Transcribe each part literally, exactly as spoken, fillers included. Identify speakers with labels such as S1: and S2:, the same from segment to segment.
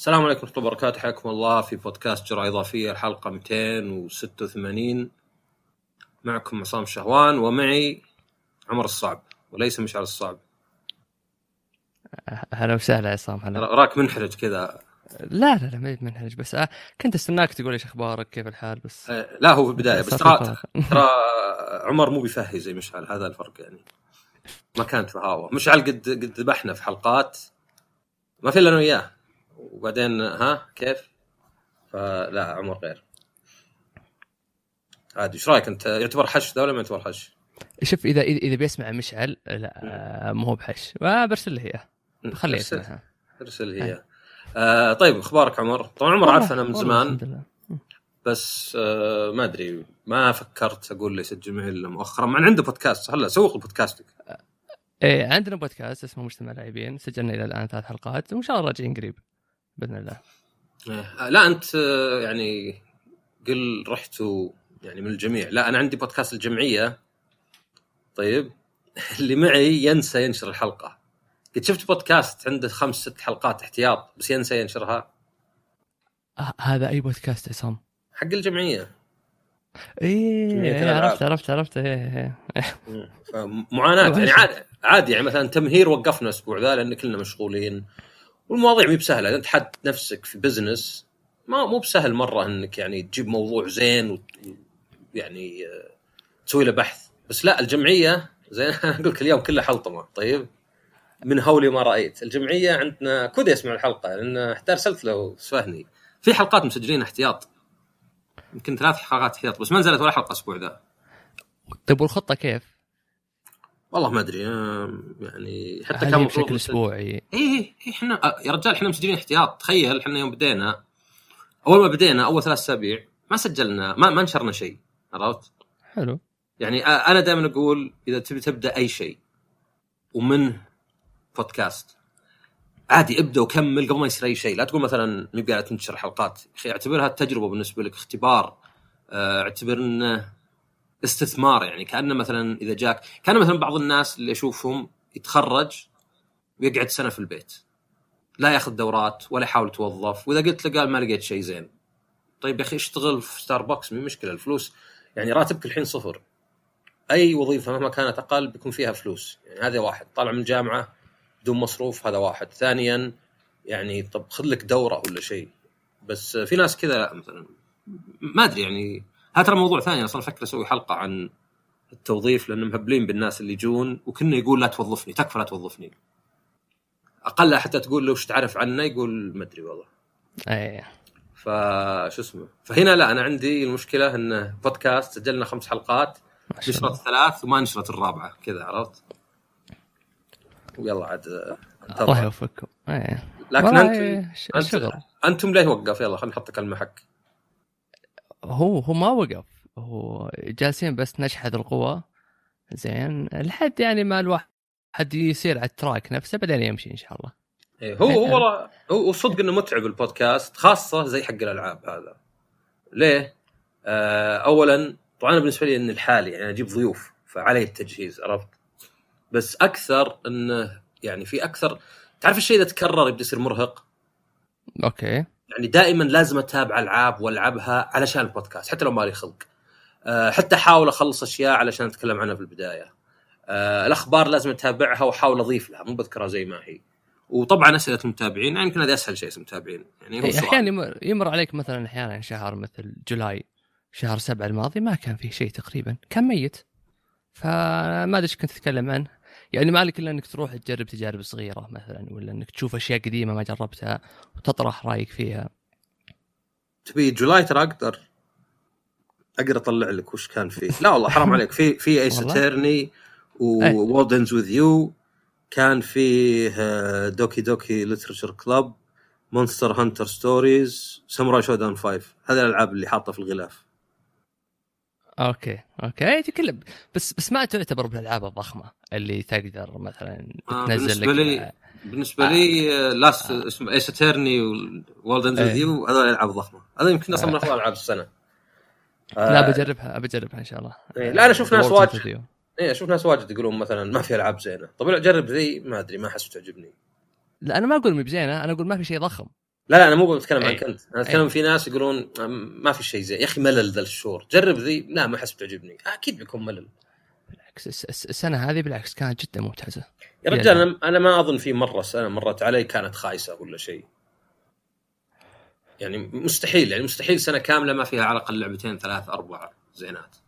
S1: السلام عليكم ورحمة الله وبركاته. حياكم الله في بودكاست جرعة إضافية الحلقة مئتين وستة وثمانين. معكم عصام شهوان ومعي عمر الصعب وليس مشعل الصعب.
S2: هلا وسهلا عصام. هلا.
S1: راك منحرج كذا؟
S2: لا لا لا ما منحرج، بس آه كنت استناك تقول ايش اخبارك كيف الحال بس.
S1: آه لا هو في البداية بس ترى ترى عمر مو بيفهي زي مشعل، هذا الفرق يعني. ما كانت فهاوة. مشعل قد قد ذبحنا في حلقات ما في إلا أنا وياه، وبعدين ها كيف؟ فلا عمر غير عادي. ايش رايك انت؟ يعتبر حش ده ولا ما يعتبر حش؟
S2: شوف اذا اذا بيسمع مشعل لا مو هو بحش، برسل له اياه خليه يسمعها.
S1: ارسل هي. آه طيب اخبارك عمر؟ طبعا عمر عارف انا من زمان بس آه ما ادري ما فكرت اقول له يسجل معي الا مؤخرا، مع عنده بودكاست. هلا سوق بودكاستك.
S2: ايه عندنا بودكاست اسمه مجتمع لاعبين، سجلنا الى الان ثلاث حلقات وان شاء الله راجعين قريب باذن الله.
S1: آه لا انت آه يعني قل رحتوا يعني من الجميع. لا انا عندي بودكاست الجمعيه. طيب اللي معي ينسى ينشر الحلقه. قد شفت بودكاست عنده خمس ست حلقات احتياط بس ينسى ينشرها.
S2: آه هذا اي بودكاست عصام؟
S1: حق الجمعيه.
S2: ايه عرفت عرفت عرفت ايه
S1: معاناه يعني. عادي عادي يعني مثلا تمهير وقفنا اسبوع ذا لان كلنا مشغولين والمواضيع مي بسهله. اذا انت حد نفسك في بزنس ما مو بسهل مره انك يعني تجيب موضوع زين ويعني تسوي له بحث. بس لا الجمعيه زين اقول لك اليوم كله حلطمه. طيب من هولي ما رايت. الجمعيه عندنا كود يسمع الحلقه لان احتاج ارسلت له سفهني في حلقات مسجلين احتياط، يمكن ثلاث حلقات احتياط بس ما نزلت ولا حلقه اسبوع ذا.
S2: طيب والخطه كيف؟
S1: والله ما ادري يعني حتى
S2: كان بشكل اسبوعي.
S1: ايه احنا يا رجال احنا مسجلين احتياط. تخيل احنا يوم بدينا اول ما بدينا اول ثلاث اسابيع ما سجلنا ما ما نشرنا شيء. عرفت؟
S2: حلو.
S1: يعني انا دائما اقول اذا تبي تبدا اي شيء ومن بودكاست عادي ابدا وكمل قبل ما يصير اي شيء. لا تقول مثلا نبي قاعد تنشر حلقات. اخي اعتبرها تجربه بالنسبه لك، اختبار. اعتبر انه استثمار. يعني كأنه مثلا إذا جاك كان مثلا بعض الناس اللي أشوفهم يتخرج ويقعد سنة في البيت لا يأخذ دورات ولا يحاول يتوظف، وإذا قلت له قال ما لقيت شيء زين. طيب يا أخي اشتغل في ستاربكس مي مشكلة. الفلوس يعني راتبك الحين صفر. أي وظيفة مهما كانت أقل بيكون فيها فلوس. يعني هذا واحد طالع من الجامعة بدون مصروف، هذا واحد. ثانيا يعني طب خذ لك دورة ولا شيء. بس في ناس كذا مثلا ما أدري يعني. هذا موضوع ثاني. أصلا فكر أسوي حلقة عن التوظيف لأنهم مهبلين بالناس اللي يجون وكنا يقول لا توظفني، تكفى لا توظفني. أقل حتى تقول له وش تعرف عنه يقول ما أدري والله.
S2: أيه.
S1: فشو اسمه. فهنا لا أنا عندي المشكلة إنه بودكاست سجلنا خمس حلقات نشرت ثلاث وما نشرت الرابعة كذا. عرفت؟ ويلا عاد
S2: الله يوفقكم. أيه.
S1: لكن أنتم أنت أنتم ليه وقف؟ يلا خلينا نحط كلمة حق.
S2: هو هو ما وقف، هو جالسين بس نشحذ القوة زين لحد يعني ما الواحد يصير على التراك نفسه بعدين يمشي إن شاء الله.
S1: إيه هو هو والله هو صدق إنه متعب البودكاست خاصة زي حق الألعاب هذا. ليه؟ آه أولاً طبعاً أنا بالنسبة لي إن الحالي يعني أجيب ضيوف فعليه التجهيز. عرفت؟ بس أكثر إنه يعني في أكثر تعرف الشيء إذا تكرر يبدأ يصير مرهق.
S2: أوكي.
S1: يعني دائما لازم أتابع ألعاب والعبها علشان البودكاست حتى لو ما لي خلق. أه حتى أحاول أخلص أشياء علشان أتكلم عنها في البداية. أه الأخبار لازم أتابعها وأحاول أضيف لها مو بذكرها زي ما هي. وطبعا أسئلة المتابعين يعني يمكن هذا أسهل شيء المتابعين. يعني هو
S2: أحيانا يمر, يمر عليك مثلا أحيانا شهر مثل جولاي شهر سبعة الماضي ما كان فيه شيء تقريبا، كان ميت. فما أدري كنت تتكلم عنه. يعني مالك إلا أنك تروح تجرب تجارب صغيرة مثلا ولا أنك تشوف أشياء قديمة ما جربتها وتطرح رأيك فيها.
S1: تبي جولاي ترى أقدر أقدر أطلع لك وش كان فيه. لا والله حرام عليك. في في أيس أترني ووردنز وذ يو، كان فيه دوكي دوكي ليترشر كلاب، مونستر هانتر ستوريز، ساموراي شودان فايف. هذه الألعاب اللي حاطة في الغلاف.
S2: اوكي اوكي تكلم بس بس ما تعتبر بالالعاب الضخمه اللي تقدر مثلا
S1: آه
S2: تنزل
S1: بالنسبه
S2: لك
S1: لي بالنسبه لي آه لاست آه اسمه ايس اترني وولدنز وذ يو. هذول العاب ضخمه. هذا يمكن اصلا من افضل العاب السنه.
S2: آه لا بجربها بجربها ان شاء الله.
S1: إيه لا انا اشوف ناس واجد ايه اشوف ناس واجد يقولون مثلا ما في العاب زينه. طب لا جرب ذي ما ادري ما احس تعجبني.
S2: لا انا ما اقول مي بزينه، انا اقول ما في شيء ضخم.
S1: لا لا انا مو بتكلم عن
S2: أي.
S1: كنت، انا اتكلم
S2: أي.
S1: في ناس يقولون ما في شيء زي يا اخي ملل ذا الشهور، جرب ذي، لا ما حسب تعجبني، اكيد بيكون ملل.
S2: بالعكس السنه هذه بالعكس كانت جدا ممتازه
S1: يا رجال انا انا ما اظن في مره سنه مرت علي كانت خايسه ولا شيء، يعني مستحيل، يعني مستحيل سنه كامله ما فيها على الاقل لعبتين ثلاث اربع زينات.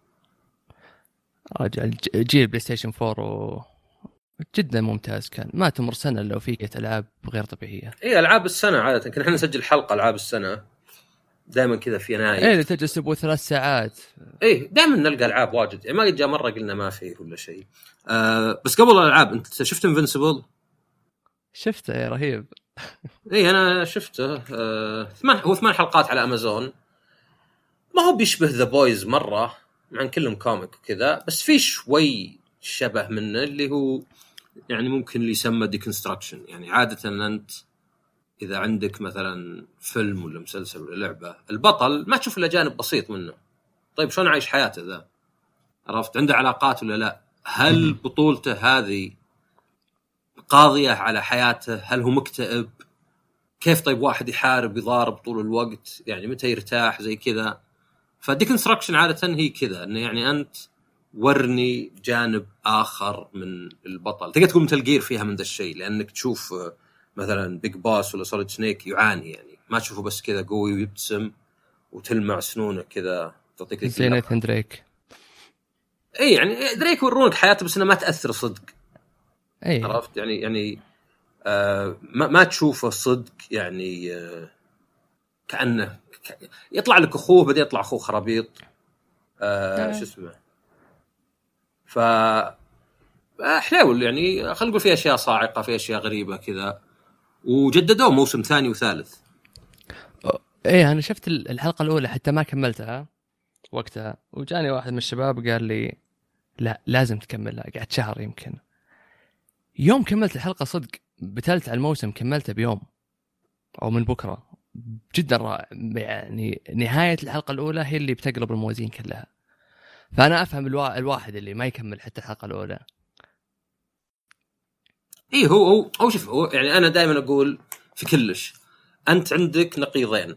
S2: رجال جيل بلاي ستيشن فور و... جدا ممتاز، كان ما تمر سنه لو في العاب غير طبيعيه.
S1: اي العاب السنه عاده كنا احنا نسجل حلقه العاب السنه دائما كذا في يناير،
S2: ايه تجلس ابو ثلاث ساعات،
S1: ايه دائما نلقى العاب واجد، يعني ما قد جاء مره قلنا ما في ولا شيء. آه بس قبل الالعاب انت شفت انفنسبل؟
S2: شفته يا رهيب.
S1: ايه انا شفته، آه ثمان هو ثمان حلقات على امازون، ما هو بيشبه ذا بويز مره مع ان كلهم كوميك وكذا، بس في شوي شبه منه اللي هو يعني ممكن اللي يسمى ديكونستراكشن. يعني عاده انت اذا عندك مثلا فيلم ولا مسلسل ولا لعبه البطل ما تشوف الا جانب بسيط منه، طيب شلون عايش حياته ذا؟ عرفت عنده علاقات ولا لا؟ هل بطولته هذه قاضية على حياته؟ هل هو مكتئب؟ كيف طيب واحد يحارب يضارب طول الوقت، يعني متى يرتاح زي كذا؟ فديكونستراكشن عادة هي كذا، انه يعني انت ورني جانب اخر من البطل. تقدر تقول مثل جير فيها من ذا الشيء، لانك تشوف مثلا بيج باس ولا سوليد سنيك يعاني، يعني ما تشوفه بس كذا قوي ويبتسم وتلمع سنونه كذا تعطيك
S2: زي نيثان دريك.
S1: اي يعني دريك ورونك حياته بس انها ما تاثر صدق.
S2: أي.
S1: عرفت يعني يعني آه ما, ما تشوفه صدق، يعني آه كأنه يطلع لك أخوه بدأ يطلع أخوه خرابيط، آه شو اسمه. ف حلول يعني خلينا نقول في أشياء صاعقة، في أشياء غريبة كذا، وجددوه موسم ثاني وثالث.
S2: إيه أنا شفت الحلقة الأولى حتى ما كملتها وقتها، وجاني واحد من الشباب قال لي لا لازم تكملها، قعدت شهر يمكن. يوم كملت الحلقة صدق بتلت على الموسم كملتها بيوم أو من بكرة، جدا رائع. يعني نهاية الحلقة الأولى هي اللي بتقلب الموازين كلها، فأنا أفهم الوا... الواحد اللي ما يكمل حتى الحلقة الأولى.
S1: إيه هو هو أو شوف هو يعني أنا دائما أقول في كلش أنت عندك نقيضين،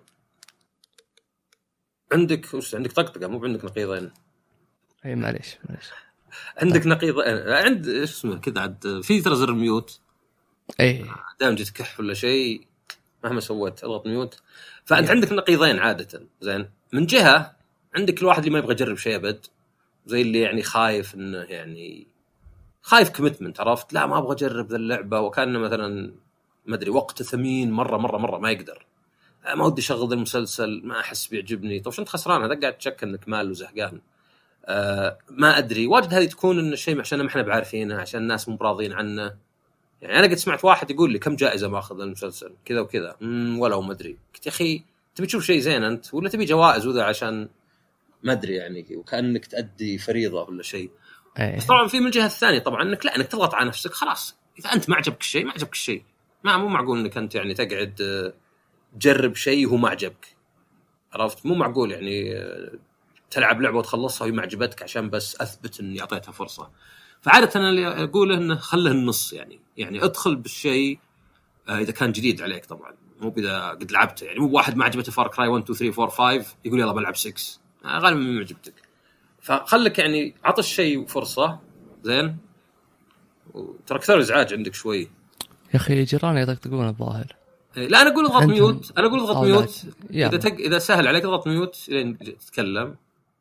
S1: عندك وش عندك طقطقة مو عندك نقيضين.
S2: اي معليش معليش
S1: عندك نقيضين عند ايش اسمه كذا عاد في ترى زر ميوت،
S2: اي
S1: دائما جيت كح ولا شيء مهما سويت اضغط ميوت. فانت yeah. عندك نقيضين عاده، زين من جهه عندك الواحد اللي ما يبغى يجرب شيء ابد، زي اللي يعني خايف انه يعني خايف كوميتمنت، عرفت لا ما ابغى اجرب ذا اللعبه، وكانه مثلا ما ادري وقته ثمين مره مره مره ما يقدر، ما ودي اشغل المسلسل ما احس بيعجبني. طيب شو انت خسران؟ هذا قاعد تشك انك مال وزهقان. أه ما ادري واجد هذه تكون ان الشيء عشان ما احنا بعارفينه، عشان الناس مو راضين عنه. يعني انا قد سمعت واحد يقول لي كم جائزه ماخذ المسلسل كذا وكذا، امم ولا ما ادري. قلت يا اخي تبي تشوف شيء زين انت ولا تبي جوائز وذا عشان ما ادري يعني وكانك تأدي فريضه ولا شيء. بس طبعا في من الجهه الثانيه طبعا انك لا انك تضغط على نفسك خلاص، اذا انت ما عجبك الشيء ما عجبك الشيء، ما مو معقول انك انت يعني تقعد تجرب شيء وهو ما عجبك، عرفت؟ مو معقول يعني تلعب لعبه وتخلصها وهي ما عجبتك عشان بس اثبت اني اعطيتها فرصه. فعاده انا اللي اقوله انه خله النص، يعني يعني ادخل بالشيء اذا كان جديد عليك طبعا، مو اذا قد لعبته. يعني مو واحد ما عجبته فار كراي واحد اثنين ثلاثة أربعة خمسة يقول يلا بلعب ستة، غالبا ما عجبتك. فخلك يعني عط الشيء فرصه زين، وترى كثر ازعاج عندك شوي
S2: يا اخي جيراني يطقطقون الظاهر.
S1: لا انا اقول اضغط ميوت، انا اقول اضغط ميوت
S2: اذا
S1: تق... اذا سهل عليك اضغط ميوت لين تتكلم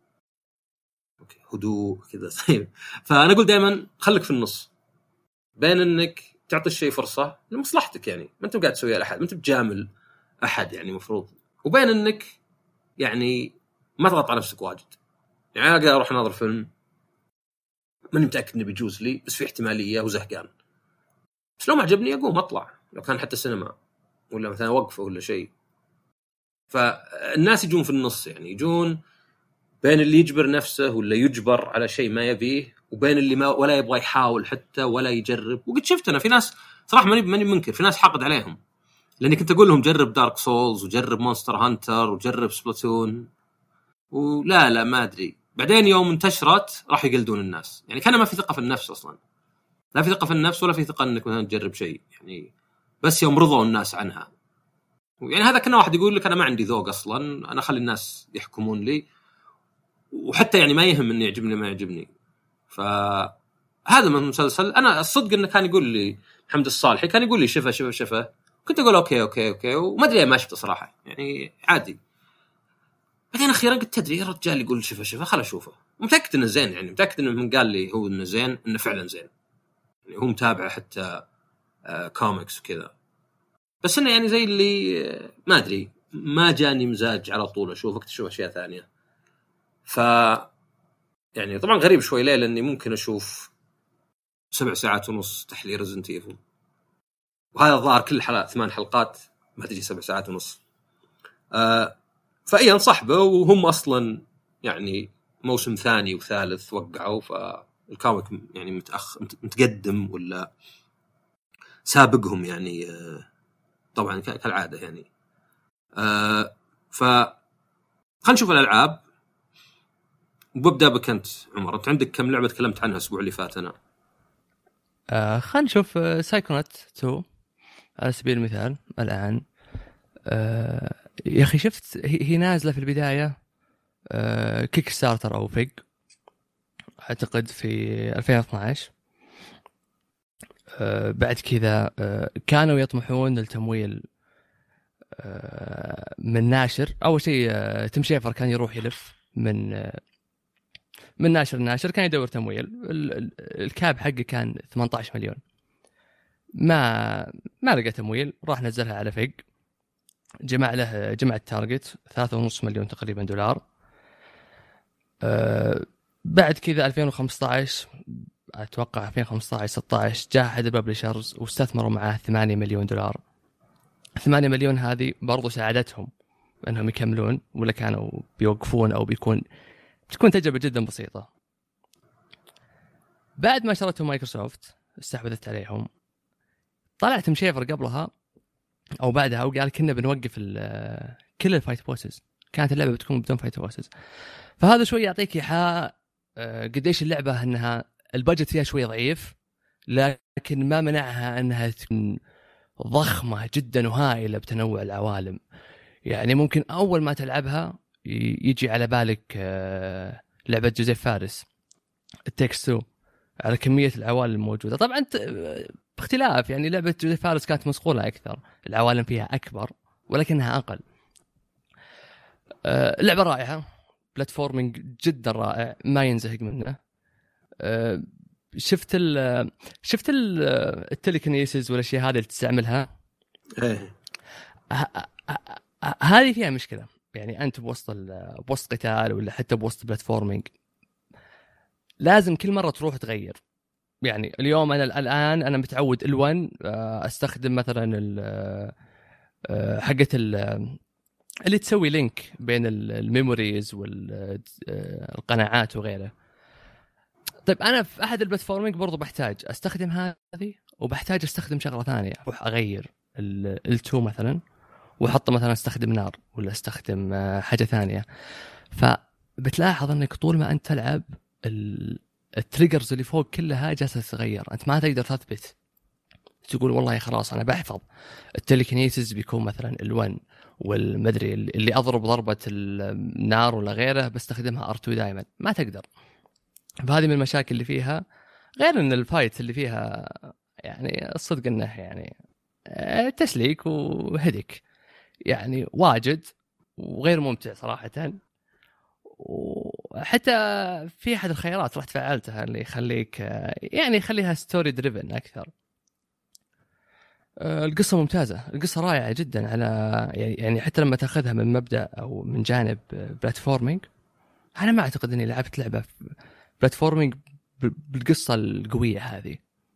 S1: اوكي هدوء كذا طيب. فانا اقول دائما خليك في النص بين انك تعطي الشيء فرصه لمصلحتك، يعني ما انت قاعد تسويها لاحد، ما انت بجامل احد يعني مفروض، وبين انك يعني ما تضغط على نفسك واجد. يعني انا اقدر اروح اناظر فيلم ماني متاكد انه بيجوز لي بس في احتماليه وزهقان، بس لو ما عجبني اقوم اطلع لو كان حتى سينما ولا مثلا وقفه ولا شيء. فالناس يجون في النص، يعني يجون بين اللي يجبر نفسه ولا يجبر على شيء ما يبيه، وبين اللي ما ولا يبغى يحاول حتى ولا يجرب. وقد شفت انا في ناس صراحه ماني ماني منكر، في ناس حاقد عليهم لاني كنت اقول لهم جرب دارك سولز وجرب مونستر هانتر وجرب سبلاتون، ولا لا ما ادري بعدين يوم انتشرت راح يقلدون الناس. يعني كان ما في ثقه في النفس اصلا، لا في ثقه في النفس ولا في ثقه انك مثلا تجرب شيء، يعني بس يوم رضوا الناس عنها يعني هذا كنا واحد يقول لك انا ما عندي ذوق اصلا، انا اخلي الناس يحكمون لي، وحتى يعني ما يهم اني يعجبني ما يعجبني. فهذا من المسلسل. انا الصدق انه كان يقول لي محمد الصالحي كان يقول لي شفه شفه شفه، كنت اقول اوكي اوكي اوكي وما ادري ما شفته صراحه يعني عادي. بعدين اخيرا قلت تدري الرجال يقول شفه شفه خل اشوفه، متاكد انه زين، يعني متاكد انه من قال لي هو انه زين انه فعلا زين، يعني هو متابع حتى آه كوميكس وكذا. بس انه يعني زي اللي آه ما ادري ما جاني مزاج على طول اشوفك تشوف اشياء ثانيه. ف يعني طبعا غريب شوي ليه، لاني ممكن اشوف سبع ساعات ونص تحليل ريزنت ايفل، وهذا الظاهر كل حلقه ثمان حلقات ما تجي سبع ساعات ونص. آه فأي أنصح به، وهم أصلا يعني موسم ثاني وثالث وقعوا، فالكوميك يعني متأخ متقدم ولا سابقهم يعني طبعا كالعادة يعني. آه ف خلينا نشوف الألعاب. وببدأ بك أنت عمر، أنت عندك كم لعبة تكلمت عنها الأسبوع اللي فات؟ أنا
S2: آه خلينا نشوف سايكونات تو على سبيل المثال الآن. آه يا أخي شفت هي نازلة في البداية آه كيك ستارتر أو فيج أعتقد في ألفين واثناشر. آه بعد كذا آه كانوا يطمحون للتمويل آه من ناشر. أول شيء آه تيم شيفر كان يروح يلف من آه من ناشر لناشر، كان يدور تمويل. الكاب حقه كان ثمانية عشر مليون، ما ما لقى تمويل، راح نزلها على فيج، جمع له جمع التارجت ثلاثة ونص مليون تقريبا دولار. أه بعد كذا ألفين وخمسة عشر اتوقع ألفين وخمسة عشر ستة عشر جاء احد الببلشرز واستثمروا معاه ثمانية مليون دولار. ثمانية مليون هذه برضو ساعدتهم انهم يكملون، ولا كانوا بيوقفون او بيكون بتكون تجربة جدا بسيطة. بعد ما شرتهم مايكروسوفت استحوذت عليهم، طلعت تيم شيفر قبلها او بعدها وقال كنا بنوقف كل الفايت بوسز، كانت اللعبه بتكون بدون فايت بوسز. فهذا شوي يعطيك ايحاء قديش اللعبه انها البادجت فيها شوي ضعيف، لكن ما منعها انها تكون ضخمه جدا وهائله بتنوع العوالم. يعني ممكن اول ما تلعبها يجي على بالك لعبه جوزيف فارس التكستو على كميه العوالم الموجوده. طبعا باختلاف، يعني لعبه جوزيف فارس كانت مسقوله اكثر، العوالم فيها اكبر ولكنها اقل. أه لعبه رائعه، بلاتفورمينج جدا رائع ما ينزهق منه. أه شفت ال شفت ال التليكنيسيس والاشياء هذه اللي تستعملها،
S1: ايه
S2: هذه فيها مشكله. يعني انت بوسط بوسط قتال ولا حتى بوسط بلاتفورمينج لازم كل مره تروح تغير. يعني اليوم انا الان انا متعود الوان استخدم مثلا حقه اللي تسوي لينك بين الميموريز والقناعات وغيره. طيب انا في احد البلاتفورمينج برضو بحتاج استخدم هذه وبحتاج استخدم شغله ثانيه، اروح اغير التو مثلا واحط مثلا استخدم نار ولا استخدم حاجه ثانيه. فبتلاحظ انك طول ما انت تلعب التريجرز اللي فوق كلها جالسه تتغير، انت ما تقدر تثبت تقول والله خلاص انا بحفظ التليكنيسيس بيكون مثلا الوان والمدري اللي اضرب ضربه النار ولا غيره بستخدمها ار تو دائما، ما تقدر. فهذه من المشاكل اللي فيها، غير ان الفايت اللي فيها يعني الصدق انه يعني تسليك وهدك يعني واجد وغير ممتع صراحه. وحتى في احد الخيارات رحت فعلتها اللي يخليك يعني يخليها ستوري دريفن اكثر. القصه ممتازه، القصه رائعه جدا، على يعني حتى لما تاخذها من مبدا او من جانب بلاتفورمينج، انا ما اعتقد اني لعبت لعبه بلاتفورمينج بالقصه القويه هذه.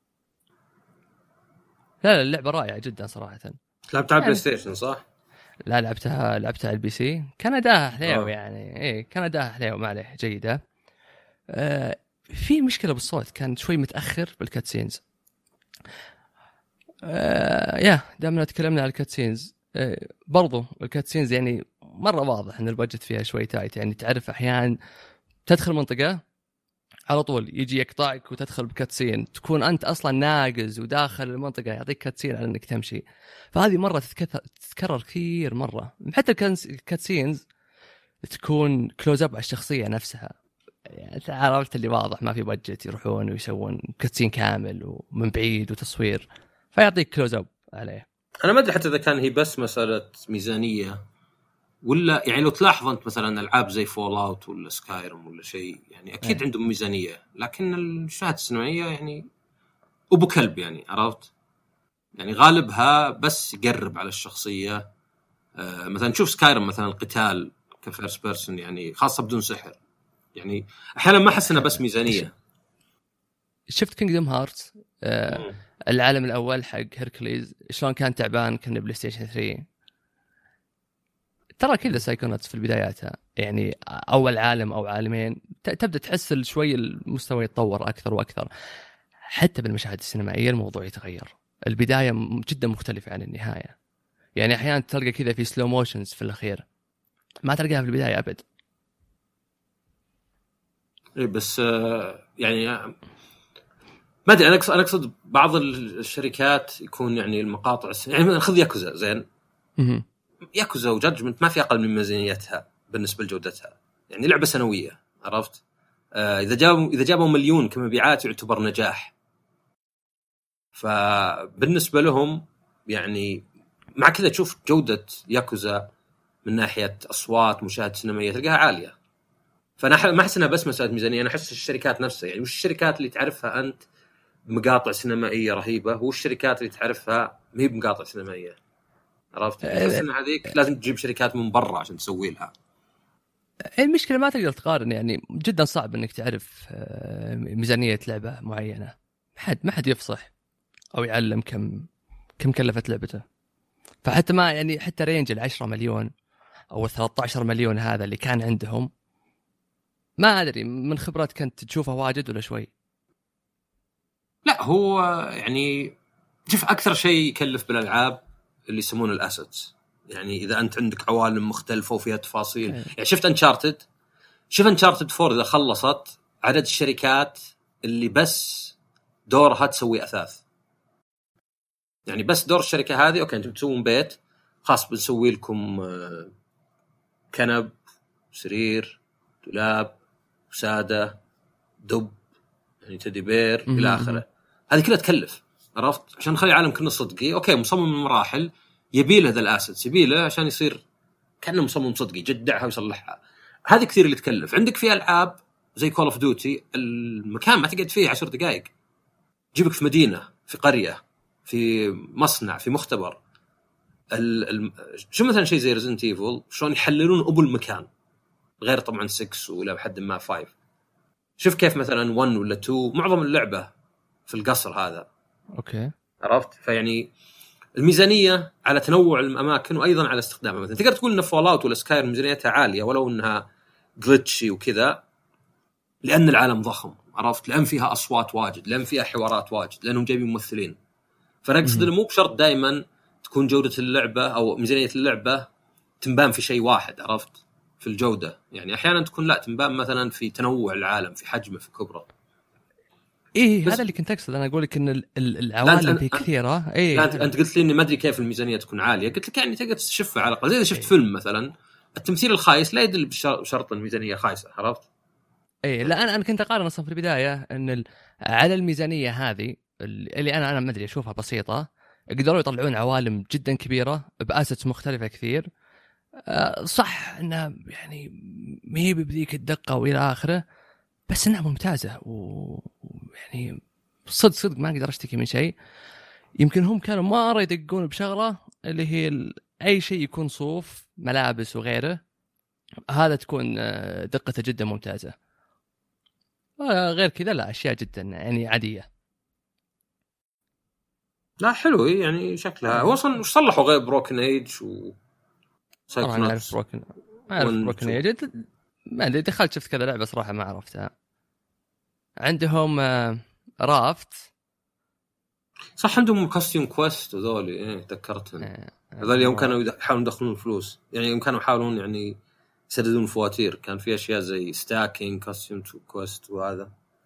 S2: لا لا اللعبه رائعه جدا صراحه.
S1: لعبتها على بلاي ستيشن صح؟
S2: لا لعبتها لعبتها على البي سي، كان اداها حليو يعني ايه كان اداها حليو ما عليه جيده. آه في مشكله بالصوت، كان شوي متاخر بالكاتسينز. آه يا دامنا تكلمنا على الكاتسينز، آه برضو الكاتسينز يعني مره واضح ان البادجت فيها شوي تايت. يعني تعرف احيانا تدخل منطقه على طول يجي يقطعك وتدخل بكاتسين، تكون أنت أصلا ناقز وداخل المنطقة يعطيك كاتسين على أنك تمشي. فهذه مرة تتكثر تتكرر كثير مرة. حتى الكاتسينز تكون كلوز اب على الشخصية نفسها، يعني عرفت اللي واضح ما في بادجت يروحون ويسوون كاتسين كامل ومن بعيد وتصوير، فيعطيك كلوز اب عليه.
S1: أنا ما أدري حتى إذا كان هي بس مسألة ميزانية ولا يعني لو تلاحظ أنت مثلا ألعاب زي فول أوت ولا سكايرم ولا شيء يعني أكيد
S2: أيه.
S1: عندهم ميزانية، لكن المشاهد السينمائية يعني أبو كلب يعني عرفت، يعني غالبها بس يقرب على الشخصية. آه مثلا تشوف سكايرم مثلا القتال كفيرست بيرسون يعني خاصة بدون سحر، يعني أحيانا ما أحس إنها بس ميزانية.
S2: شفت كينجدم هارت آه العالم الأول حق هيركليز شلون كان تعبان، كان بلاي ستيشن ثري، ترى كذا سايكوناتس في البداياتها يعني أول عالم أو عالمين تبدأ تحس شوي المستوى يتطور أكثر وأكثر. حتى بالمشاهد السينمائية الموضوع يتغير، البداية جدا مختلفة عن النهاية، يعني أحيانا تلقى كذا في سلو موشنز في الأخير ما تلقاها في البداية أبد.
S1: إيه بس آه يعني ما أدري، أنا أنا أقصد بعض الشركات يكون يعني المقاطع يعني خذ ياكوزا زين ياكوزا وجادجمنت ما في أقل من ميزانيتها بالنسبة لجودتها، يعني لعبة سنوية عرفت. آه إذا جابوا إذا جابوا مليون كمبيعات يعتبر نجاح، فبالنسبة لهم يعني مع كذا تشوف جودة ياكوزا من ناحية أصوات مشاهد سينمائية تلقاها عالية. فأنا ما أحس إنها بس مسألة ميزانية، أنا أحس الشركات نفسها يعني وش الشركات اللي تعرفها أنت مقاطع سينمائية رهيبة وش الشركات اللي تعرفها ما هي بمقاطع سينمائية عرفت. أحس إن هذيك لازم تجيب شركات من برا عشان تسوي لها.
S2: المشكلة ما تقدر تقارن، يعني جدا صعب إنك تعرف ميزانية لعبة معينة، ما حد ما حد يفصح أو يعلم كم كم كلفت لعبته. فحتى ما يعني حتى رينج العشرة مليون أو ثلاثة عشر مليون هذا اللي كان عندهم ما أدري من خبرات كنت تشوفه واجد ولا شوي.
S1: لا هو يعني شوف أكثر شيء يكلف بالألعاب اللي يسمونه الأسيتس، يعني إذا أنت عندك عوالم مختلفة وفيها تفاصيل. يعني شفت أنشارتد شوف أنشارتد فور إذا خلصت عدد الشركات اللي بس دورها تسوي أثاث، يعني بس دور الشركة هذه أوكي أنتم تسوون بيت خاص بنسوي لكم كنب سرير دولاب سادة دب يعني تدي بير إلى آخره، هذه كلها تكلف عرفت عشان نخلي العالم كله صدقي. أوكي مصمم المراحل يبيله ذا الأسيتس يبيله عشان يصير كأنه مصمم صدقي يجدعها ويصلحها، هذه كثير اللي تكلف. عندك في ألعاب زي كول اوف ديوتي المكان ما تقعد فيه عشر دقائق، جيبك في مدينة في قرية في مصنع في مختبر. ال... ال... شو مثلا شيء زي ريزنت ايفل شلون يحللون ابو المكان غير طبعا ستة ولا بحد ما خمسة. شوف كيف مثلا واحد ولا اثنين معظم اللعبة في القصر هذا
S2: اوكي
S1: عرفت. فيعني الميزانية على تنوع الأماكن وأيضا على استخدامها. مثلا تقدر تقول إن فول أوت ولا سكاير ميزانيتها عالية ولو إنها جلتشي وكذا لأن العالم ضخم عرفت، لأن فيها أصوات واجد، لأن فيها حوارات واجد، لأنهم جايبين ممثلين. فنقصد إنه مو بشرط دائما تكون جودة اللعبة أو ميزانية اللعبة تنبان في شيء واحد عرفت في الجودة، يعني أحيانا تكون لا تنبان مثلا في تنوع العالم في حجمه في كبره.
S2: إيه هذا اللي كنت أقصد أنا أقول لك إن العوالم في كثيرة. إيه
S1: أنت, أنت قلت لي إني ما أدري كيف الميزانية تكون عالية، قلت لك يعني تقدر تشوفها على الأقل زي إذا شفت إيه. فيلم مثلا التمثيل الخايس لا يدل بشرط الميزانية خايسة عرفت.
S2: إيه لا أنا أنا كنت أقارن أصلا في البداية إن على الميزانية هذه اللي أنا أنا ما أدري أشوفها بسيطة قدروا يطلعون عوالم جدا كبيرة بأسس مختلفة كثير. أه صح إنها يعني ما هي بذيك الدقة وإلى آخره بس إنها ممتازة ويعني صدق صدق ما أقدر أشتكي من شيء. يمكن هم كانوا مرة يدقون بشغلة اللي هي أي شيء يكون صوف ملابس وغيره هذا تكون دقته جدا ممتازة. غير كذا لا أشياء جدا يعني عادية.
S1: لا حلو يعني شكلها وصل وش صلحوا غير بروكن ايج و
S2: طبعا أعرف بروكن أعرف بروكن ايج ما أدري دخلت شفت كذا لعبة صراحة ما عرفتها. عندهم رافت
S1: صح عندهم كاستيوم كويست وذولي ايه تذكرتهم هذول يوم كانوا يحاولون يدخلون فلوس يعني يوم كانوا يحاولون يعني يسددون فواتير كان في اشياء زي ستاكينج كاستيوم كويست وهذا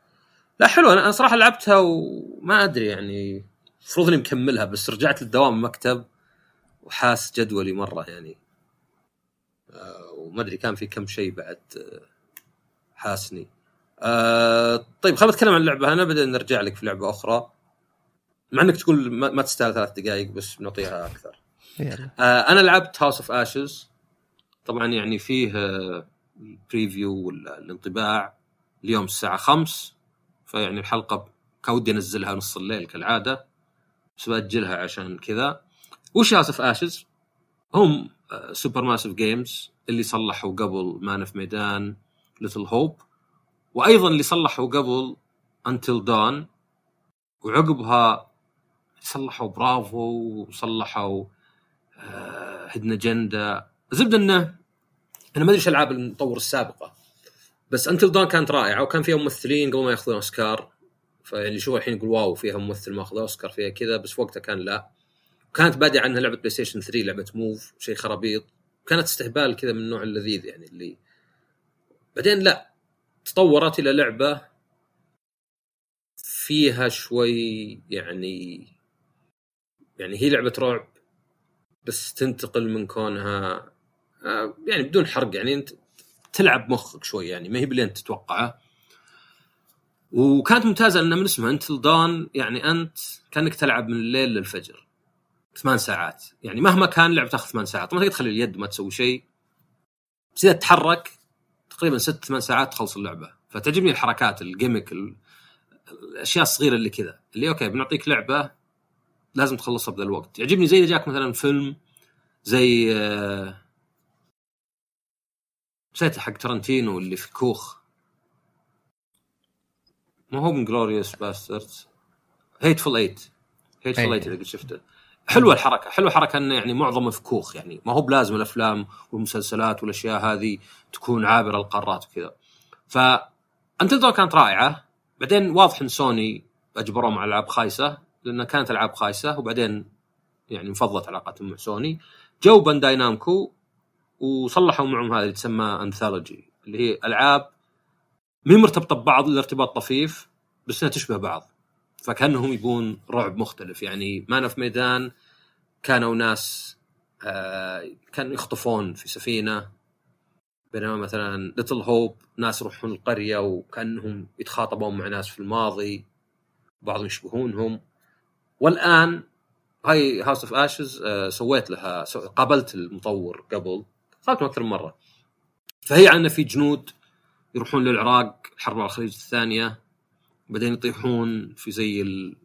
S1: لا حلو. انا صراحه لعبتها وما ادري يعني المفروض اني مكملها، بس رجعت للدوام مكتب وحاس جدولي مره يعني أه وما ادري كان في كم شيء بعد حاسني. أه طيب خلينا نتكلم عن اللعبه. انا بدأ نرجع لك في لعبه اخرى مع انك تقول ما, ما تستاهل ثلاث دقائق بس بنعطيها اكثر. أه انا لعبت هاوس اوف اشز. طبعا يعني فيه البريفيو والانطباع اليوم الساعه خمس، فيعني الحلقه كودي انزلها نص الليل كالعاده بس باجلها عشان كذا. وش هاوس اوف اشز؟ هم سوبر ماسيف جيمز اللي صلحوا قبل مان في ميدان، ليتل هوب، وايضا اللي صلحوا قبل انتل دون، وعقبها صلحوا برافو وصلحوا هيدن اجندا. زبد انه انا ما ادري ايش العاب المطور السابقه، بس انتل دون كانت رائعه وكان فيها ممثلين قبل ما ياخذون اوسكار، فيعني شو الحين يقول واو فيها ممثل ما اخذ اوسكار فيها كذا، بس وقتها كان لا. كانت بادئه عنها لعبه بلاي ستيشن ثري، لعبه موف، شيء خرابيط، كانت استهبال كذا من النوع اللذيذ يعني. اللي بعدين لا تطورت الى لعبه فيها شوي يعني يعني هي لعبه رعب بس تنتقل من كونها يعني بدون حرق يعني انت تلعب مخك شوي يعني ما هي باللي انت تتوقعه. وكانت ممتازه لان من اسمها انتل دون يعني انت كانك تلعب من الليل للفجر ثمان ساعات. يعني مهما كان لعبه تاخذ ثمان ساعات، ما تقدر تخلي اليد ما تسوي شيء، بس اذا تتحرك تقريبا ست ثمان ساعات تخلص اللعبه. فتعجبني الحركات الجيميك، الاشياء الصغيره اللي كذا اللي اوكي بنعطيك لعبه لازم تخلصها بذا الوقت. يعجبني زي اذا جاك مثلا فيلم زي نسيت حق ترنتينو اللي في كوخ، ما هو من جلوريوس باستردز، هيتفول ايت. هيتفول ايت اذا قد شفته حلوه الحركه، حلوه حركه انه يعني معظمه في كوخ، يعني ما هو بلازم الافلام والمسلسلات والاشياء هذه تكون عابره القارات وكذا. فانت الدور كانت رائعه. بعدين واضح ان سوني اجبرهم على العاب خايسه لان كانت العاب خايسه، وبعدين يعني انفضت علاقتهم مع سوني. جو بانداي نامكو وصلحوا معهم هذه اللي تسمى انثولوجي، اللي هي العاب مي مرتبطه ببعض الارتباط طفيف بس انها تشبه بعض، فكانهم يبون رعب مختلف. يعني مان في ميدان كانوا ناس آه كانوا يخطفون في سفينه، بينما مثلا ليتل هوب ناس يروحون القريه وكانهم يتخاطبون مع ناس في الماضي، بعضهم يشبهونهم. والان هاي هاوس اوف اشز آه سويت لها قابلت المطور قبل، قابلته اكثر من مره. فهي عندنا في جنود يروحون للعراق الحرب على الخليج الثانيه، بعدين يطيحون في زي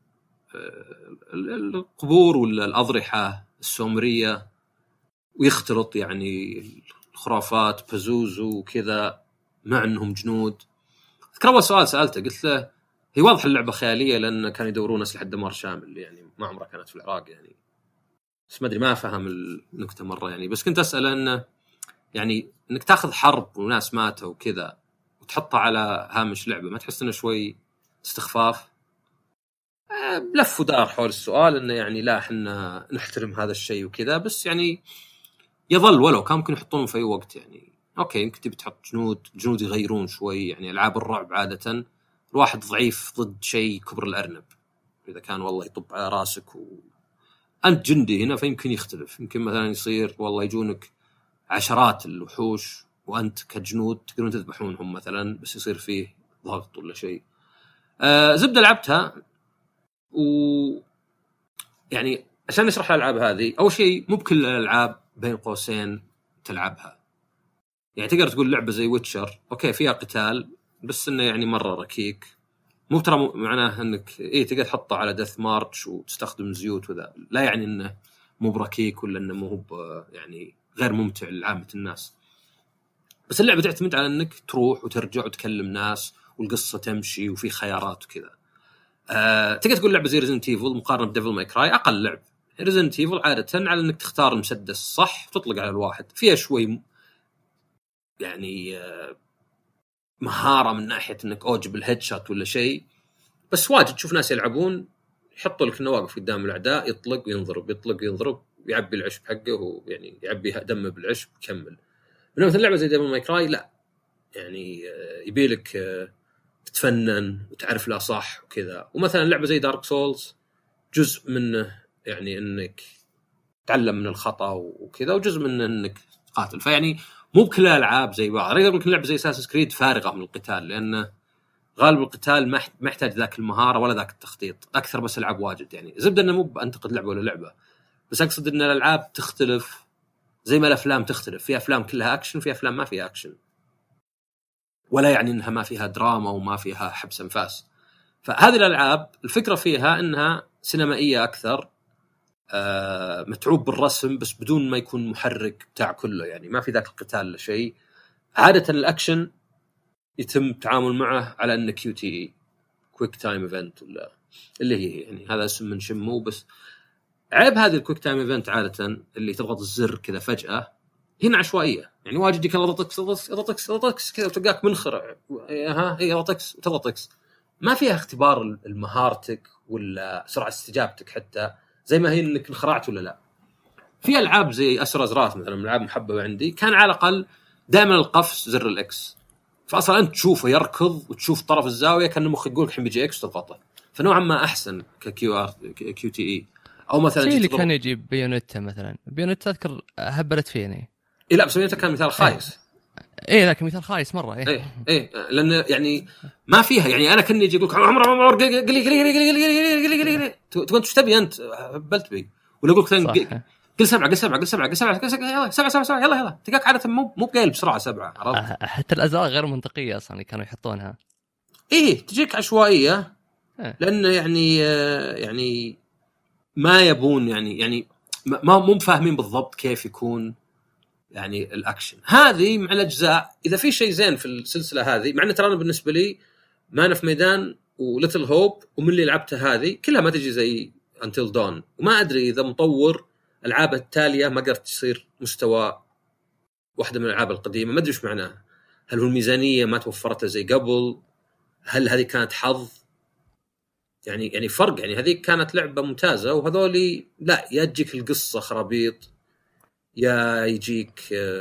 S1: القبور ولا الأضرحة السومرية ويختلط يعني الخرافات بازوزو وكذا مع أنهم جنود. أذكر أول سؤال سألته قلت له هي واضح اللعبة خيالية لأن كانوا يدورون أسلحة دمار شامل، يعني ما عمرها كانت في العراق يعني، بس ما أدري ما أفهم النكتة مرة يعني. بس كنت أسأل أنه يعني أنك تأخذ حرب وناس ماتوا وكذا وتحطها على هامش لعبة، ما تحس أنه شوي استخفاف؟ لف ودار حول السؤال انه يعني لا احنا نحترم هذا الشيء وكذا، بس يعني يظل ولو كان ممكن يحطونه في اي وقت. يعني اوكي يمكن تبي تحط جنود جنود يغيرون شوي، يعني العاب الرعب عاده الواحد ضعيف ضد شيء كبر الارنب، اذا كان والله يطب على راسك وانت جندي هنا فيمكن يختلف. يمكن مثلا يصير والله يجونك عشرات الوحوش وانت كجنود تقدرون تذبحونهم مثلا، بس يصير فيه ضغط ولا شيء. آه زبده لعبتها و يعني عشان نشرح الألعاب هذه، أول شيء مو بكل الألعاب بين قوسين تلعبها. يعني تقدر تقول لعبة زي ويتشر أوكي فيها قتال بس إنه يعني مرة ركيك، مو ترى معناه إنك إيه تقدر تحطه على ديث مارش وتستخدم زيوت وذا، لا يعني إنه مو بركيك ولا إنه مو يعني غير ممتع لعامة الناس. بس اللعبة تعتمد على إنك تروح وترجع وتكلم ناس والقصة تمشي وفي خيارات وكذا. أه، تقدر تقول لعبة زي ريزنت ايفل مقارنة بديفل ماي كراي أقل لعب. ريزنت ايفل عادة على إنك تختار المسدس صح وتطلق على الواحد، فيها شوي يعني أه مهارة من ناحية إنك أوجب الهيدشوت ولا شيء، بس واجد تشوف ناس يلعبون يحطوا لك نواقف قدام الأعداء يطلق وينضرب يطلق وينضرب ويعبي العشب حقه ويعني يعبي دمه بالعشب ويكمل. بينما مثل لعبة زي ديفل ماي كراي لا، يعني أه يبيلك أه تتفنن وتعرف لا صح وكذا. ومثلا لعبه زي دارك سولز جزء منه يعني انك تعلم من الخطا وكذا، وجزء منه انك تقاتل. فيعني مو بكل الالعاب زي بعض. ممكن لعبه زي اساس كريد فارغه من القتال، لانه غالب القتال ما محتاج ذاك المهاره ولا ذاك التخطيط، اكثر بس العب واجد. يعني زبده انه مو بانتقد لعبه ولا لعبه، بس اقصد ان الالعاب تختلف زي ما الافلام تختلف. في افلام كلها اكشن، في افلام ما فيها اكشن، ولا يعني انها ما فيها دراما وما فيها حبس انفاس. فهذه الالعاب الفكره فيها انها سينمائيه اكثر، آه متعوب بالرسم بس بدون ما يكون محرك بتاع كله، يعني ما في ذاك القتال شيء. عاده الاكشن يتم التعامل معه على انه كيو تي اي، كويك تايم ايفنت، ولا اللي هي يعني هذا اسم من شمه. بس عيب هذه الكويك تايم ايفنت عاده اللي تضغط الزر كذا فجاه، هنا عشوائيه. يعني واجد يك اضغط اكس اضغط اكس اضغط اكس كذا وتلقاك منخرع، ها هي اضغط اكس وتضغط اكس. ما فيها اختبار المهارتك ولا سرعه استجابتك حتى زي ما هي انك انخرعت ولا لا. في العاب زي اسر ازراث مثلا، العاب محببه عندي، كان على الاقل دائما القفز زر الاكس، فاصلا انت تشوفه يركض وتشوف طرف الزاويه كان مخك يقول الحين بيجي اكس تضغطه، فنوعا ما احسن ككيو ار كيو تي اي. او مثلا
S2: زي اللي كان يجيب بيونيتا مثلا. بيونيتا اذكر هبلت فيني.
S1: إيه لا بس بيونيتا كان مثال خايس.
S2: ايه لكن مثال خايس مره. ايه
S1: ايه ايه لان يعني ما فيها، يعني انا كني يجي يقولك عمر عمر قلي قلي قلي قلي قلي قلي قلي تقول ايش تبي انت هبلت بي، ولا اقول لك قل سبعه قل سبعه قل سبعه قل سبعه يلا سبعه سبعه سبعه يلا يلا تلقاك عاده مو مو بقايل بسرعه سبعه. عرفت
S2: حتى الازرار غير منطقيه اصلا اللي كانوا يحطونها،
S1: ايه تجيك عشوائيه لانه يعني يعني ما يبون يعني يعني ما مو فاهمين بالضبط كيف يكون يعني الاكشن. هذه مع الاجزاء اذا في شيء زين في السلسله هذه، مع ان ترى انا بالنسبه لي مان في ميدان وليتل هوب ومن اللي لعبتها هذه كلها ما تجي زي انتل دون، وما ادري اذا مطور العاب التاليه ما قدرت تصير مستوى واحده من الالعاب القديمه. ما ادري ايش معناها، هل هو الميزانيه ما توفرت له زي قبل، هل هذه كانت حظ، يعني يعني فرق. يعني هذه كانت لعبه ممتازه وهذولي لا، يا تجيك القصه خرابيط يا يجيك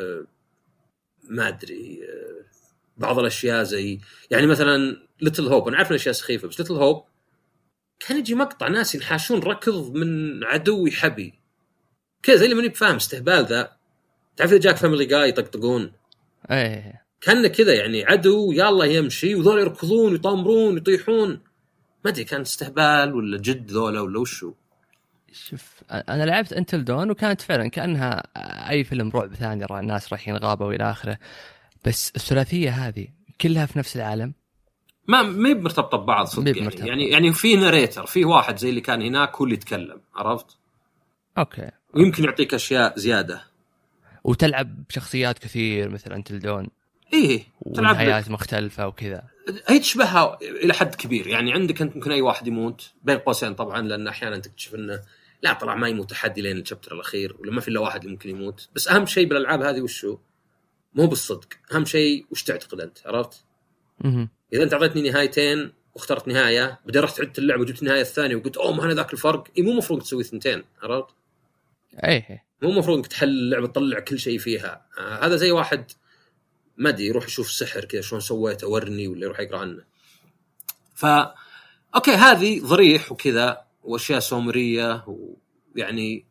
S1: ما ادري بعض الاشياء زي يعني مثلا ليتل هوب. انا عارف ان الاشياء سخيفه بس ليتل هوب كان يجي مقطع ناس ينحاشون ركض من عدو يحبي كذا زي اللي ماني بفاهم استهبال ذا. تعرف اذا جاك فاميلي جاي يطقطقون
S2: ايه
S1: كان كذا يعني عدو يلا يمشي وذول يركضون يطامرون يطيحون، ما ادري كان استهبال ولا جد ذولا ولا وشو.
S2: شوف انا لعبت انتل دون وكانت فعلا كانها اي فيلم رعب ثاني، الناس رايحين غابه والى اخره، بس الثلاثيه هذه كلها في نفس العالم
S1: ما ما مرتبطه ببعض صدق. يعني يعني يعني في ناريتر، في واحد زي اللي كان هناك هو اللي يتكلم، عرفت؟
S2: اوكي
S1: ويمكن يعطيك اشياء زياده
S2: وتلعب بشخصيات كثير مثل انتل دون.
S1: ايه
S2: تلعب حياه مختلفه وكذا.
S1: هي تشبهها الى حد كبير. يعني عندك انت ممكن اي واحد يموت بين قوسين طبعا، لان احيانا تكتشف انه لا طلع ما يموت احد لين الشابتر الاخير، ولا ما في الا واحد اللي ممكن يموت. بس اهم شيء بالالعاب هذه وشو مو بالصدق، اهم شيء وش تعتقد انت، عرفت؟
S2: م-
S1: اذا انت اعطيتني نهايتين واخترت نهايه بعدين رحت عدت اللعبه وجبت النهايه الثانيه وقلت اوه ما هنا ذاك الفرق، إيه مو مفروض تسوي ثنتين، عرفت؟
S2: ايه
S1: مو مفروض انك تحل اللعبه تطلع كل شيء فيها. آه هذا زي واحد ما ادري يروح يشوف سحر كذا شلون سويته ورني، ولا يروح يقرا عنه. ف اوكي هذه ضريح وكذا واشياء سومريه ويعني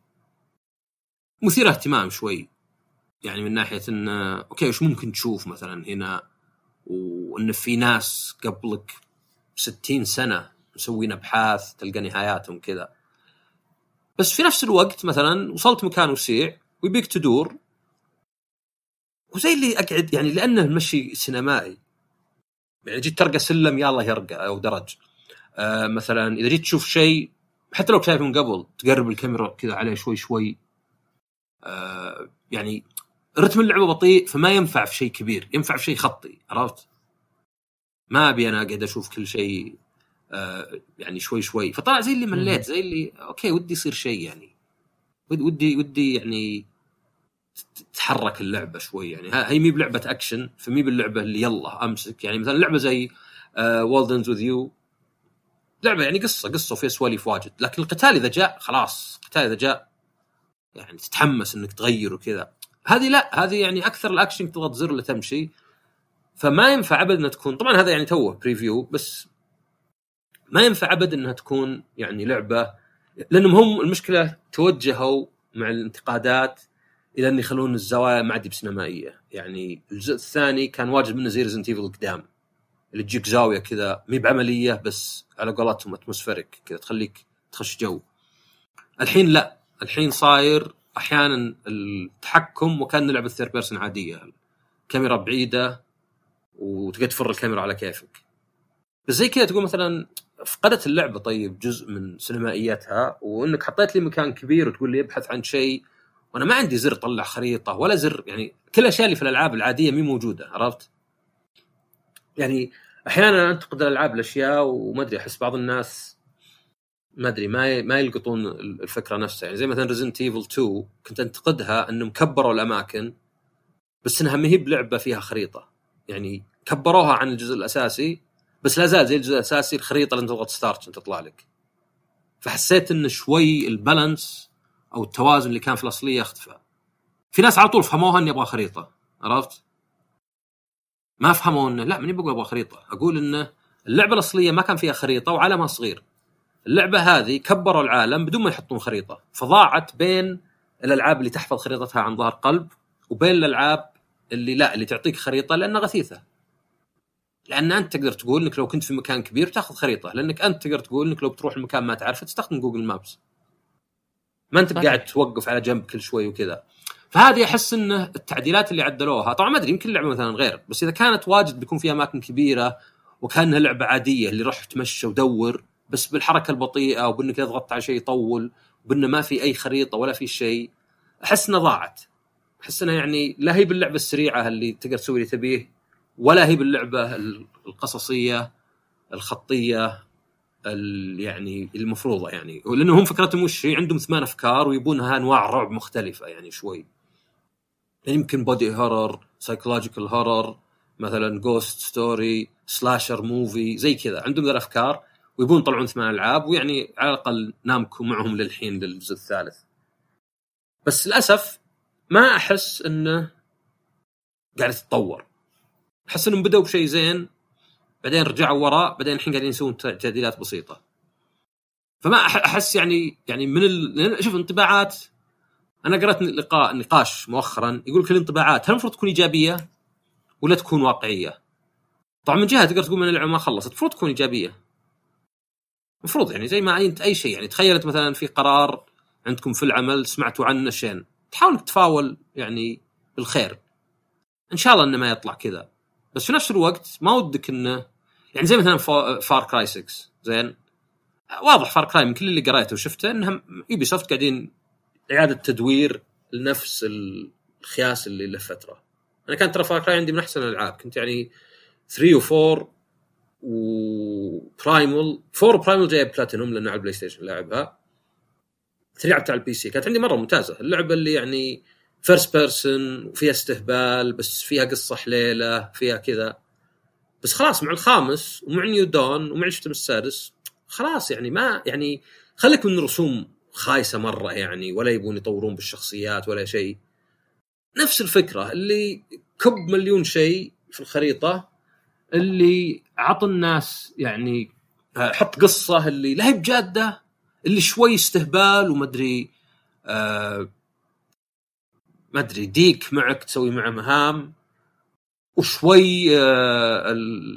S1: مثيره اهتمام شوي، يعني من ناحيه ان اوكي وش ممكن تشوف مثلا هنا، وان في ناس قبلك ستين سنه مسوين ابحاث تلقى نهاياتهم كذا. بس في نفس الوقت مثلا وصلت مكان وسيع ويبيك تدور وزي اللي اقعد، يعني لانه المشي سينمائي، يعني جيت ترقى سلم يلا يرقى او درج. آه مثلا اذا جيت تشوف شيء حتى لو شايفه من قبل تقرب الكاميرا كذا عليه شوي شوي. آه يعني رتم اللعبه بطيء فما ينفع في شيء كبير، ينفع في شيء خطي، عرفت؟ ما ابي انا اقعد اشوف كل شيء آه يعني شوي شوي. فطلع زي اللي مليت، زي اللي اوكي ودي يصير شيء، يعني ودي ودي يعني تتحرك اللعبه شوي. يعني هي مي بلعبه اكشن، فمي باللعبه اللي يلا امسك. يعني مثلا لعبه زي والدنز وذ يو لعبه يعني قصه قصه وفيها سواليف واجد، لكن القتال اذا جاء خلاص، القتال اذا جاء يعني تتحمس انك تغير وكذا. هذه لا، هذه يعني اكثر الاكشن تضغط زر لتمشي فما ينفع ابد انها تكون، طبعا هذا يعني توه بريفيو، بس ما ينفع ابد انها تكون يعني لعبه، لانهم هم المشكله توجهوا مع الانتقادات الى ان يخلون الزوايا معدي بسينمائيه. يعني الجزء الثاني كان واجد منه زي ريزنت ايفل قدام، اللي تجيك زاويه كذا مي بعمليه بس على قولتهم اتموسفيريك كذا تخليك تخش جو. الحين لا، الحين صاير احيانا التحكم وكان لعبه ثير بيرسون عاديه، كاميرا بعيده وتقدر تفر الكاميرا على كيفك. بس زي كذا تقول مثلا فقدت اللعبه طيب جزء من سينمائيتها، وانك حطيت لي مكان كبير وتقول لي ابحث عن شيء وانا ما عندي زر طلع خريطه ولا زر، يعني كل الاشياء اللي في الالعاب العاديه مي موجوده. عرفت؟ يعني احيانا انتقد الالعاب الاشياء وما ادري، احس بعض الناس ما ادري ما ما يلقطون الفكره نفسها. يعني زي مثلا ريزنت ايفل تو كنت انتقدها انهم كبروا الاماكن بس انها ما هي بلعبه فيها خريطه، يعني كبروها عن الجزء الاساسي بس لا زال زي الجزء الاساسي الخريطه اللي انت تضغط ستارت عشان تطلع لك. فحسيت ان شوي البالانس او التوازن اللي كان في الاصليه اختفى. في ناس على طول فهموها اني ابغى خريطه، عرفت؟ ما فهموا انه لا، مني بقول ابغى خريطه، اقول انه اللعبه الاصليه ما كان فيها خريطه وعالمها صغير. اللعبه هذه كبروا العالم بدون ما يحطون خريطه، فضاعت بين الالعاب اللي تحفظ خريطتها عن ظهر قلب وبين الالعاب اللي لا، اللي تعطيك خريطه لانها غثيثه. لان انت تقدر تقول انك لو كنت في مكان كبير تاخذ خريطه، لانك انت تقدر تقول انك لو بتروح المكان ما تعرفه تستخدم جوجل مابس، ما انت قاعد توقف على جنب كل شوي وكذا. فهذه احس انه التعديلات اللي عدلوها، طبعا ما ادري يمكن اللعبه مثلا غير، بس اذا كانت واجد بيكون فيها اماكن كبيره وكانها لعبه عاديه اللي روح تمشي ودور بس بالحركه البطيئه وبانك تضغط على شيء يطول وبانه ما في اي خريطه ولا في شيء، احس انها ضاعت. احس انها يعني لا هي باللعبه السريعه اللي تقدر تسوي اللي تبيه، ولا هي باللعبه القصصيه الخطيه يعني المفروضه. يعني لانه هم فكرتهم وش هي، عندهم ثمان افكار ويبونها انواع رعب مختلفه، يعني شوي يعني يمكن بودي هورر، سايكولوجيكال هورر، مثلا جوست ستوري، سلاشر موفي، زي كذا عندهم ذا الافكار ويبون يطلعون ثمان العاب، ويعني على الاقل نامكو معهم للحين للجزء الثالث. بس للاسف ما احس انه قاعد يتطور، احس انهم بدأوا بشيء زين بعدين رجعوا وراء، بعدين الحين قاعدين يسوون تعديلات بسيطه. فما احس يعني يعني من ال... شوف انطباعات، انا قرأت لقاء نقاش مؤخرا يقول كل الانطباعات هل المفروض تكون ايجابيه ولا تكون واقعيه؟ طبعا من جهه تقدر تقول من اللعبه ما خلصت المفروض تكون ايجابيه، المفروض يعني زي ما انت اي شيء، يعني تخيل انت مثلا في قرار عندكم في العمل سمعتوا عنه شين، تحاول تتفاول يعني بالخير، ان شاء الله انه ما يطلع كذا. بس في نفس الوقت ما ودك انه يعني زي مثلا فار كراي ستة، زين واضح فار كراي من كل اللي قرأته وشفته انهم يوبي سوفت قاعدين اعاده تدوير لنفس الخياس اللي له فتره. انا كانت ترى فار كراي عندي من احسن الالعاب، كنت يعني ثلاثة و4 وبرايمال فور برايمال جاي بلاتينوم لانه على البلاي ستيشن لاعبها، ثلاثة على البي سي كانت عندي مره ممتازه. اللعبه اللي يعني فيرست بيرسون وفيها استهبال بس فيها قصه حليله فيها كذا، بس خلاص مع الخامس ومع نيو دون ومع الشتم السادس خلاص يعني ما يعني خليك من رسوم خايسه مره يعني، ولا يبون يطورون بالشخصيات ولا شيء. نفس الفكره اللي كب مليون شيء في الخريطه، اللي عط الناس يعني حط قصه اللي لا هي بجاده، اللي شوي استهبال ومدري آه ما ادري ديك معك تسوي معه مهام، وشوي آه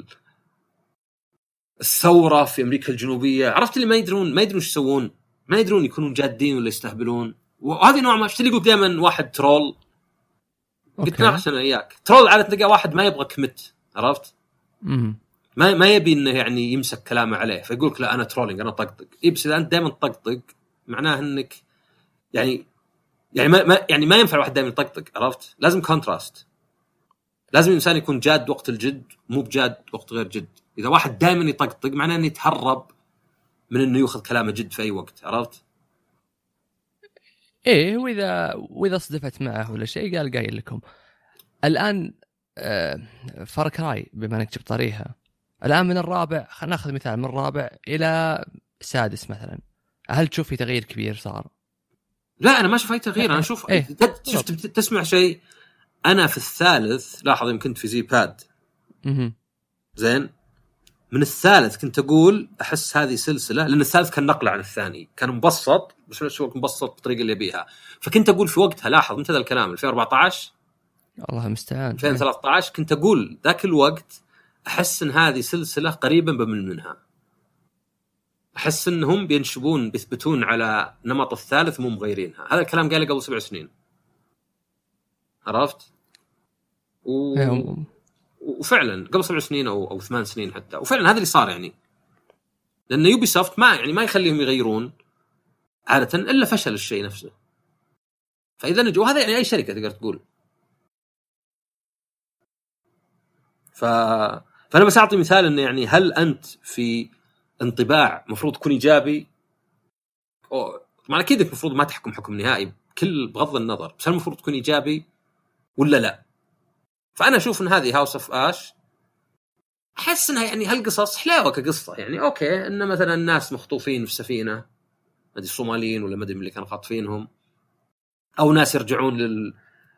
S1: الثوره في امريكا الجنوبيه، عرفت اللي ما يدرون ما يدرون ايش يسوون، ما يدرون يكونون جادين ولا يستهبلون. وهذه نوع ما اشتري يقول دائما واحد ترول، قلت ناقش انا اياك ترول على تلقى واحد ما يبغى كمت، عرفت
S2: امم
S1: ما ما يبي انه يعني يمسك كلامه عليه، فيقولك لا انا ترولينج انا طقطق. اي بس اذا انت دائما تطقطق معناه انك يعني يعني ما, ما يعني ما ينفع واحد دائما يطقطق، عرفت؟ لازم كونتراست، لازم الانسان يكون جاد وقت الجد مو بجاد وقت غير جد. اذا واحد دائما يطقطق معناه انه يتهرب من انه ياخذ كلامه جد في اي وقت، عرفت؟
S2: ايه واذا واذا صدفت معه ولا شيء قال قايل لكم الان آه فار كراي بما انك جبت طريقها الان من الرابع، خلينا ناخذ مثال من الرابع الى السادس مثلا، هل تشوف في تغيير كبير صار؟
S1: لا انا ما اشوف اي تغيير. انا اشوف
S2: إيه؟
S1: شفت تسمع شيء. انا في الثالث لاحظ يمكن كنت في زي باد
S2: اها
S1: زين. من الثالث كنت اقول احس هذه سلسله، لان الثالث كان نقله عن الثاني، كان مبسط بس نفس الوقت مبسط بالطريقه اللي يبيها. فكنت اقول في وقتها، لاحظ انت هذا الكلام ألفين وأربعة عشر
S2: الله المستعان
S1: ألفين وثلاثة عشر، كنت اقول ذاك الوقت احس ان هذه سلسله قريبا بمن منها، احس انهم بينشبون بيثبتون على نمط الثالث مو مغيرينها. هذا الكلام قاله قبل سبع سنين، عرفت؟ و... وفعلا قبل سبع سنين او او ثمان سنين حتى، وفعلا هذا اللي صار يعني. لان يوبي سوفت ما يعني ما يخليهم يغيرون عاده الا فشل الشيء نفسه. فاذا نجوا هذا يعني اي شركه تقدر تقول. ف فانا بس اعطي مثال انه يعني هل انت في انطباع مفروض تكون ايجابي؟ او طبعا اكيد المفروض ما تحكم حكم نهائي كل بغض النظر، بس هل المفروض تكون ايجابي ولا لا؟ فانا اشوف ان هذه هاوس اوف اش احس انها يعني هالقصص حلاوه كقصه يعني. اوكي ان مثلا الناس مخطوفين في سفينه، ما ادري الصوماليين ولا ما ادري اللي كانوا خاطفينهم، او ناس يرجعون لل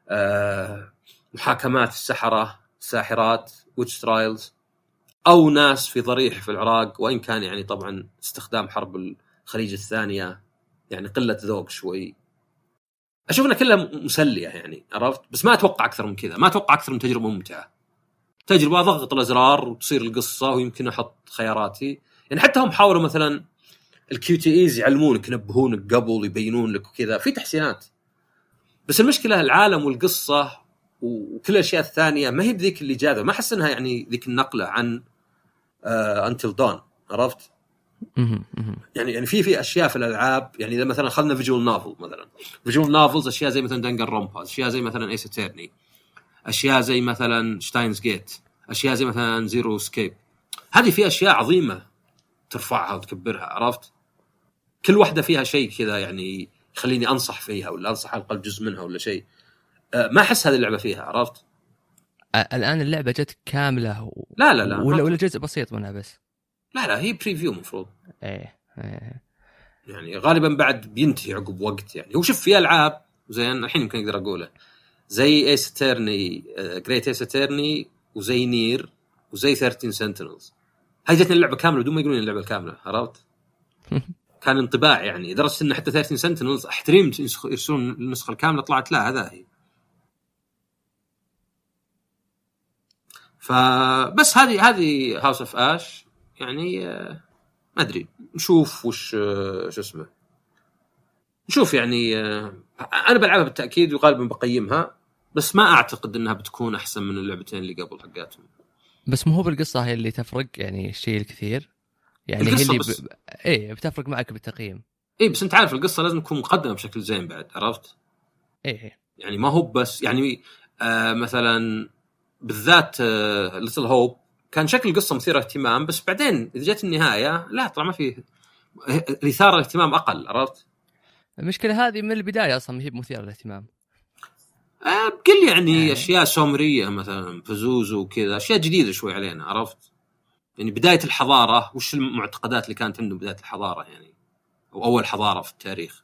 S1: محاكمات السحره الساحرات ويتش ترايلز، او ناس في ضريح في العراق، وان كان يعني طبعا استخدام حرب الخليج الثانيه يعني قله ذوق شوي. اشوف انها كلها مسليه يعني، عرفت؟ بس ما اتوقع اكثر من كذا، ما اتوقع اكثر من تجربه ممتعه. تجربه اضغط الازرار وتصير القصه ويمكن احط خياراتي يعني. حتى هم حاولوا مثلا الكيو تي ايز يعلمونك ينبهونك قبل يبينون لك وكذا في تحسينات، بس المشكله العالم والقصه وكل الاشياء الثانيه ما هي بذيك اللي جاذبه. ما احس انها يعني ذيك النقله عن انتل دون، عرفت؟ يعني يعني في في اشياء في الالعاب يعني اذا مثلا اخذنا فيجوال نوفل، مثلا فيجوال نوفلز اشياء زي مثلا دانجر رومبا، اشياء زي مثلا ايس اترني، اشياء زي مثلا شتاينز جيت، اشياء زي مثلا زيرو سكيب. هذه في اشياء عظيمه ترفعها وتكبرها، عرفت؟ كل واحده فيها شيء كذا يعني يخليني انصح فيها ولا انصح على القلب جزء منها ولا شيء. ما احس هذه اللعبه فيها، عرفت؟
S2: الان اللعبه جت كامله و...
S1: لا لا لا
S2: ولا ولا جزء بسيط منها بس؟
S1: لا لا هي بريفيو مفروض.
S2: ايه, إيه.
S1: يعني غالبا بعد بينتهي عقب وقت يعني. هو شوف في العاب زين الحين يمكن اقدر اقوله زي ايس اترني، جريت ايس اترني، وزي نير، وزي ثيرتين سنتينلز. هاي جتني اللعبه كامله بدون ما يقولون اللعبه الكامله، عرفت؟ كان انطباع يعني درجه ان حتى ثيرتين سنتينلز احترمت يرسلون النسخه الكامله، طلعت لا هذا هي. فبس هذه هذه هاوس اوف اش يعني. ما ادري نشوف وش شو اسمه نشوف يعني. انا بلعبها بالتاكيد وغالبا بقيمها، بس ما اعتقد انها بتكون احسن من اللعبتين اللي قبل حقاتهم.
S2: بس مو هو بالقصه هي اللي تفرق يعني الشيء الكثير يعني، هي اللي ب... ايه بتفرق معك بالتقييم.
S1: ايه بس انت عارف القصه لازم تكون مقدمه بشكل زين بعد، عرفت؟
S2: ايه يعني
S1: ما هو بس يعني آه مثلا بالذات آه ليتل هوب كان شكل القصه مثيره اهتمام، بس بعدين اذا جت النهايه لا طلع ما في الاثاره الاهتمام اقل، عرفت؟
S2: المشكله هذه من البدايه اصلا ما هي مثيره للاهتمام.
S1: آه بقل يعني آه. اشياء سومريه مثلا فزوزو وكذا، اشياء جديده شوي علينا، عرفت؟ يعني بدايه الحضاره، وش المعتقدات اللي كانت عندهم بدايه الحضاره يعني، او اول حضاره في التاريخ.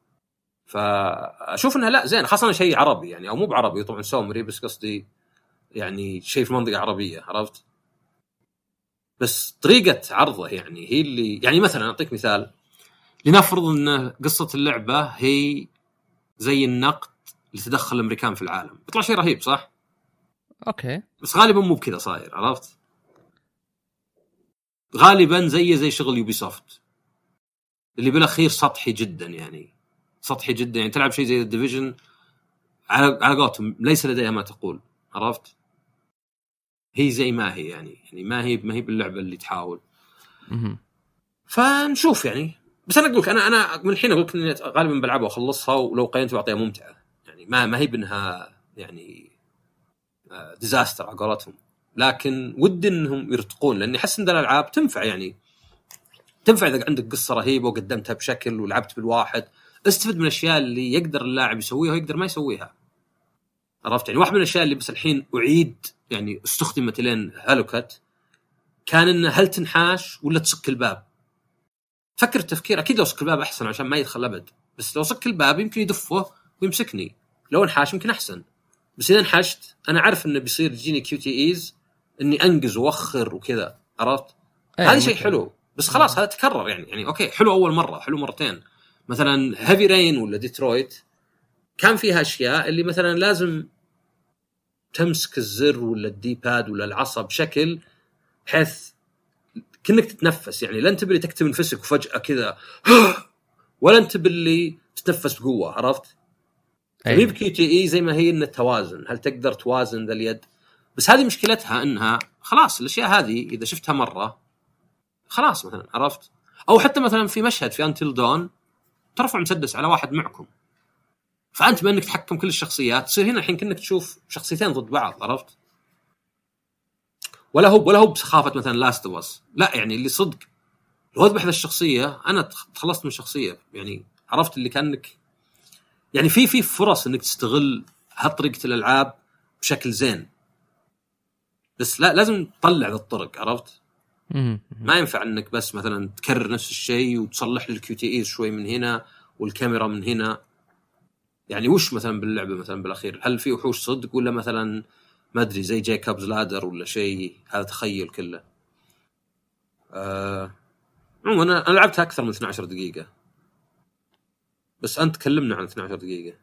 S1: فاشوف انها لا زين، خاصه شيء عربي يعني، او مو بعربي طبعا سومري، بس قصدي يعني شيء في منطقه عربيه، عرفت؟ بس طريقه عرضه يعني هي اللي يعني. مثلا اعطيك مثال، لنفرض ان قصه اللعبه هي زي النقد لتدخل الامريكان في العالم، بيطلع شيء رهيب صح؟
S2: اوكي
S1: بس غالبا مو بكذا صاير، عرفت؟ غالبا زي زي شغل يوبي سوفت اللي بالاخير سطحي جدا يعني، سطحي جدا يعني. تلعب شيء زي الديفيجن على على قولتهم ليس لديها ما تقول، عرفت؟ هي زي ما هي يعني يعني ما هي ما هي باللعبه اللي تحاول. فنشوف يعني. بس انا اقول لك انا انا من الحين اقول لك اني غالبا بلعبها واخلصها، ولو قيمت بعطيها ممتعه يعني. ما ما هي بانها يعني ديزاستر على قولتهم، لكن ودي انهم يرتقون، لاني احس ان الالعاب تنفع يعني. تنفع اذا عندك قصه رهيبه وقدمتها بشكل ولعبت بالواحد، استفد من الاشياء اللي يقدر اللاعب يسويها ويقدر ما يسويها، عرفت؟ يعني واحد من الاشياء اللي بس الحين اعيد يعني استخدمت لين هالوكت كان انه هل تنحاش ولا تسك الباب. فكر التفكير، اكيد لو سك الباب احسن عشان ما يدخل ابد، بس لو سك الباب يمكن يدفه ويمسكني، لو انحاش يمكن احسن. بس اذا انحشت انا عارف انه بيصير يجيني كيو تي ايز اني انجز واخر وكذا، عرفت؟
S2: أيه
S1: هذا شيء حلو، بس خلاص هذا تكرر يعني يعني اوكي حلو اول مره، حلو مرتين. مثلا هيفي رين ولا ديترويت كان فيها اشياء اللي مثلا لازم تمسك الزر ولا الدي باد ولا العصا بشكل بحيث كأنك تتنفس، يعني لا انت باللي تكتم نفسك وفجأة كذا ولا انت باللي تتنفس بقوة، عرفت؟
S2: أيه.
S1: فبي تي اي زي ما هي ان التوازن، هل تقدر توازن ذا اليد؟ بس هذه مشكلتها انها خلاص الاشياء هذه اذا شفتها مرة خلاص مثلا، عرفت؟ او حتى مثلا في مشهد في انتل دون ترفع مسدس على واحد معكم، فانت بانك تحكم كل الشخصيات تصير هنا الحين كأنك تشوف شخصيتين ضد بعض، عرفت؟ ولا هو ولا هو بسخافة مثلا لاست اوف اس، لا يعني اللي صدق لو اذبح ذا الشخصية انا تخلصت من الشخصية، يعني عرفت اللي كأنك يعني في في فرص انك تستغل هالطريقة الالعاب بشكل زين، بس لا لازم تطلع ذا الطرق، عرفت؟ ما ينفع انك بس مثلا تكرر نفس الشيء وتصلح لي الكيو تي اي شوي من هنا والكاميرا من هنا. يعني وش مثلا باللعبة مثلا بالاخير هل في وحوش صدق ولا مثلا ما ادري زي جايكوبز لادر ولا شيء؟ هذا تخيل كله. آه... انا انا لعبتها اكثر من اثنتي عشرة دقيقة، بس انت تكلمنا عن اثنتي عشرة دقيقة.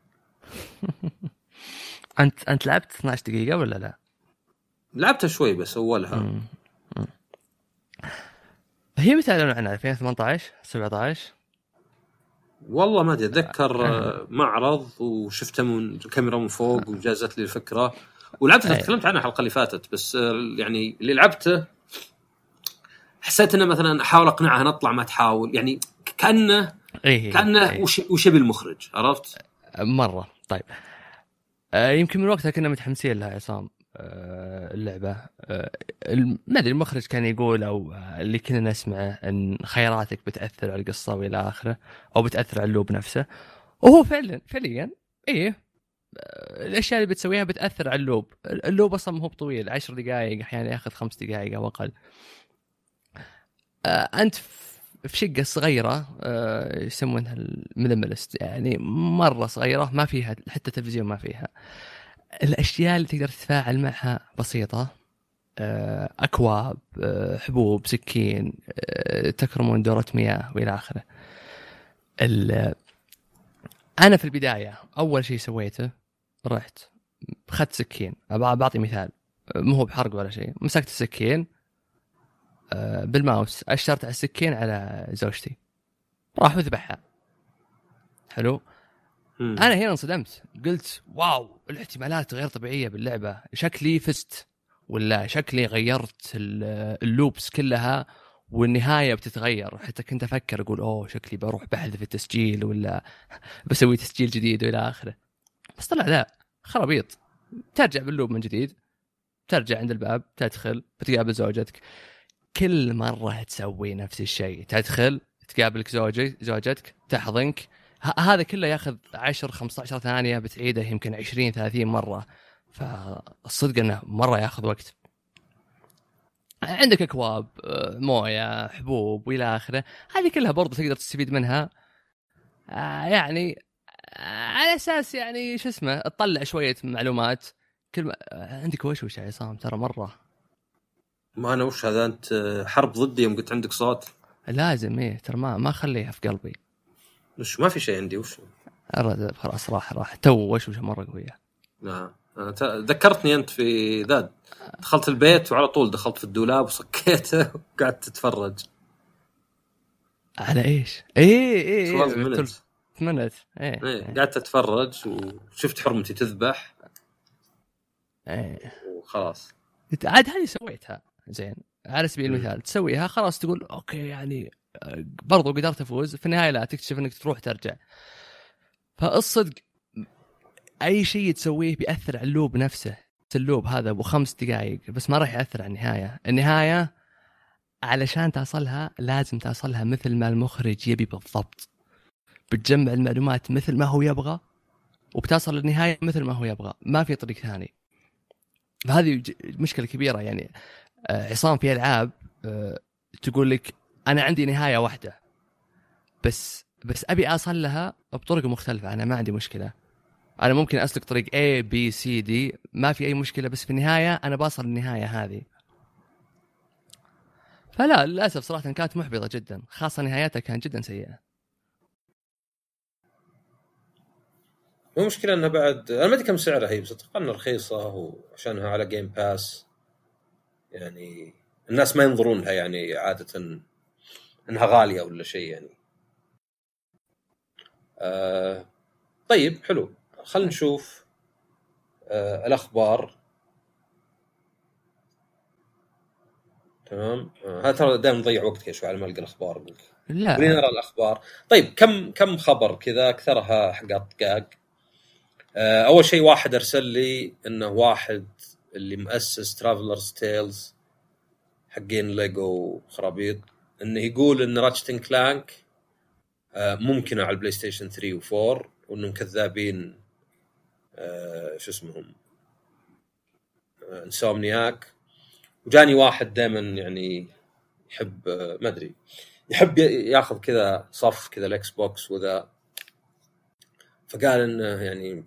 S2: انت انت لعبت اثنتي عشرة دقيقة ولا لا؟
S1: لعبتها شوي بس اولها.
S2: مم. مم. هي متى اعلنوا عنها؟ ألفين وثمانية عشر سبعة عشر؟
S1: والله ما ادري، اتذكر آه. معرض وشفتها من الكاميرا من فوق وجازت لي الفكرة ولعبتها. تكلمت عنها الحلقة اللي فاتت، بس يعني اللي لعبته حسيت انه مثلا احاول اقنعها نطلع ما تحاول، يعني كانه
S2: إيه
S1: كانه
S2: إيه.
S1: وش وش بالمخرج، عرفت؟
S2: مره. طيب آه يمكن من وقتها كنا متحمسين لها عصام. آه اللعبه آه ما ادري المخرج كان يقول او اللي كنا نسمعه ان خياراتك بتاثر على القصه والى اخره، او بتاثر على اللوب نفسه، وهو فعلا فعليا ايه الاشياء اللي بتسويها بتاثر على اللوب. اللوب اصلا مو طويل، عشر دقائق احيانا ياخذ خمس دقائق او اقل. آه انت في شقه صغيره آه يسمونها المينيماليست، يعني مره صغيره ما فيها حتى تلفزيون، ما فيها. الاشياء اللي تقدر تتفاعل معها بسيطه، آه اكواب، آه حبوب، سكين، آه تكرمون دوره مياه والى اخره. انا في البدايه اول شيء سويته رحت اخذت سكين، بعطي مثال مو هو بحرق ولا شيء، مسكت السكين بالماوس اشرت على السكين على زوجتي راح وذبحها. حلو.
S1: مم.
S2: انا هنا انصدمت، قلت واو الاحتمالات غير طبيعيه باللعبه، شكلي فزت ولا شكلي غيرت اللوبس كلها والنهايه بتتغير. حتى كنت افكر اقول اوه شكلي بروح بحذف التسجيل ولا بسوي تسجيل جديد والى اخره، بس طلع لا، خرابيط. ترجع باللوب من جديد، ترجع عند الباب، تدخل بتقابل زوجتك، كل مرة تسوي نفس الشيء، تدخل تقابلك زوجي زوجتك تحضنك، ه- هذا كله ياخذ عشر خمسة عشر ثانية، بتعيده يمكن عشرين ثلاثين مرة. فالصدق انه مرة ياخذ وقت. عندك اكواب، مويه، حبوب والى اخره، هذه كلها برضو تقدر تستفيد منها. آه يعني على اساس يعني شو اسمه تطلع شويه معلومات. كل ما عندك وشوش يا عصام ترى مره.
S1: ما انا وش هذا انت حرب ضدي يوم قلت عندك صوت؟
S2: لازم ايه ترى ما ما خليها في قلبي.
S1: وش ما في شيء عندي وش
S2: خلاص راح راح تو وشوش مره قويه.
S1: لا ذكرتني انت في ذا، دخلت البيت وعلى طول دخلت في الدولاب وصكيته وقعدت تتفرج
S2: على ايش؟ ايه ايه
S1: ايه
S2: ثمانية
S1: ايه, إيه. قعدت اتفرج وشفت حرمتي تذبح
S2: ايه
S1: وخلاص.
S2: عاد هذه سويتها زين على سبيل المثال، تسويها خلاص تقول اوكي يعني برضو قدرت افوز، في النهايه لا تكتشف انك تروح ترجع. فالصدق اي شيء تسويه بيأثر على اللوب نفسه. اللوب هذا ابو خمس دقائق بس ما راح يأثر على النهايه. النهايه علشان تصلها لازم تصلها مثل ما المخرج يبي بالضبط، بتجمع المعلومات مثل ما هو يبغى وبتصل للنهايه مثل ما هو يبغى، ما في طريق ثاني. فهذه مشكله كبيره. يعني عصام في العاب تقول لك انا عندي نهايه واحده بس بس ابي اصل لها بطرق مختلفه، انا ما عندي مشكله، انا ممكن اسلك طريق A B C D ما في اي مشكله، بس في النهايه انا باصل للنهايه هذه. فلا للاسف صراحه كانت محبطه جدا، خاصه نهايتها كانت جدا سيئه.
S1: مو مشكله انها بعد انا ما ادري كم سعرها هي، بس اتوقع انها رخيصه وعشانها على جيم باس يعني الناس ما ينظرون لها يعني عاده انها غاليه ولا شيء يعني. آه طيب حلو، خلينا نشوف آه الاخبار. تمام. آه هذا ترى دائما نضيع وقت كذا شوي على ما نلقى الاخبار.
S2: لا
S1: خلينا نرى الاخبار. طيب كم كم خبر كذا اكثرها حقات دقائق. آه اول شيء واحد ارسل لي انه واحد اللي مؤسس ترافلرز تيلز حقين ليجو خرابيط، انه يقول ان راتشت كلانك آه ممكنه على البلاي ستيشن ثري وفور، وانهم كذابين آه شو اسمهم آه انسومنياك. وجاني واحد دائما يعني يحب آه ما ادري يحب ياخذ كذا صف كذا الاكس بوكس وذا، فقال انه يعني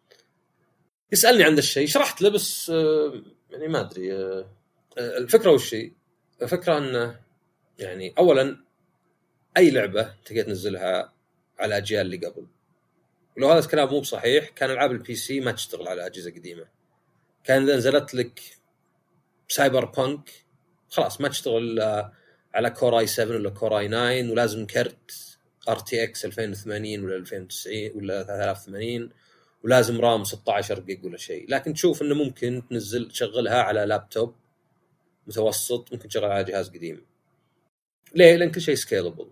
S1: يسالني عن الشيء، شرحت له بس آه يعني ما ادري آه الفكره والشيء. الفكره انه يعني اولا اي لعبه تقدر تنزلها على اجيال اللي قبل، ولو هذا الكلام مو بصحيح كان العاب البي سي ما تشتغل على اجهزه قديمه. كان اذا نزلت لك سايبر بانك خلاص ما تشتغل على كور اي سبعة ولا كور اي تسعة، ولازم كرت ار تي اكس ألفين وثمانين ولا ألفين وتسعين ولا ثلاثة آلاف وثمانين، ولازم رام ستة عشر جيج ولا شيء. لكن تشوف انه ممكن تنزل تشغلها على لابتوب متوسط، ممكن تشغلها على جهاز قديم. ليه؟ لان كل شيء سكيلبل.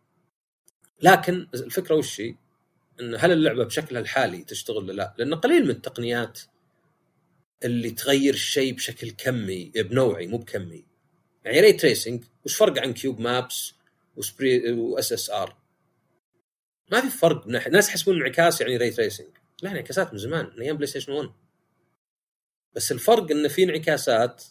S1: لكن الفكره وشي ان هل اللعبه بشكلها الحالي تشتغل ولا لا؟ لان قليل من التقنيات اللي تغير الشيء بشكل كمي بنوعي مو بكمي. يعني ري تريسنج وش فرق عن كيوب مابس وسبري واس اس ار؟ ما في فرق. الناس يحسبون انعكاس يعني ري تريسنج، لا انعكاسات من زمان من ايام بلاي ستيشن ون. بس الفرق ان في انعكاسات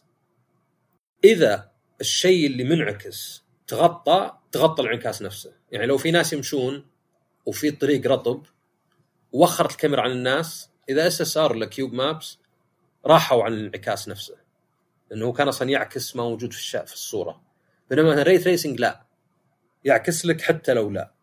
S1: اذا الشيء اللي منعكس تغطى تغطى الانعكاس نفسه. يعني لو في ناس يمشون وفي طريق رطب ووخرت الكاميرا عن الناس، اذا اس اس ار ولا كيوب مابس راحوا عن الانعكاس نفسه، لانه كان اصلا يعكس ما موجود في الشاف في الصوره. بينما الري تريسنج لا، يعكس لك حتى لو لا.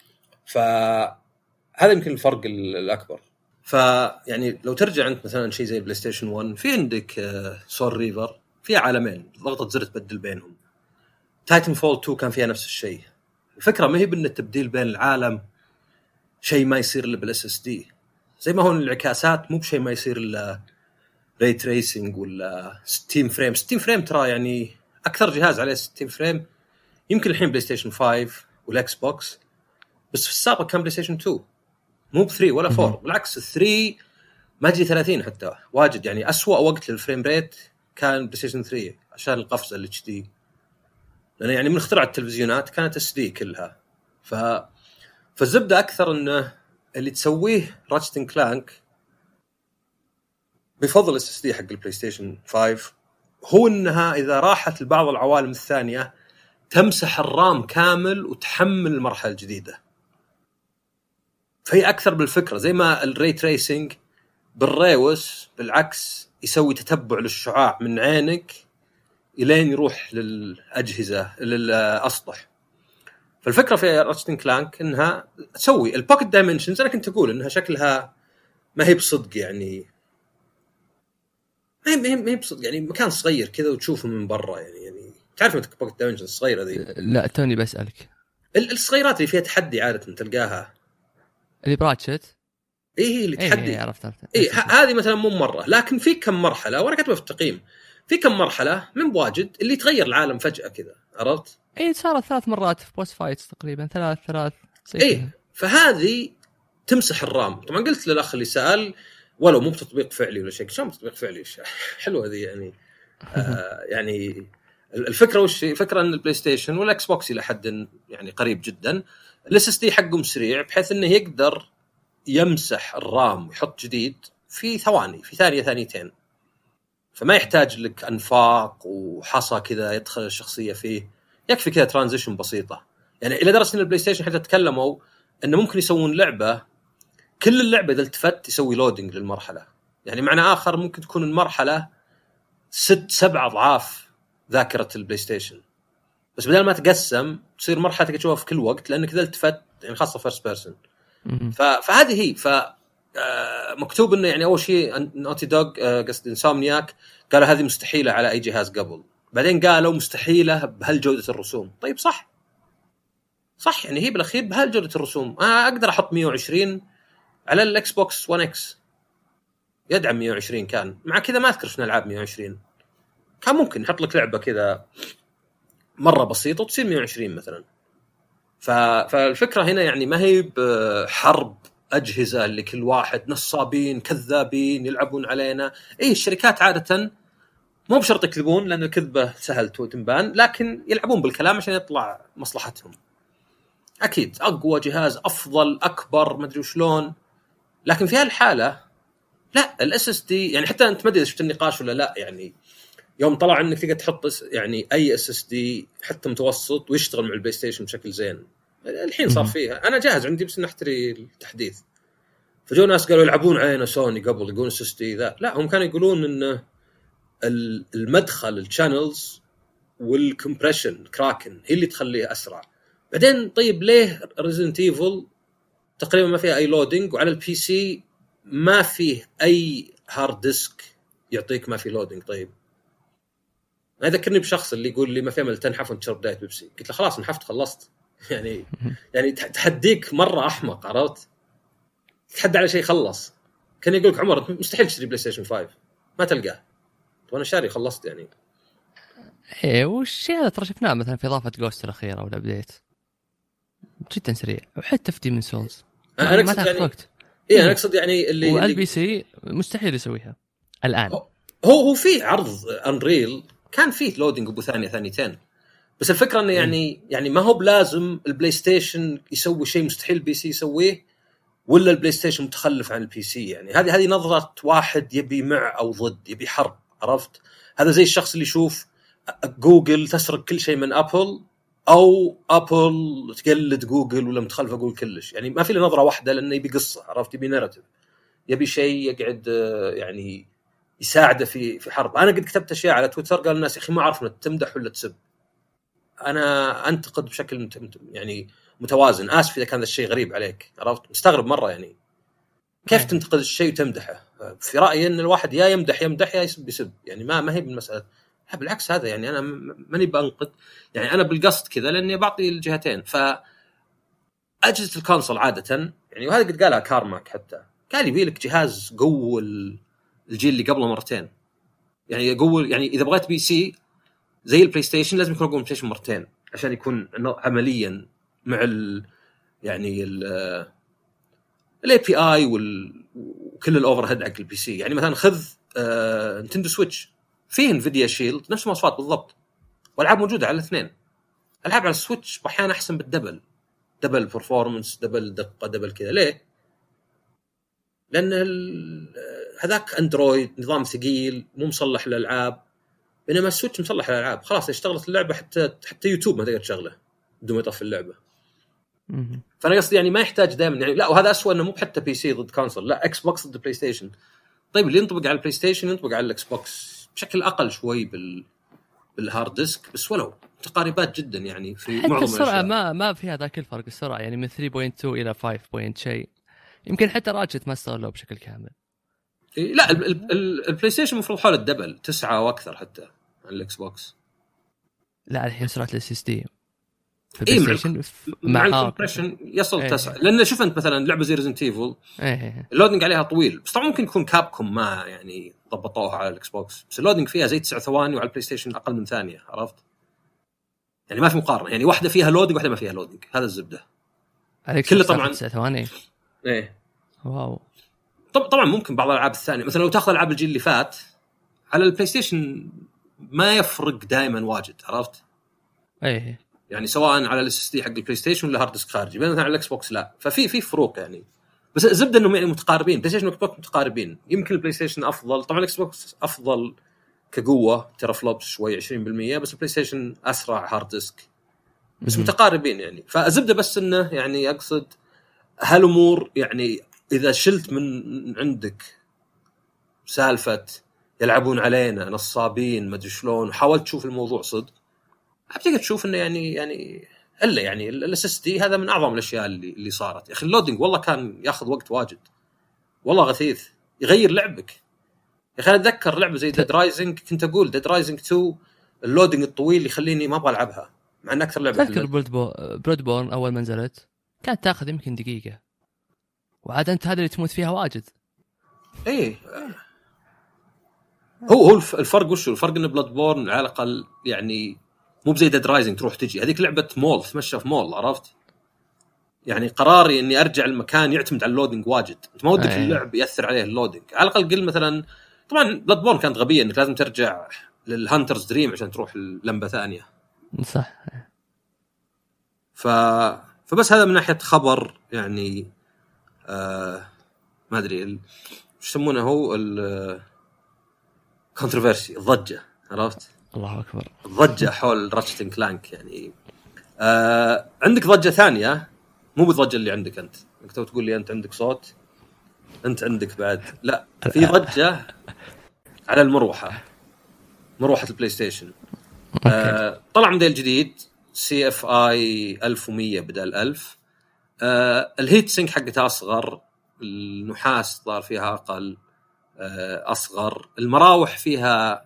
S1: فهذا يمكن الفرق الاكبر. فيعني لو ترجع انت مثلا شيء زي بلاي ستيشن ون، في عندك سول ريفر في عالمين ضغطه زر تبدل بينهم. تايتن فول تو كان فيها نفس الشيء. الفكره ما هي بان التبديل بين العالم شيء ما يصير الا بالاس اس دي، زي ما هو الانعكاسات مو بشيء ما يصير الا ري تريسنج ولا ستين فريم. ستين فريم ترى يعني اكثر جهاز عليه ستين فريم يمكن الحين بلاي ستيشن فايف والاكس بوكس، بس في السابق كان بلاي ستيشن تو مو ثري ولا فور. بالعكس ثري ما تجي ثلاثين حتى واجد. يعني أسوأ وقت للفريم ريت كان بلاي ستيشن ثري عشان القفزه الاتش دي، لأن يعني من اختراع التلفزيونات كانت اس دي كلها. ف فالزبده اكثر انه اللي تسويه راتشت كلانك بفضل اس اس دي حق البلاي ستيشن فايف هو انها اذا راحت لبعض العوالم الثانيه تمسح الرام كامل وتحمل المرحله الجديده. فهي اكثر بالفكره، زي ما الري تريسنج بالريوس بالعكس يسوي تتبع للشعاع من عينك الين يروح للاجهزه للاسطح. فالفكره في راتشت كلانك انها تسوي البوكيت دايمنشنز. انا كنت اقول انها شكلها ما هي بصدق، يعني ما هي ما هي بصدق، يعني مكان صغير كذا وتشوفه من برا. يعني يعني تعرف انت بوكيت دايمنشنز الصغيره ذي؟
S2: لا توني بسالك.
S1: الصغيرات اللي فيها تحدي عاده تلقاها
S2: اللي براتشت.
S1: ايه هي اللي تحدي.
S2: ايه عرفت عرفت.
S1: ايه هذه مثلا مو مره، لكن في كم مرحله وانا كاتبه في التقييم، في كم مرحله من بواجد اللي تغير العالم فجاه كذا، عرفت؟
S2: ايه صارت ثلاث مرات في بوس فايتس تقريبا، ثلاث ثلاث
S1: ايه. فهذه تمسح الرام. طبعا قلت للاخ اللي سال ولو مو بتطبيق فعلي ولا شيء، شلون تطبيق فعلي؟ حلوه هذه يعني. آه يعني الفكره وش الفكره ان البلاي ستيشن والاكس بوكس الى حد يعني قريب جدا الاس اس دي حقهم سريع بحيث انه يقدر يمسح الرام ويحط جديد في ثواني، في ثانيه ثانيتين. فما يحتاج لك انفاق وحصى كذا يدخل الشخصيه فيه، يكفي كذا ترانزيشن بسيطه. يعني الى درجه ان البلاي ستيشن حتى تكلموا انه ممكن يسوون لعبه كل اللعبه اذا التفت يسوي لودينج للمرحله. يعني معنى اخر ممكن تكون المرحله ست سبع اضعاف ذاكره البلاي ستيشن. بس بدل ما تقسم تصير مرحله تشوفها في كل وقت لانك اذا التفت يعني خاصه فيرست بيرسون. فهذه هي ف مكتوب انه يعني اول شيء نوتي دوغ قصد انسومنياك قالوا هذه مستحيله على اي جهاز قبل، بعدين قالوا مستحيله بهالجوده الرسوم. طيب صح صح يعني هي بالاخير بهالجوده الرسوم انا اقدر احط مية وعشرين على الاكس بوكس ون اكس يدعم مية وعشرين، كان مع كذا ما اذكر شنو العاب مية وعشرين، كان ممكن يحط لك لعبه كذا مره بسيطه وتصير مية وعشرين مثلا. فالفكره هنا يعني ما هي بحرب اجهزه اللي كل واحد نصابين كذابين يلعبون علينا. اي الشركات عاده مو بشرط يكذبون لان الكذبه سهل تنبان، لكن يلعبون بالكلام عشان يطلع مصلحتهم. اكيد اقوى جهاز افضل اكبر ما ادري شلون، لكن في هالحاله لا الاس اس دي يعني حتى انت ما ادري شفت النقاش ولا لا، يعني يوم طلع انك تقدر تحط يعني اي اس اس دي حتى متوسط ويشتغل مع البلاي ستيشن بشكل زين. الحين صار فيها انا جاهز عندي بس نحتري التحديث. فجو ناس قالوا يلعبون علينا سوني قبل يقولون اس اس دي ذا، لا هم كانوا يقولون ان المدخل الشانلز والكمبريشن كراكن هي اللي تخليه اسرع. بعدين طيب ليه ريزيدنت ايفل تقريبا ما فيها اي لودينج وعلى البي سي ما فيه اي هارد ديسك يعطيك ما في لودينج؟ طيب ما يذكرني بشخص اللي يقول لي ما في امل تنحف وانت شرب دايت بيبسي. قلت له خلاص نحفت خلصت. يعني يعني تحديك مره احمق، عرفت؟ تحدى على شيء خلص. كان يقولك عمر مستحيل تشتري بلاي ستيشن خمسة ما تلقاه وانا شاري خلصت يعني.
S2: ايه والشيء هذا ترى شفناه مثلا في اضافه جوست الاخيره ولا بديت جدا سريع، وحتى في ديمن سولز
S1: انا اقصد يعني
S2: وقت.
S1: ايه انا اقصد يعني اللي
S2: والبي سي مستحيل يسويها الان.
S1: هو هو في عرض انريل كان فيه لودينج ابو ثانيه ثانيتين، بس الفكره انه يعني يعني ما هو بلازم البلاي ستيشن يسوي شيء مستحيل البي سي يسويه ولا البلاي ستيشن متخلف عن البي سي. يعني هذه هذه نظره واحد يبي مع او ضد، يبي حرب، عرفت؟ هذا زي الشخص اللي يشوف جوجل تسرق كل شيء من ابل او ابل تقلد جوجل ولا متخلفه جوجل كلش. يعني ما في له نظره واحده لانه يبي قصه، عرفت؟ يبي ناراتيف، يبي شيء يقعد يعني يساعده في في حرب. انا قد كتبت اشياء على تويتر قال الناس يا اخي ما اعرف تمدح ولا تسب. انا انتقد بشكل يعني متوازن. اسف اذا كان ذا الشيء غريب عليك، عرفت؟ مستغرب مره يعني كيف تنتقد الشيء وتمدحه. في رايي ان الواحد يا يمدح يمدح يا يسب يسب، يعني ما ما هي بالمساله. بالعكس هذا يعني انا ماني بنقد، يعني انا بالقصد كذا لاني بعطي الجهتين. ف اجهزه الكونسول عاده يعني وهذا قد قالها كارماك حتى قال يبي لك جهاز قوي الجيل اللي قبله مرتين. يعني يقول يعني اذا بغيت بي سي زي البلاي ستيشن لازم يكون قوي البلاي ستيشن مرتين عشان يكون عمليا مع ال يعني ال الاي بي اي وكل الاوفر هيد حق البي سي. يعني مثلا خذ آه نينتندو سويتش فيه انفيديا شيلد نفس المواصفات بالضبط والعاب موجوده على الاثنين. العاب على السويتش احيانا احسن بالدبل، دبل برفورمانس، دبل دقه، دبل كذا. ليه؟ لان هذاك اندرويد نظام ثقيل مو مصلح للالعاب، بينما السويتش مصلح للالعاب. خلاص اشتغلت اللعبه حتى حتى يوتيوب ما تقدر تشغله بدون ما يطفي اللعبه. فانا قصدي يعني ما يحتاج دائما يعني لا. وهذا اسوء انه مو حتى بي سي ضد كونسول، لا اكس بوكس ضد بلاي ستيشن. طيب اللي ينطبق على البلاي ستيشن ينطبق على الاكس بوكس بشكل اقل شوي بال بالهارد ديسك، بس ولو متقاربات جدا يعني في معظم
S2: السرعه
S1: الأشياء.
S2: ما ما في هذاك الفرق السرعه يعني من ثلاثة فاصلة اثنين الى خمسة بوينت شيء. يمكن حتى راجت ما استغلوا بشكل كامل.
S1: لا البلاي ستيشن المفروض حول الدبل تسعة واكثر حتى عن الاكس بوكس.
S2: لا الحين سرعه الاس اس دي في
S1: إيه
S2: البلاي ستيشن
S1: مع الكمبريشن يصل
S2: إيه.
S1: تسعة. لان شوف انت مثلا لعبه زي ريزنت ايفل
S2: ايه
S1: اللودنج عليها طويل، بس طبعا ممكن يكون كابكم ما يعني ضبطوها على الاكس بوكس، بس اللودنج فيها زي تسع ثواني وعلى البلاي ستيشن اقل من ثانيه، عرفت؟ يعني ما في مقارنه، يعني واحده فيها لودنج واحده ما فيها لودنج. هذا الزبده كله طبعا
S2: تسع ثواني.
S1: ايه
S2: واو.
S1: طب طبعا ممكن بعض الالعاب الثانيه مثلا لو تاخذ العاب الجيل اللي فات على البلاي ستيشن ما يفرق دائما واجد، عرفت؟
S2: ايه
S1: يعني سواء على الاس اس دي حق البلاي ستيشن ولا هارد ديسك خارجي، مثلا على الاكس بوكس لا. ففي في فروق يعني، بس الزبده انهم يعني متقاربين. بلاي ستيشن واكس بوكس متقاربين. يمكن البلاي ستيشن افضل طبعا، الاكس بوكس افضل كقوه ترى فلوبس شوي عشرين بالمية، بس البلاي ستيشن اسرع هارد ديسك، بس م- متقاربين يعني. فالزبده بس انه يعني اقصد هالامور يعني اذا شلت من عندك سالفه يلعبون علينا نصابين ما ادري شلون وحاولت تشوف الموضوع صدق، ابتدي تشوف انه يعني يعني الا يعني الاس اس دي هذا من اعظم الاشياء اللي اللي صارت. يا اخي اللودينج والله كان ياخذ وقت واجد والله غثيث، يغير لعبك. يا اخي اتذكر لعبه زي ديد رايزنج، كنت اقول ديد رايزنج تو اللودينج الطويل يخليني ما ابغى العبها، مع ان اكثر لعبه
S2: تذكر برود بو... برود بورن اول ما نزلت كانت تاخذ يمكن دقيقه، وعاد انت هذا اللي تموت فيها واجد.
S1: ايه هو هو الفرق وش الفرق؟ ان بلاد بورن على الاقل يعني مو بزي ديد رايزنج تروح تجي، هذيك لعبه مول تمشى في مول، عرفت يعني قراري اني ارجع المكان يعتمد على اللودينج واجد. انت ما ودك اللعب ياثر عليه اللودينج. على الاقل قل مثلا، طبعا بلاد بورن كانت غبيه انك لازم ترجع للهانترز دريم عشان تروح لمبه ثانيه
S2: صح.
S1: ف فبس هذا من ناحيه خبر يعني آه... ما ادري ال... ايش يسمونه هو ال كونتروفيرسي، الضجه، عرفت؟
S2: الله اكبر
S1: الضجه حول راتشت كلانك يعني. آه... عندك ضجه ثانيه مو بالضجه اللي عندك انت، انك تو تقول لي انت عندك صوت، انت عندك بعد لا، في ضجه على المروحه، مروحه البلاي ستيشن. آه... طلع موديل جديد سي اف اي ألف ومية بدل ألف. آه... الهيت سينك حقتها اصغر، النحاس صار فيها اقل، آه... اصغر، المراوح فيها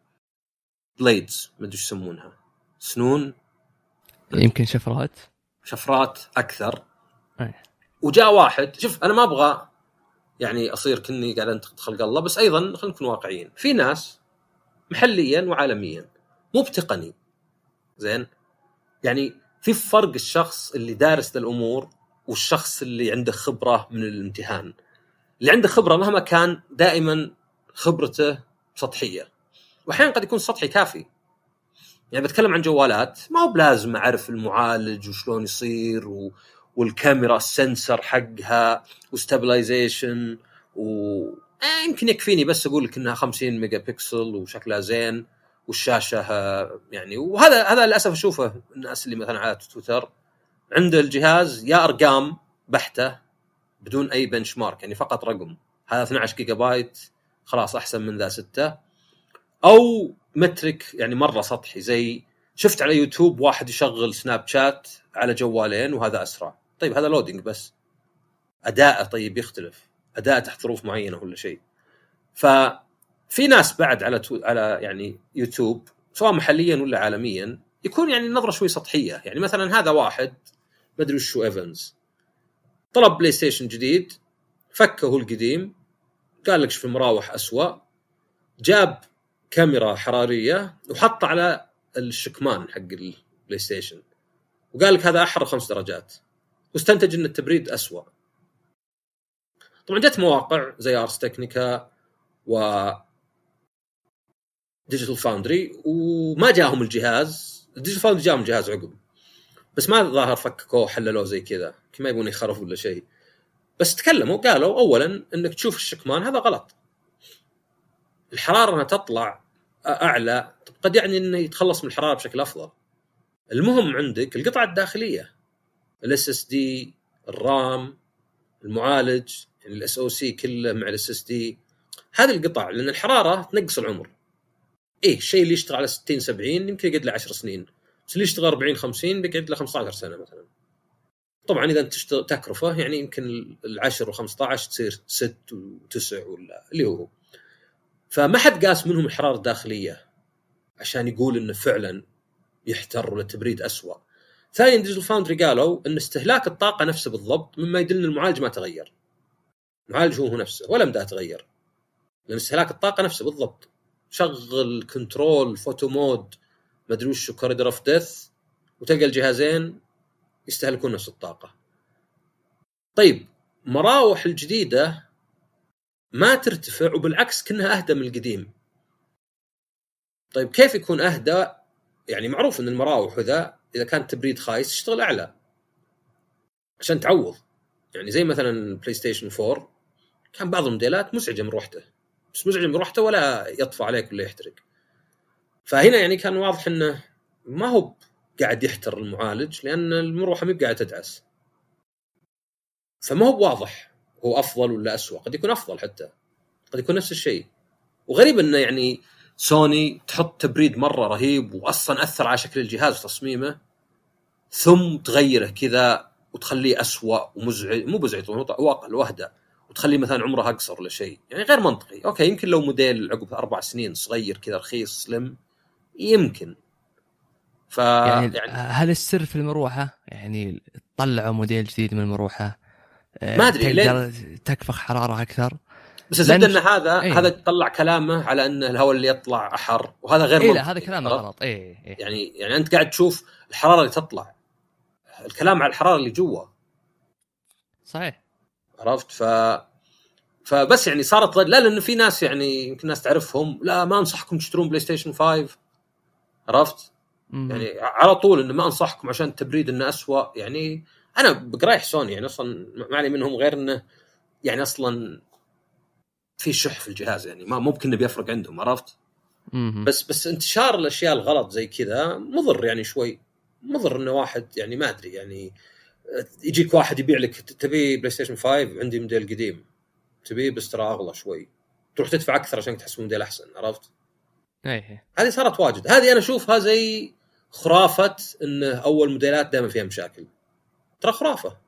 S1: بليدز ما ادري ايش يسمونها، سنون
S2: يمكن شفرات
S1: شفرات اكثر.
S2: أي.
S1: وجاء واحد، شوف انا ما ابغى يعني اصير كني قاعد انتقد خلق الله، بس ايضا خلينا نكون واقعيين، في ناس محليا وعالميا مو بتقني زين، يعني في فرق الشخص اللي دارس للامور والشخص اللي عنده خبره من الامتحان. اللي عنده خبره مهما كان دائما خبرته سطحيه، واحيانا قد يكون سطحي كافي. يعني بتكلم عن جوالات ما هو بلازم اعرف المعالج وشلون يصير و... والكاميرا السنسر حقها وستابلايزيشن و آه يمكن يكفيني بس اقول لك انها خمسين ميجا بكسل وشكلها زين والشاشه يعني. وهذا هذا للاسف اشوفه الناس اللي مثلا على تويتر عنده الجهاز يا ارقام بحته بدون اي بنش مارك، يعني فقط رقم، هذا اثني عشر جيجا بايت خلاص احسن من ذا ستة، او مترك يعني مره سطحي. زي شفت على يوتيوب واحد يشغل سناب شات على جوالين وهذا اسرع. طيب هذا لودينج بس، اداءه طيب يختلف، اداء تحت ظروف معينه ولا شيء. ففي ناس بعد على تو... على يعني يوتيوب سواء محليا ولا عالميا يكون يعني النظره شوي سطحيه. يعني مثلا هذا واحد ما ادري شو ايفنز طلب بلاي ستيشن جديد، فكه القديم، قال لك في المراوح أسوأ، جاب كاميرا حراريه وحط على الشكمان حق البلاي ستيشن وقال لك هذا احر خمس درجات، واستنتج ان التبريد أسوأ. طبعا جت مواقع زي ارس تكنيكا و ديجيتال فاوندري وما جاهم الجهاز، الديجيتال فاوندري جاهم الجهاز عقب، بس ما ظاهر فككوه حللوه زي كذا كما يبون يخرفوا ولا شيء. بس تكلموا قالوا اولا انك تشوف الشكمان هذا غلط، الحراره انها تطلع اعلى قد يعني انه يتخلص من الحراره بشكل افضل. المهم عندك القطعه الداخليه، الاس اس دي، الرام، المعالج، يعني الاس او سي كله مع الاس اس دي، هذه القطع لان الحراره تنقص العمر. ايه الشيء اللي يشتغل على ستين سبعين يمكن يقعد له عشر سنين، بس اللي يشتغل أربعين خمسين بيقعد له خمسة عشر سنه مثلا. طبعا اذا انت تشتغل تكرفه يعني يمكن العشر وخمسة عشر تصير ست وتسع ولا اللي هو. فما حد قاس منهم الحراره الداخليه عشان يقول انه فعلا يحتر ولا التبريد أسوأ. ثانيا ديجيتال فاوندري قالوا ان استهلاك الطاقه نفسه بالضبط، مما يدل ان المعالج ما تغير، المعالج هو نفسه ولا مدى تغير، لان استهلاك الطاقه نفسه بالضبط. شغل كنترول فوتو مود ما ادري وش كوريدور اوف ديث وتلقى الجهازين يستهلكون نفس الطاقه. طيب مراوح الجديده ما ترتفع وبالعكس كأنها اهدى من القديم. طيب كيف يكون اهدى؟ يعني معروف ان المراوح ذا اذا كان تبريد خايس تشتغل اعلى عشان تعوض. يعني زي مثلا بلاي ستيشن فور كان بعض الموديلات مزعجه مروحته، بس مزعجه مروحته ولا يطفى عليك ولا يحترق. فهنا يعني كان واضح انه ما هو قاعد يحتر المعالج لان المروحه ما قاعده تدعس، فما هو واضح هو افضل ولا اسوء. قد يكون افضل، حتى قد يكون نفس الشيء. وغريب انه يعني سوني تحط تبريد مره رهيب واصلا اثر على شكل الجهاز وتصميمه، ثم تغيره كذا وتخليه أسوأ ومزعج، مو مزعج واقع واحدة، وتخليه مثلا عمره أقصر ولا شيء، يعني غير منطقي. أوكي يمكن لو موديل عقب أربع سنين صغير كذا رخيص سلم يمكن. ف
S2: يعني,
S1: يعني
S2: هل السر في المروحة؟ يعني طلعوا موديل جديد من المروحة
S1: ما أدري
S2: تقدر تكفخ حرارة أكثر،
S1: بس الزبدة
S2: مش...
S1: أن هذا
S2: ايه.
S1: هذا تطلع كلامه على أن الهواء اللي يطلع أحر، وهذا غير
S2: إيه
S1: منطقي.
S2: لا هذا كلام غلط. إيه, إيه.
S1: يعني يعني أنت قاعد تشوف الحرارة اللي تطلع، الكلام على الحرارة اللي جوا.
S2: صحيح.
S1: عرفت؟ ف فبس يعني صارت ضد... لا لأنه في ناس يعني يمكن ناس تعرفهم، لا ما أنصحكم تشترون بلاي ستيشن خمسة. عرفت؟
S2: مم.
S1: يعني على طول إنه ما أنصحكم عشان التبريد إنه أسوأ. يعني أنا بقرايح سوني يعني أصلا ما علي منهم غير إنه يعني أصلا في شح في الجهاز، يعني ما ممكن إنه بيفرق عندهم. عرفت؟
S2: مم.
S1: بس بس انتشار الأشياء الغلط زي كذا مضر، يعني شوي مضر. إنه واحد يعني ما أدري يعني يجيك واحد يبيع لك تبي بلاي ستيشن خمسة، عندي موديل قديم تبيه بس ترى أغلى شوي، تروح تدفع أكثر عشان تحس موديل أحسن. عرفت؟
S2: ايه
S1: هذه صارت واجد. هذه أنا أشوفها زي خرافة إنه أول موديلات دائما فيها مشاكل. ترى خرافة.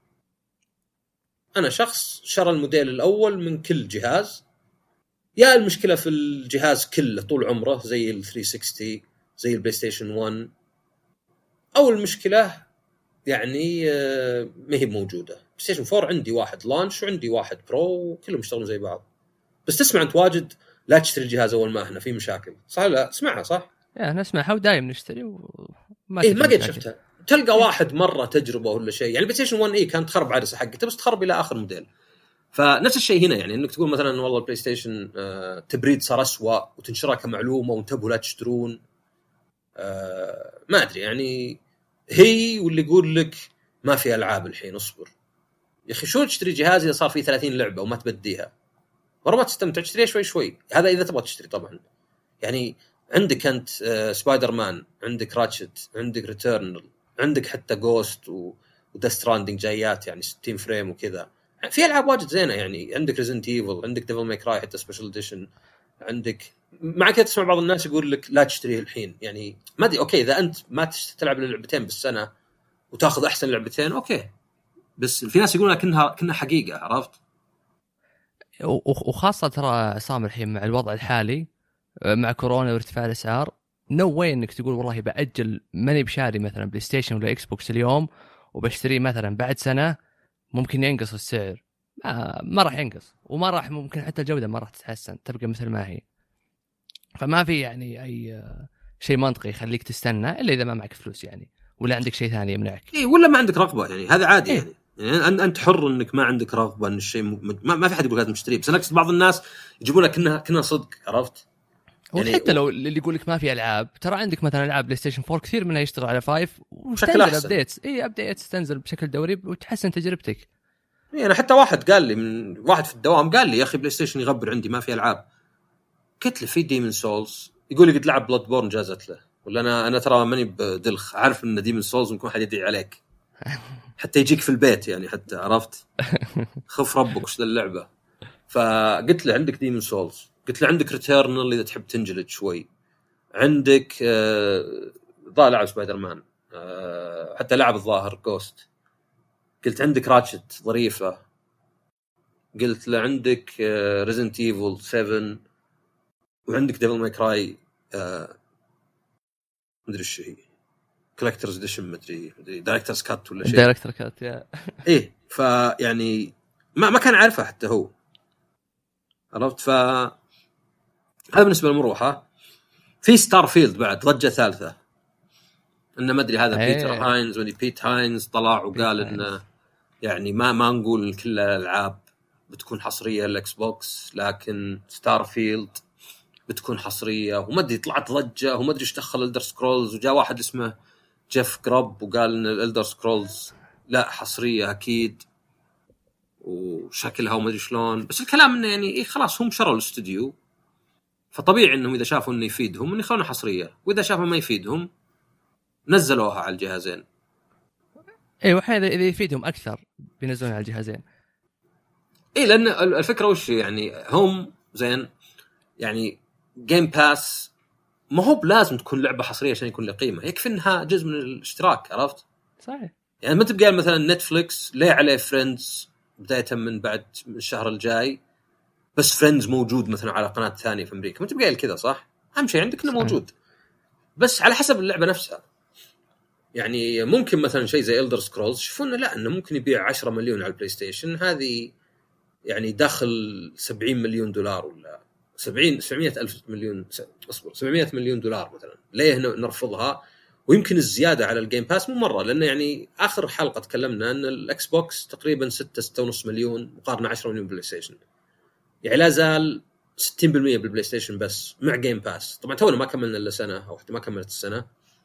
S1: أنا شخص شرى الموديل الأول من كل جهاز، يا المشكلة في الجهاز كله طول عمره زي ال ثلاثمية وستين زي البلاي ستيشن واحد، أو المشكلة يعني ما هي موجودة. بلاي ستيشن فور عندي واحد لانش وعندي واحد برو وكلهم يشتغلون زي بعض. بس تسمع أنت واجد لا تشتري الجهاز أول ما هنا في مشاكل، صح لا؟ تسمعها صح؟
S2: يا نسمعها ودايم نشتري وما
S1: إيه ما قد
S2: مشاكل.
S1: شفتها. تلقى واحد مرة تجربة ولا شيء. يعني البلاي ستيشن واحد إيه كانت تخرب عدسة حقته بس تخرب إلى آخر موديل. فنفس الشيء هنا، يعني انك تقول مثلا والله البلاي ستيشن آه تبريد صار أسوأ وتنشرها كمعلومه وانتبهوا لا تشترون. آه ما ادري يعني هي واللي يقول لك ما في العاب الحين اصبر يا اخي، شو تشتري جهاز اذا صار فيه ثلاثين لعبه وما تبديها ورا ما تستمتع؟ تشتري شوي شوي. هذا اذا تبغى تشتري طبعا. يعني عندك انت آه سبايدر مان، عندك راتشت، عندك ريتيرنال، عندك حتى جوست ودست ستراندينج جايات يعني ستين فريم وكذا. في العاب واجد زينه. يعني عندك ريزنت ايفل، عندك ديفل ماي كراي حتى سبيشال اديشن، عندك مع كذا تسمع بعض الناس يقول لك لا تشتريه الحين. يعني ما ادري اوكي اذا انت ما تلعب اللعبتين بالسنه وتاخذ احسن لعبتين اوكي، بس في ناس يقولون كأنها كأنها حقيقه. عرفت؟
S2: وخاصه ترى عصام الحين مع الوضع الحالي مع كورونا وارتفاع الاسعار، نو واي انك تقول والله باجل ماني بشاري مثلا بلاي ستيشن ولا اكس بوكس اليوم وبشتريه مثلا بعد سنه ممكن ينقص السعر. ما, ما راح ينقص، وما راح ممكن حتى الجوده ما راح تتحسن، تبقى مثل ما هي. فما في يعني اي شيء منطقي يخليك تستنى الا اذا ما معك فلوس يعني، ولا عندك شيء ثاني يمنعك.
S1: اي ولا ما عندك رغبه، يعني هذا عادي.
S2: إيه؟
S1: يعني يعني انت حر انك ما عندك رغبه ان الشيء م... ما, ما في حد يقول لازم تشتريه. بس انا بعض الناس يجيبونها كنا كنا صدق. عرفت؟
S2: يعني حتى لو اللي يقول لك ما في العاب، ترى عندك مثلا العاب بلاي ستيشن فور كثير منها يشتغل على فايف وتنزل ابديتس. اي ابديتس تنزل بشكل دوري وتحسن تجربتك.
S1: اي انا حتى واحد قال لي من واحد في الدوام قال لي يا اخي بلاي ستيشن يغبر عندي ما في العاب. قلت له في ديمن سولز، يقول لي قد لعب بلاد بورن جازت له، ولا انا انا ترى ماني بدلخ عارف ان ديمن سولز ممكن حد يدعي عليك حتى يجيك في البيت يعني حتى. عرفت؟ خف ربك وش ذا اللعبه. فقلت له عندك ديمن سولز، قلت له عندك ريتيرنال اذا تحب تنجلد شوي، عندك آه ضاع لعب سبايدر مان، آه حتى لعب الظاهر جوست. قلت عندك راتشت ظريفه، قلت له عندك آه ريزنت ايفل سفن، وعندك ديفل ماي كراي آه مدري ايش هي كولكترز اديشن مدري مدري دايركترز كات ولا شيء.
S2: دايركتر كات يا
S1: ايه. فيعني ما ما كان عارفه حتى هو. عرفت؟ ف هذا بالنسبه للمروحه. في ستار فيلد بعد ضجه ثالثه، انه ما ادري هذا
S2: أيه.
S1: بيتر هاينز ودي بيت هاينز طلع وقال انه يعني ما ما نقول كل الالعاب بتكون حصريه للاكس بوكس، لكن ستار فيلد بتكون حصريه. وما ادري طلعت ضجه وما ادري ايش دخل الدر سكرولز، وجاء واحد اسمه جيف جروب وقال ان الالدر سكرولز لا حصريه اكيد وشكلها وما ادري شلون. بس الكلام انه يعني إيه خلاص هم شروا الاستوديو، فطبيعي انهم اذا شافوا انه يفيدهم انه يخلونها حصريه، واذا شافوا ما يفيدهم نزلوها على الجهازين.
S2: ايوه اذا يفيدهم اكثر بينزلونها على الجهازين.
S1: اي لان الفكره وش يعني هم زين يعني جيم باس ما هو بلازم تكون لعبه حصريه عشان يكون له قيمه، يكفي انها جزء من الاشتراك. عرفت؟
S2: صحيح.
S1: يعني ما تبقى مثلا نتفليكس ليه عليه فريندز بدايه من بعد الشهر الجاي، بس فريندز موجود مثلا على قناه ثانيه في امريكا، ما تبقى كذا صح؟ اهم شيء عندك انه موجود، بس على حسب اللعبه نفسها. يعني ممكن مثلا شيء زي إلدر سكرولز شوفونا لا انه ممكن يبيع عشرة مليون على البلاي ستيشن، هذه يعني دخل سبعين مليون دولار ولا سبعين سبعمية ألف مليون اصبر سبعمية مليون دولار مثلا. ليه نرفضها؟ ويمكن الزياده على الجيم باس مو مره، لانه يعني اخر حلقه تكلمنا ان الاكس بوكس تقريبا ستة ستة ونص مليون مقارنه عشرة مليون بالبلاي ستيشن، يعني لا زال ستين بالمية بالبلاي ستيشن بس مع جيم باس. طبعا تونا ما كملنا الا سنه او حتى ما كملت السنه،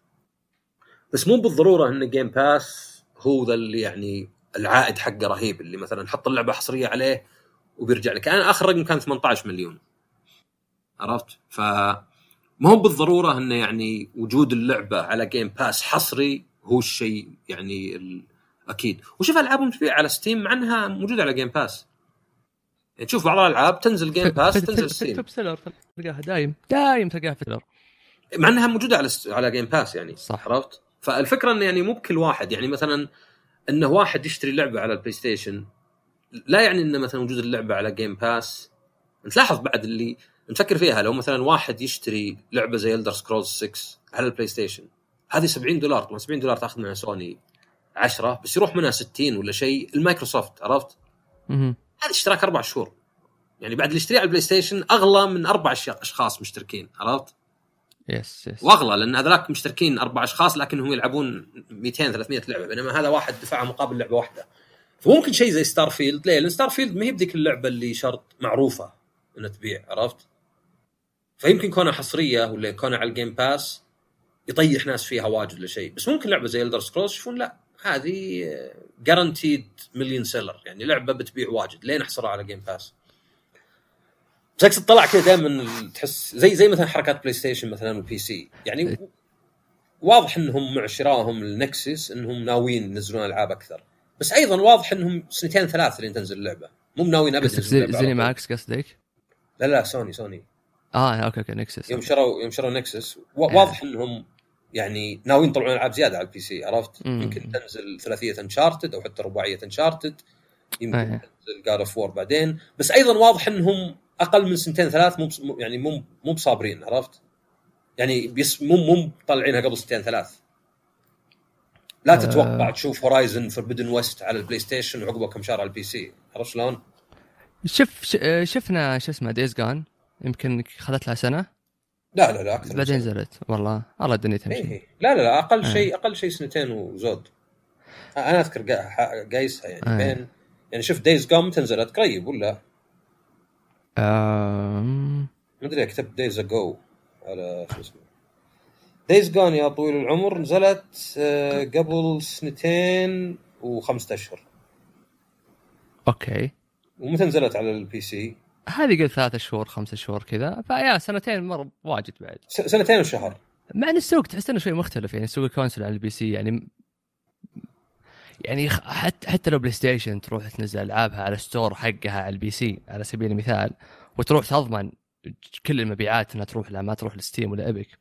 S1: بس مو بالضروره ان جيم باس هو ذا اللي يعني العائد حقه رهيب اللي مثلا حط اللعبه حصريه عليه وبيرجع لك. انا اخر رقم كان ثمانية عشر مليون. عرفت؟ ف ما هو بالضروره انه يعني وجود اللعبه على جيم باس حصري هو الشيء يعني الاكيد. وشوف العابهم تبيع على ستيم مع انها موجوده على جيم باس، يعني تشوف بعض الالعاب تنزل جيم باس تنزل ستيم
S2: توب سيلر تلقاها دايم دايم تلقاها فيلر
S1: مع انها موجوده على على جيم باس يعني
S2: صح.
S1: عرفت؟ فالفكره انه يعني مو بكل واحد، يعني مثلا انه واحد يشتري لعبه على البلاي ستيشن لا يعني انه مثلا وجود اللعبه على جيم باس. انت لاحظ بعد اللي نفكر فيها، لو مثلا واحد يشتري لعبه زي إلدر سكرولز ستة على البلاي ستيشن هذه سبعين دولار، طبعا سبعين دولار تاخذ منها سوني عشرة بس يروح منها ستين ولا شيء المايكروسوفت. عرفت؟
S2: اها
S1: هذا اشتراك اربع شهور، يعني بعد الاشتراك على البلاي ستيشن اغلى من اربع اشخاص مشتركين. عرفت؟
S2: يس يس
S1: واغلى لان هذاك مشتركين اربع اشخاص لكنهم يلعبون مئتين ثلاثمية لعبه، بينما هذا واحد دفع مقابل لعبه واحده. فممكن شيء زي ستار فيلد، ليه؟ لان ستار فيلد ما هي بديك اللعبه اللي شرط معروفه انها تبيع. عرفت؟ فيمكن كونها حصريه ولا كونها على الجيم باس يطيح ناس فيها واجد ولا شيء، بس ممكن لعبه زي إلدر سكرولز يشوفون لا هذه جارانتيد مليون سيلر، يعني لعبه بتبيع واجد لين نحصرها على جيم باس. زيك تطلع كذا دائما تحس زي زي مثلا حركات بلاي ستيشن مثلا والبي سي، يعني واضح انهم مع شرائهم النكسس انهم ناويين ينزلون العاب اكثر، بس ايضا واضح انهم سنتين ثلاث لين تنزل اللعبه، مو ناويين ابدا
S2: ينزلون زي ماكس قصدك؟
S1: لا لا سوني سوني
S2: اه اوكي اوكي نكسس
S1: يوم شروا يوم شروا نكسس واضح انهم يعني ناويين يطلعون العاب زياده على البي سي. عرفت؟
S2: مم.
S1: يمكن تنزل ثلاثيه انشارتد او حتى رباعيه انشارتد، يمكن
S2: آه.
S1: تنزل جاد اوف وور بعدين، بس ايضا واضح انهم اقل من سنتين ثلاث مو يعني مو مو بصابرين. عرفت؟ يعني بيس مو مو طالعينها قبل سنتين ثلاث. لا تتوقع
S2: آه.
S1: تشوف هورايزن فوربيدن ويست على البلاي ستيشن وعقبه كم شهر على البي سي. عرفت شلون؟
S2: شوف شفنا شو اسمه دايز جان يمكن خذت لها سنه.
S1: لا لا لا اكثر،
S2: بعدين نزلت والله الله الدنيا تمشي.
S1: إيه. لا لا لا اقل
S2: آه.
S1: شيء اقل شيء سنتين وزود. انا اذكر قايسها يعني
S2: آه.
S1: بين يعني شوف دايز جام تنزلت قريب ولا
S2: آم...
S1: ما ادري كتبت دايز اجو على شو اسمه دايز جان يا طويل العمر نزلت قبل سنتين وخمسة اشهر.
S2: اوكي
S1: ومتى نزلت على البي سي؟
S2: هذه قلت ثلاثة شهور خمسة شهور كذا، فيا سنتين مره واجد بعد.
S1: سنتين وشهر.
S2: مع ان السوق تحس انه شوي مختلف، يعني سوق الكونسول على البي سي يعني يعني حتى حتى لو بلاي ستيشن تروح تنزل العابها على ستور حقها على البي سي على سبيل المثال وتروح تضمن كل المبيعات انها تروح لا ما تروح لستيم ولا ابيك،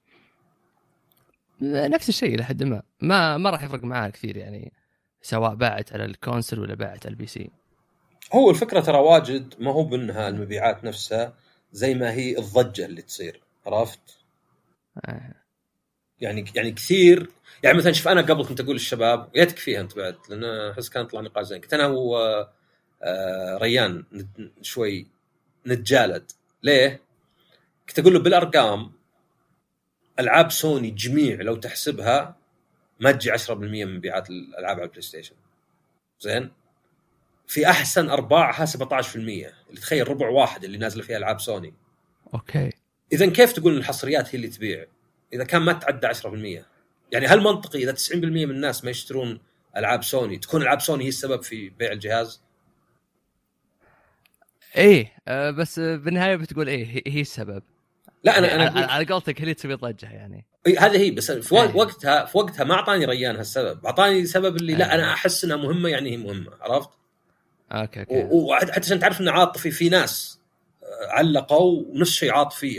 S2: نفس الشيء لحد ما ما ما راح يفرق معاه كثير، يعني سواء باعت على الكونسول ولا باعت على البي سي.
S1: هو الفكره ترى واجد ما هو بانها المبيعات نفسها زي ما هي الضجه اللي تصير. عرفت؟
S2: آه.
S1: يعني يعني كثير يعني مثلا شوف انا قبل كنت اقول للشباب يا تكفيها انت بعد، لان احس كان طلع نقاش زين. كنت انا و ريان شوي نتجالد ليه، كنت اقول له بالارقام العاب سوني جميع لو تحسبها ما تجي عشرة بالمية من مبيعات الالعاب على البلاي ستيشن. زين في احسن ارباعها سبعة عشر بالمية، اللي تخيل ربع واحد اللي نازله فيها العاب سوني.
S2: اوكي
S1: اذا كيف تقول الحصريات هي اللي تبيع اذا كان ما تعدى عشرة بالمية؟ يعني هل منطقي اذا تسعين بالمية من الناس ما يشترون العاب سوني تكون العاب سوني هي السبب في بيع الجهاز؟
S2: ايه أه بس بالنهايه بتقول ايه هي السبب.
S1: لا انا انا
S2: على قولتك هي تسوي ضجه يعني.
S1: هذه هي، بس في وقتها في وقتها ما اعطاني ريان هالسبب، اعطاني سبب اللي لا انا احس انها مهمه يعني هي مهمه. عرفت؟
S2: اوكي اوكي
S1: وحتى عشان تعرف ان عاطفي في ناس علقوا ونفس الشيء عاطفيه،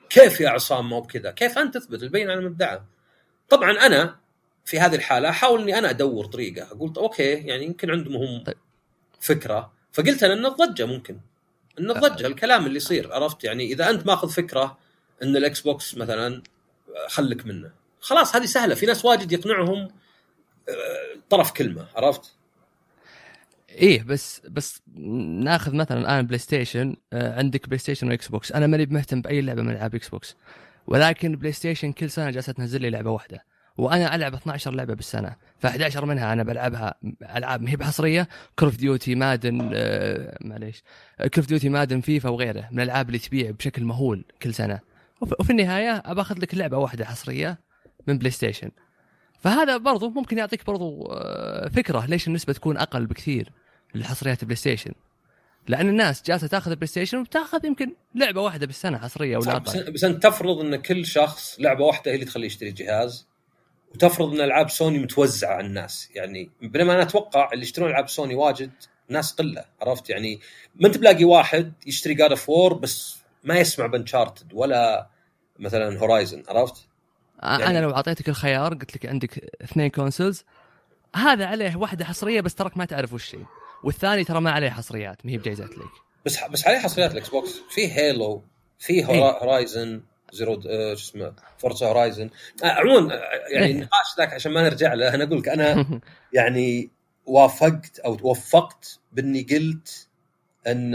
S1: كيف يا عصام ما بكذا؟ كيف انت تثبت البين على مبدعه؟ طبعا انا في هذه الحاله احاول اني انا ادور طريقه، اقول اوكي يعني يمكن عندهم هم
S2: طيب.
S1: فكره، فقلت انا ان الضجه ممكن ان الضجه الكلام اللي يصير، عرفت يعني اذا انت ماخذ فكره ان الاكس بوكس مثلا خلك منه، خلاص هذه سهله، في ناس واجد يقنعهم طرف كلمه، عرفت؟
S2: ايه بس بس ناخذ مثلا الان بلاي ستيشن، عندك بلاي ستيشن واكس بوكس، انا ماني مهتم باي لعبه من العاب اكس بوكس، ولكن بلاي ستيشن كل سنه جالسه تنزل لي لعبه واحده، وانا العب اثنا عشر لعبه بالسنه، فأحد عشر منها انا بلعبها العاب ما هي بحصريه، كول اوف ديوتي، مادن، آه معليش كول اوف ديوتي، مادن، فيفا وغيره من الالعاب اللي تبيع بشكل مهول كل سنه، وفي النهايه ابى اخذ لك لعبه واحده حصريه من بلاي ستيشن. فهذا برضو ممكن يعطيك برضو فكره ليش النسبه تكون اقل بكثير للحصريات بلاي ستيشن، لان الناس جالسه تاخذ بلاي ستيشن وبتاخذ يمكن لعبه واحده بالسنه حصريه ولا اقل.
S1: بس انت تفرض ان كل شخص لعبه واحده هي اللي تخليه يشتري جهاز، وتفرض ان العاب سوني متوزعه على الناس، يعني بينما انا اتوقع اللي يشترون العاب سوني واجد ناس قله، عرفت يعني ما انت بلاقي واحد يشتري جاد اوف وور بس ما يسمع بانشارتد ولا مثلا هورايزن، عرفت
S2: يعني انا لو اعطيتك الخيار قلت لك عندك اثنين كونسولز، هذا عليه واحده حصريه بس ترك ما تعرف وش هي، والثاني ترى ما عليه حصريات، ما هي بجائزات لك،
S1: بس بس عليه حصريات الاكس بوكس، في هيلو، في هورايزن زيرو، ايش اسمه، فورزا هورايزن. عموما يعني النقاش ذاك عشان ما نرجع له، انا اقول لك انا يعني وافقت او توفقت باني قلت ان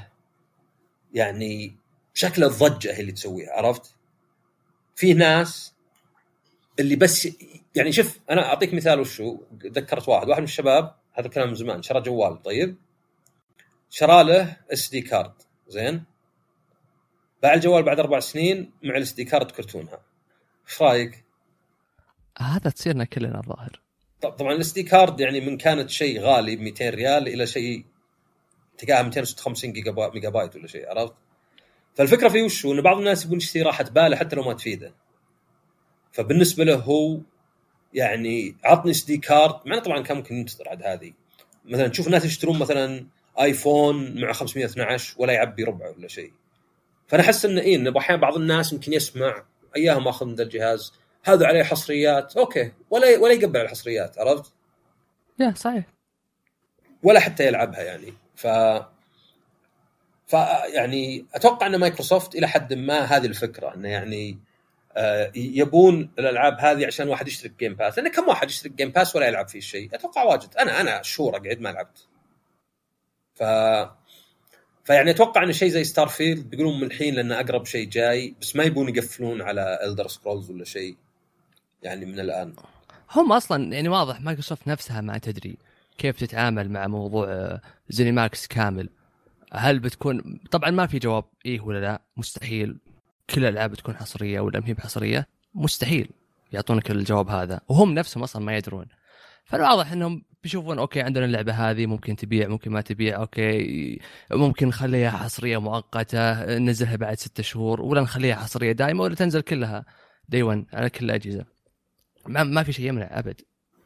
S1: يعني شكل الضجه هي اللي تسويها، عرفت؟ في ناس اللي بس يعني شوف انا اعطيك مثال، وشو ذكرت واحد واحد من الشباب، هذا الكلام من زمان، شرى جوال، طيب شرى له اس دي كارد، زين، باع الجوال بعد اربع سنين مع الاس دي كارد كرتونها، ايش رايك؟
S2: هذا تصيرنا كلنا الظاهر.
S1: طبعا الاس دي كارد يعني من كانت شيء غالي ب مئتين ريال الى شيء تلقاها مئتين وستة وخمسين جيجا ميجا بايت ولا شيء، عرفت؟ فالفكره في وشو ان بعض الناس يبون يشتري راحه باله حتى لو ما تفيده، فبالنسبه له هو يعني عطني اس دي كارد، معنا طبعا كان ممكن ينتظر عاد هذه، مثلا تشوف الناس يشترون مثلا ايفون مع خمسمية واثني عشر ولا يعبي ربع ولا شيء، فانا احس ان ايه ان احيانا بعض الناس يمكن يسمع اياهم اخذ من ذا الجهاز هذا عليه حصريات، اوكي، ولا ولا يقبل الحصريات، عرفت؟
S2: يا صحيح،
S1: ولا حتى يلعبها يعني. ف ف يعني اتوقع ان مايكروسوفت الى حد ما هذه الفكره، انه يعني آه يبون الالعاب هذه عشان واحد يشترك جيم باس، لان كم واحد يشترك جيم باس ولا يلعب فيه شيء؟ اتوقع واجد، انا انا شهور اقعد ما لعبت. ف فيعني اتوقع ان شيء زي ستار فيلد بيقولون من الحين لانه اقرب شيء جاي، بس ما يبون يقفلون على إلدر سكرولز ولا شيء يعني من الان.
S2: هم اصلا يعني واضح مايكروسوفت نفسها ما تدري كيف تتعامل مع موضوع زينيماكس كامل، هل بتكون، طبعا ما في جواب ايه ولا لا، مستحيل كل الالعاب بتكون حصريه ولا ما هي بحصريه، مستحيل يعطونك الجواب هذا، وهم نفسهم اصلا ما يدرون. فالواضح انهم بيشوفون اوكي عندنا اللعبه هذه ممكن تبيع ممكن ما تبيع، اوكي ممكن نخليها حصريه مؤقته ننزلها بعد ستة شهور، ولا نخليها حصريه دائمه، ولا تنزل كلها داي ون على كل الاجهزه، ما ما في شيء يمنع ابد.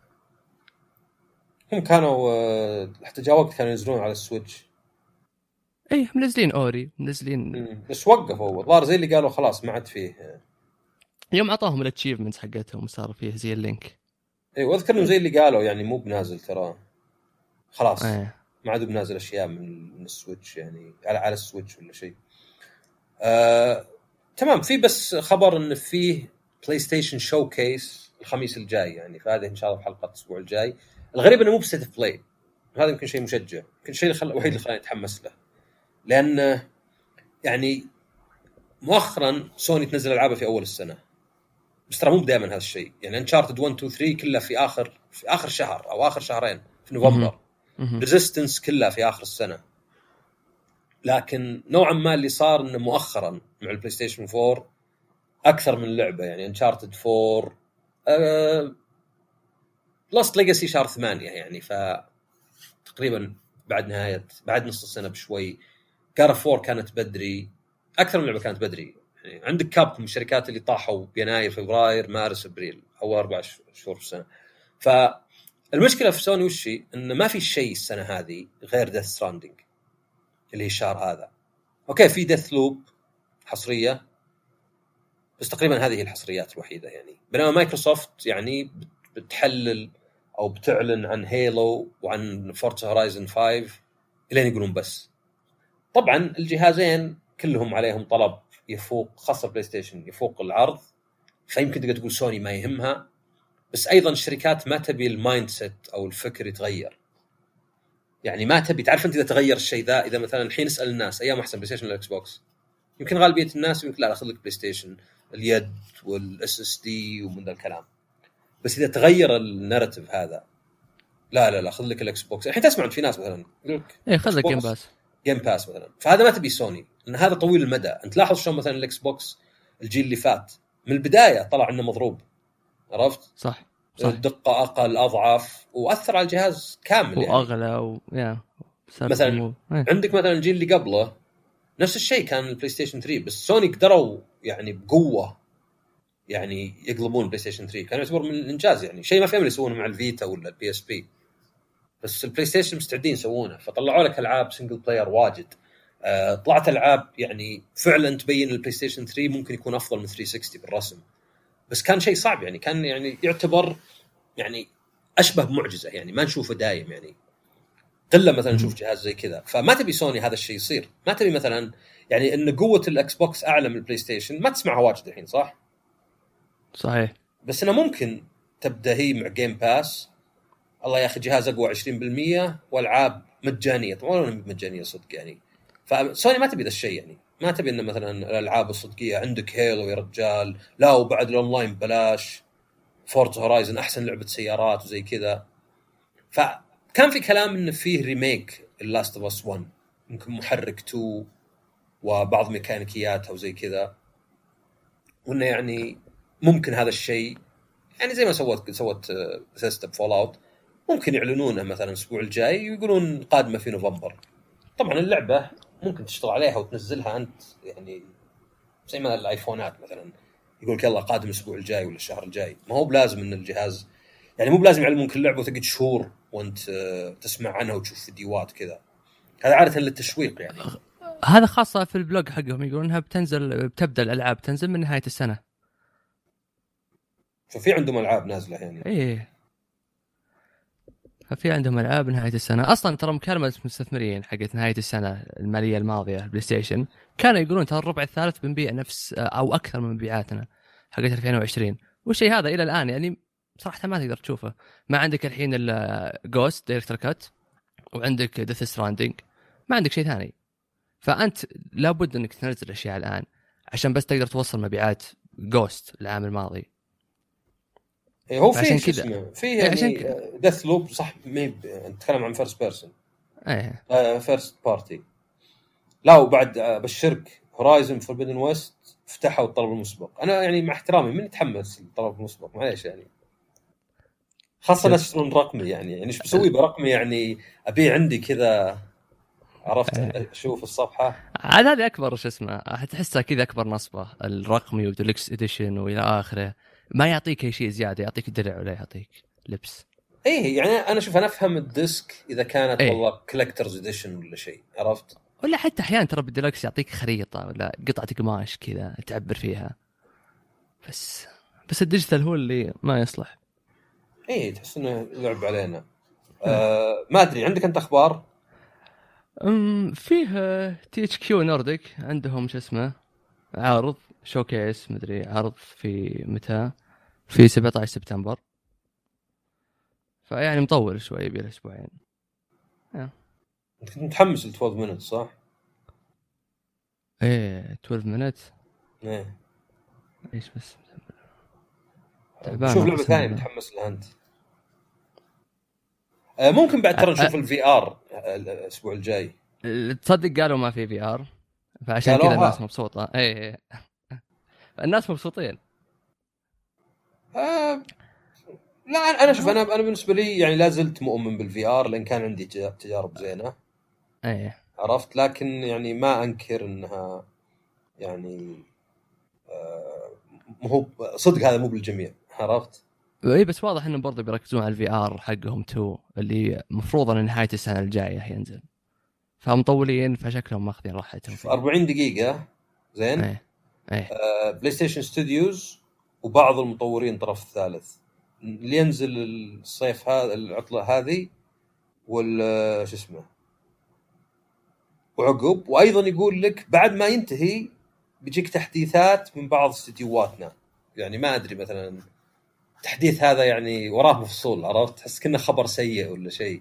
S1: هم كانوا حتى جاء وقت كانوا ينزلون على السويتش،
S2: ايه منزلين اوري منزلين،
S1: بس وقفوا الظاهر زي اللي قالوا خلاص ما عاد فيه،
S2: يوم عطاهم الاتشيفمنتس حقتهم وصار فيه زي اللينك.
S1: اي واذكر انه زي اللي قالوا يعني مو بنازل ترى خلاص،
S2: ايه.
S1: ما عاد بنازل اشياء من من السويتش يعني على على السويتش ولا شيء. آه، تمام. في بس خبر انه فيه بلاي ستيشن شو كيس الخميس الجاي، يعني فهذا ان شاء الله في حلقه الاسبوع الجاي. الغريب انه مو بستيت بلاي، هذا يمكن شيء مشجع، يمكن شيء الخل... الوحيد اللي خلاني اتحمس له، لان يعني مؤخرا سوني تنزل العابها في اول السنه، بس ترى مو دائما هذا الشيء، يعني انشارتد واحد اثنين ثلاثة كلها في اخر في اخر شهر او اخر شهرين في نوفمبر، ريزيستنس كلها في اخر السنه. لكن نوعا ما اللي صار انه مؤخرا مع البلاي ستيشن فور اكثر من لعبه، يعني انشارتد فور، أه... لاست ليجاسي شهر ثمانية، يعني ف تقريبا بعد نهايه بعد نص السنه بشوي. كار فور كانت بدري، اكثر من لعبه كانت بدري، يعني عندك كابكوم الشركات اللي طاحوا بيناير فبراير مارس ابريل او اربع شهور في السنه. فالمشكله في سوني وشي انه ما في شيء السنه هذه غير ديث ستراندينج اللي هي الشهر هذا. اوكي في ديث لوب حصريه، بس تقريبا هذه الحصريات الوحيده يعني. بينما مايكروسوفت يعني بتحلل او بتعلن عن هيلو وعن فورتزا هورايزن خمسة الين يقولون بس. طبعا الجهازين كلهم عليهم طلب يفوق، خاصه بلاي ستيشن يفوق العرض، فيمكن تقدر تقول سوني ما يهمها، بس ايضا الشركات ما تبي المايند سيت او الفكر يتغير. يعني ما تبي، تعرف انت اذا تغير الشيء ذا، اذا مثلا الحين اسال الناس ايام احسن بلاي ستيشن ولا اكس بوكس، يمكن غالبيه الناس يقول لا اخذ لك بلاي ستيشن، اليد والاس اس دي ومن ذا الكلام. بس اذا تغير الناراتيف هذا، لا لا لا خذ لك الاكس بوكس. الحين تسمع في ناس مثلا يقول لك
S2: ايه خذ لك جيم باس
S1: جيم باس مثلا، فهذا ما تبي سوني، لان هذا طويل المدى. انت لاحظ شلون مثلا الاكس بوكس الجيل اللي فات من البدايه طلع انه مضروب، عرفت؟
S2: صح صح،
S1: الدقه اقل، اضعف، واثر على الجهاز كامل يعني.
S2: واغلى و... يا
S1: مثلا
S2: ايه.
S1: عندك مثلا الجيل اللي قبله نفس الشيء كان البلاي ستيشن ثري، بس سوني قدروا يعني بقوه يعني يقلبون البلاي ستيشن ثري، كان يعتبر من الانجاز يعني، شيء ما فهم يسوونه مع الفيتا ولا البي اس بي، بس البلاي ستيشن مستعدين يسوونه. فطلعوا لك العاب سنجل بلاير واجد، آه طلعت العاب يعني فعلا تبين البلاي ستيشن ثري ممكن يكون افضل من ثري سكستي بالرسم، بس كان شيء صعب يعني، كان يعني يعتبر يعني اشبه بمعجزه يعني، ما نشوفه دايم يعني، قله مثلا نشوف جهاز زي كذا. فما تبي سوني هذا الشيء يصير، ما تبي مثلا يعني ان قوه الاكس بوكس اعلى من البلاي ستيشن، ما تسمعها واجد الحين صح؟
S2: صحيح.
S1: بس انه ممكن تبدا هي مع جيم باس، الله يا اخي جهاز اقوى عشرين بالمية والعاب مجانيه، طبعا ولا مجانيه صدق يعني. فسوني ما تبي ذا الشيء يعني، ما تبي ان مثلا الالعاب الصدقيه عندك هيلو يا رجال، لا وبعد الاونلاين ببلاش، فورتزا هورايزن احسن لعبه سيارات وزي كذا. فكان في كلام انه فيه ريميك اللاست اوف اس ون، ممكن محرك تو وبعض ميكانيكياتها وزي كذا، وانه يعني ممكن هذا الشيء يعني زي ما سوت سوت سيستم فول اوت، ممكن يعلنونه مثلا الاسبوع الجاي ويقولون قادمه في نوفمبر. طبعا اللعبه ممكن تشتغل عليها وتنزلها انت يعني زي ما الايفونات مثلا يقول لك يلا قادم الاسبوع الجاي ولا الشهر الجاي، ما هو بلازم ان الجهاز يعني مو بلازم يعلمون كل لعبه وتقعد شهور وانت تسمع عنها وتشوف فيديوهات كذا، هذا عاده للتشويق يعني.
S2: هذا خاصه في البلوج حقهم يقولون انها بتنزل، بتبدا الالعاب تنزل من نهايه السنه،
S1: ففي عندهم العاب نازله يعني.
S2: ايه ففي عندهم العاب نهايه السنه اصلا. ترى مكالمه مستثمرين حقت نهايه السنه الماليه الماضيه البلاي ستيشن كانوا يقولون ترى الربع الثالث بنبيع نفس او اكثر من مبيعاتنا حقت ألفين وعشرين، والشيء هذا الى الان يعني صراحه ما تقدر تشوفه. ما عندك الحين الجوست دايركتور كات، وعندك ديث ستراندينج، ما عندك شيء ثاني. فانت لابد انك تنزل اشياء الان عشان بس تقدر توصل مبيعات جوست العام الماضي.
S1: إيه هو في كذا في يعني ديث لوب صح، ميب نتكلم عن فيرست بيرسون،
S2: ايه
S1: آه فيرست بارتي. لا وبعد آه بالشرك هورايزن فوربيدن ويست فتحوا الطلب المسبق. انا يعني مع احترامي من يتحمس الطلب المسبق معليش يعني، خاصه ناس يشترون رقمي يعني، يعني ايش بسوي برقمي يعني؟ ابيع عندي كذا عرفت اشوف الصفحه
S2: عاد هذه اكبر شو اسمه، تحسها كذا اكبر نصبه الرقمي وديلكس اديشن والى اخره، ما يعطيك اي شيء زياده، يعطيك درع ولا يعطيك لبس.
S1: ايه يعني انا شوف انا افهم الديسك اذا كانت إيه؟ والله كولكترز اديشن ولا شيء عرفت،
S2: ولا حتى احيانا ترى بالديلكس يعطيك خريطه ولا قطعه قماش كذا تعبر فيها، بس بس الديجيتال هو اللي ما يصلح.
S1: ايه تحس انه لعب علينا. آه ما ادري عندك انت اخبار؟
S2: امم فيه تي اتش كيو نورديك عندهم شو اسمه عرض شوكيس مدري عرض في متى، في سبعة عشر سبتمبر، فيعني مطول شوي بين اسبوعين.
S1: انت كنت متحمس ل اثنا عشر minutes صح؟
S2: ايه اثنا عشر minutes
S1: ايه
S2: ايش بس
S1: شوف لعبه ثانيه متحمس لها انت. آه ممكن بعد ترى نشوف الفي ار الاسبوع الجاي.
S2: تصدق قالوا ما في في ار، فعشان كذا الناس مبسوطه. ايه الناس مبسوطين.
S1: آه لا انا شوف انا انا بالنسبه لي يعني لا زلت مؤمن بالفي ار لان كان عندي تجارب زينه
S2: ايه
S1: عرفت، لكن يعني ما انكر انها يعني آه مو صدق هذا مو بالجميع عرفت.
S2: اي بس واضح انهم برضه بيركزون على الفي ار حقهم تو اللي مفروض ان نهايه السنه الجايه ينزل، فمطولين فشكلهم ماخذين راحتهم
S1: أربعين دقيقه زين.
S2: ايه ايه
S1: آه بلاي ستيشن ستوديوز وبعض المطورين طرف الثالث اللي ينزل الصيف هذا العطله هذه وال شو اسمه وعقب. وايضا يقول لك بعد ما ينتهي بيجيك تحديثات من بعض استديوهاتنا. يعني ما ادري مثلا التحديث هذا يعني وراه مفصول، عرفت؟ تحس كأنه خبر سيء ولا شيء.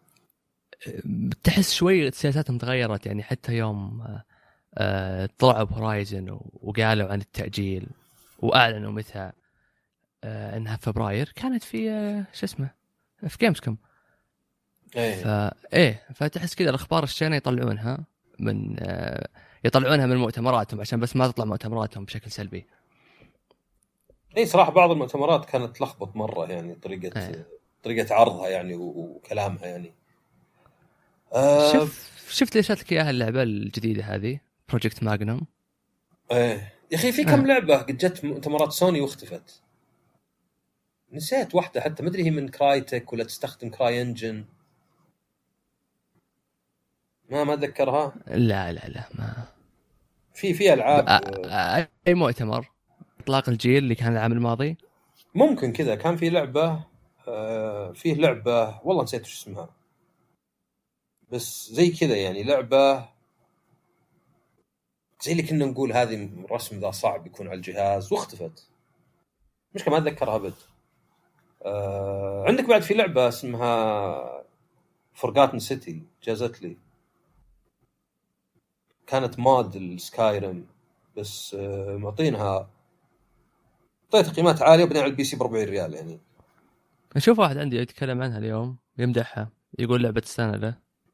S2: تحس شوي سياساتهم تغيرت، يعني حتى يوم آه طلعوا بهورايزن وقالوا عن التأجيل وأعلنوا متى آه انها فبراير، كانت في آه شو اسمه في جيمز كوم.
S1: ايه
S2: فا ايه فتحس كذا الاخبار الشينه يطلعونها من آه يطلعونها من مؤتمراتهم عشان بس ما تطلع مؤتمراتهم بشكل سلبي.
S1: اي صراحه بعض المؤتمرات كانت تلخبط مره، يعني طريقه
S2: ايه.
S1: طريقه عرضها يعني وكلامها يعني. آه
S2: شوف شفت ليش لك اياها اللعبه الجديده هذه بروجكت ماجنوم؟
S1: ايه يا اخي في كم
S2: آه.
S1: لعبه قد جت مؤتمرات سوني واختفت. نسيت واحده حتى، ما ادري هي من كرايتك ولا تستخدم كراي انجن، ما ما اتذكرها.
S2: لا لا لا ما
S1: في في العاب
S2: آه اي مؤتمر اطلاق الجيل اللي كان العام الماضي
S1: ممكن كذا كان في لعبه آه فيه لعبه والله نسيت وش اسمها، بس زي كذا يعني لعبه زي اللي كنا نقول هذه الرسم ذا صعب يكون على الجهاز واختفت، مش كمان اتذكرها ابد. آه عندك بعد في لعبه اسمها فورغاتن سيتي جازت لي، كانت ماد السكايرم بس آه معطينها طيب قيمات عاليه وبعدين على البي سي ب أربعين ريال. يعني
S2: اشوف واحد عندي يتكلم عنها اليوم يمدحها يقول لعبه السنه له.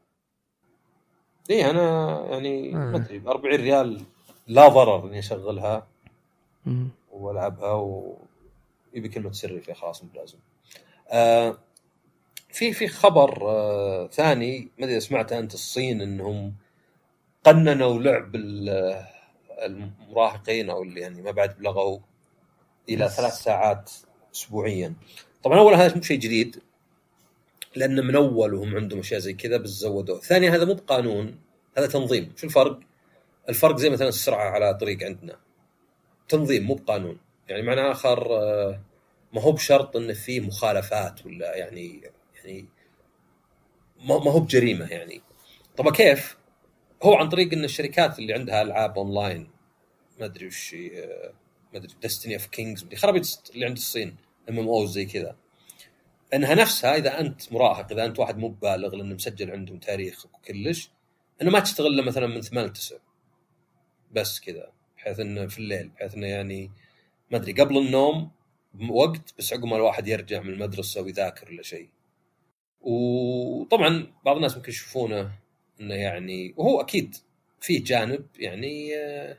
S1: ايه انا يعني
S2: آه.
S1: ما ادري ب أربعين ريال لا ضرر اني اشغلها
S2: مم.
S1: والعبها ويبي كلمه سري فيها خلاص مو لازم. آه في في خبر آه ثاني ما ادري سمعته انت، الصين انهم قننوا لعب المراهقين او اللي يعني ما بعد بلغوا الى
S2: يس.
S1: ثلاث ساعات اسبوعيا. طبعا اولا هذا مو شيء جديد لان من اول وهم عندهم اشياء زي كذا بس زودوه. ثانيا هذا مو بقانون، هذا تنظيم. شو الفرق؟ الفرق زي مثلا السرعه على طريق عندنا تنظيم مو بقانون. يعني معنى اخر ما هو بشرط انه في مخالفات ولا يعني يعني ما هو بجريمه يعني. طب كيف؟ هو عن طريق ان الشركات اللي عندها العاب اونلاين ما ادري وش ما ادري ديستني اوف كينجز بدي خرابيط اللي عند الصين ام ام او زي كذا، انها نفسها اذا انت مراهق اذا انت واحد مو بالغ لانه مسجل عندهم تاريخك وكلش، انه ما تشتغل له مثلا من ثمانية لتسعة بس كذا، بحيث انه في الليل، بحيث انه يعني ما ادري قبل النوم وقت بس عقب ما الواحد يرجع من المدرسه ويذاكر ولا شيء. وطبعا بعض الناس ممكن يشوفونه انه يعني، وهو اكيد في جانب يعني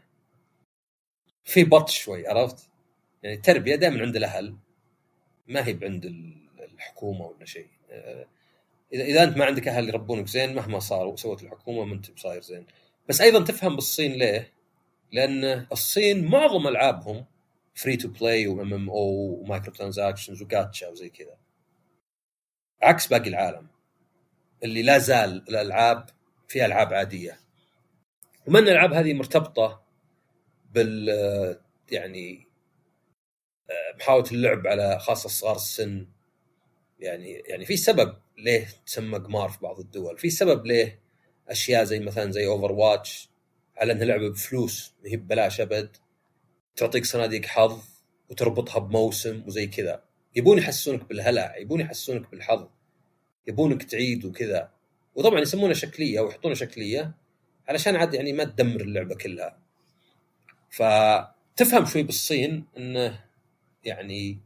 S1: في بطش شوي، عرفت؟ يعني التربيه دائما عند الاهل ما هي عند الحكومه ولا شيء. اذا اذا انت ما عندك اهل يربونك زين مهما صار وسوت الحكومه ما انت بصاير زين. بس ايضا تفهم بالصين ليه؟ لان الصين معظم العابهم فري تو بلاي وام ام او ومايكرو ترانزاكشنز وجاتشا وزي كذا، عكس باقي العالم اللي لا زال الالعاب فيها العاب عاديه. ومن الالعاب هذه مرتبطه بال يعني محاوله اللعب على خاصه صغار السن. يعني يعني في سبب ليه تسمى قمار في بعض الدول، في سبب ليه اشياء زي مثلا زي اوفر واتش على انها لعبه بفلوس ما هي ببلاش ابد، تعطيك صناديق حظ وتربطها بموسم وزي كذا. يبون يحسونك بالهلع، يبون يحسونك بالحظ، يبونك تعيد وكذا. وطبعا يسمونه شكليه ويحطونه شكليه علشان عاد يعني ما تدمر اللعبه كلها. فتفهم شوي بالصين انه يعني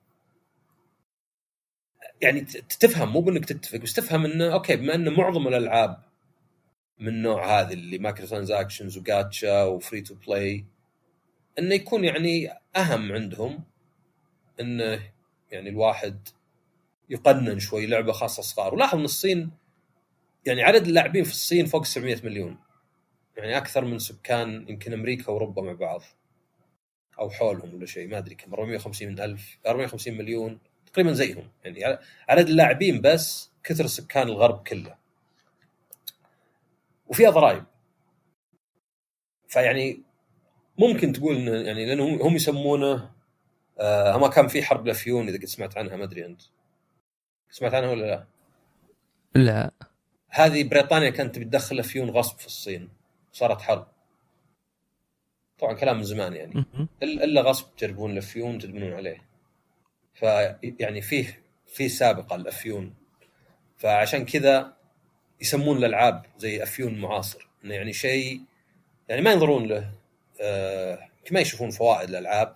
S1: يعني تفهم، مو بانك تتفق بس تفهم انه اوكي بما انه معظم الالعاب من نوع هذا اللي مايكرو ترانزاكشنز وجاتشا وفري تو بلاي، انه يكون يعني اهم عندهم انه يعني الواحد يقنن شوي لعبه خاصه صغار. ولاحظ ان الصين يعني عدد اللاعبين في الصين فوق سبعمية مليون، يعني اكثر من سكان يمكن امريكا واوروبا مع بعض او حولهم ولا شيء، ما ادري كم، أربعمية وخمسين ألف أربعمية وخمسين مليون تقريبا زيهم. يعني عدد اللاعبين بس كثر سكان الغرب كله، وفيها ضرائب. فيعني ممكن تقول إنه يعني لأنه هم يسمونه آه ما كان في حرب الأفيون، إذا قد سمعت عنها ما أدري أنت سمعت عنها ولا لا؟
S2: لا.
S1: هذه بريطانيا كانت بتدخل أفيون غصب في الصين، صارت حرب، طبعا كلام من زمان يعني، إلا غصب تجربون الأفيون تدمنون عليه. فيعني فيه في سابقة الأفيون، فعشان كذا يسمون الألعاب زي أفيون معاصر، إنه يعني شيء يعني ما ينظرون له آه ما يشوفون فوائد الألعاب،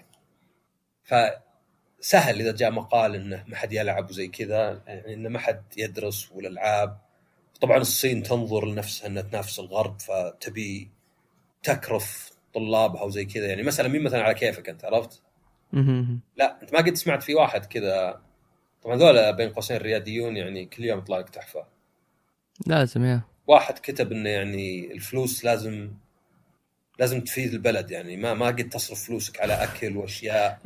S1: فسهل إذا جاء مقال إنه ما حد يلعب وزي كذا، يعني إنه ما حد يدرس والألعاب. طبعا الصين تنظر لنفسها أنها تنافس الغرب، فتبي تكرف طلابها وزي كذا، يعني مثلا مين مثلا على كيفك أنت عرفت؟ لا أنت ما قد سمعت في واحد كذا، طبعا ذولا بين قوسين رياضيون يعني كل يوم يطلع لك تحفة
S2: لازم يا
S1: واحد كتب إنه يعني الفلوس لازم لازم تفيد البلد، يعني ما ما قد تصرف فلوسك على أكل وأشياء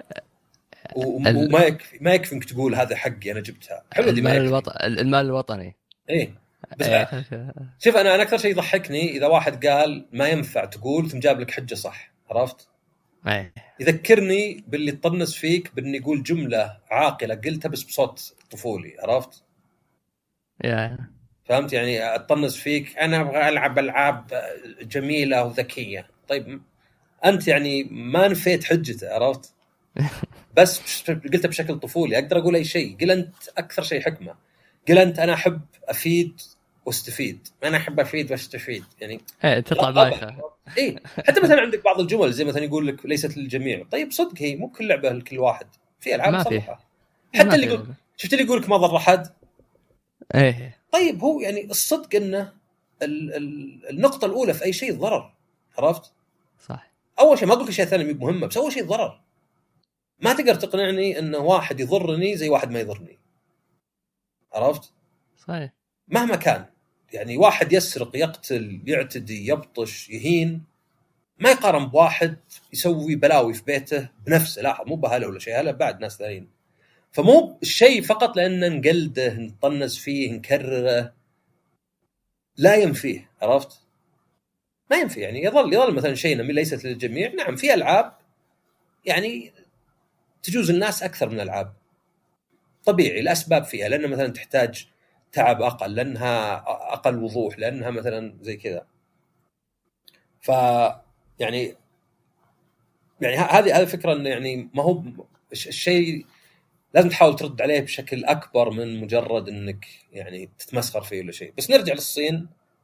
S1: وما يكفي ما يكفي إنك تقول هذا حقي أنا جبتها حلوة دي،
S2: المال الوطني المال الوطني
S1: إيه بس شوف أنا أنا أكثر شيء يضحكني إذا واحد قال ما ينفع تقول ثم جاب لك حجة صح، عرفت؟
S2: أيه.
S1: يذكرني باللي تطنس فيك بإني يقول جملة عاقلة قلتها بس بصوت طفولي، عرفت؟
S2: يا
S1: فهمت يعني أطنس فيك أنا أبغى ألعب ألعاب جميلة وذكية، طيب أنت يعني ما نفيت حجته، عرفت؟ بس قلتها بشكل طفولي، أقدر أقول أي شيء، قل أنت أكثر شيء حكمة، قل أنت أنا أحب أفيد واستفيد، أنا أحب أفيد واستفيد، يعني
S2: ايه تطلع بايخة.
S1: إيه حتى مثلا عندك بعض الجمل زي مثلا يقول لك ليست للجميع، طيب صدق هي مو كل لعبة لكل واحد، في ألعاب صراحة حتى اللي يقول شفت اللي يقولك ما ضر أحد،
S2: ايه
S1: طيب هو يعني الصدق إنه ال ال النقطة الأولى في أي شيء ضرر، عرفت؟
S2: صح.
S1: أول شيء ما أقولك شيء ثاني مهمة، بس أول شيء ضرر، ما تقدر تقنعني إنه واحد يضرني زي واحد ما يضرني، عرفت؟
S2: صحيح.
S1: مهما كان يعني واحد يسرق يقتل يعتدي يبطش يهين ما يقارن بواحد يسوي بلاوي في بيته بنفسه، لاحظ مو بهاله ولا شيء، هلا بعد ناس ثانيين، فمو الشيء فقط لأن نقلده نطنز فيه نكرره لا ينفيه، عرفت؟ ما ينفي يعني يظل يظل مثلا شيء من ليست للجميع، نعم في ألعاب يعني تجوز الناس أكثر من ألعاب طبيعي، الأسباب فيها لأنها مثلا تحتاج تعب أقل، لأنها أقل وضوح، لأنها مثلا زي كذا، ف يعني يعني هذه هذه الفكرة إنه يعني ما هو الشيء لازم تحاول ترد عليه بشكل أكبر من مجرد إنك يعني تتمسخر فيه ولا شيء. بس نرجع للصين،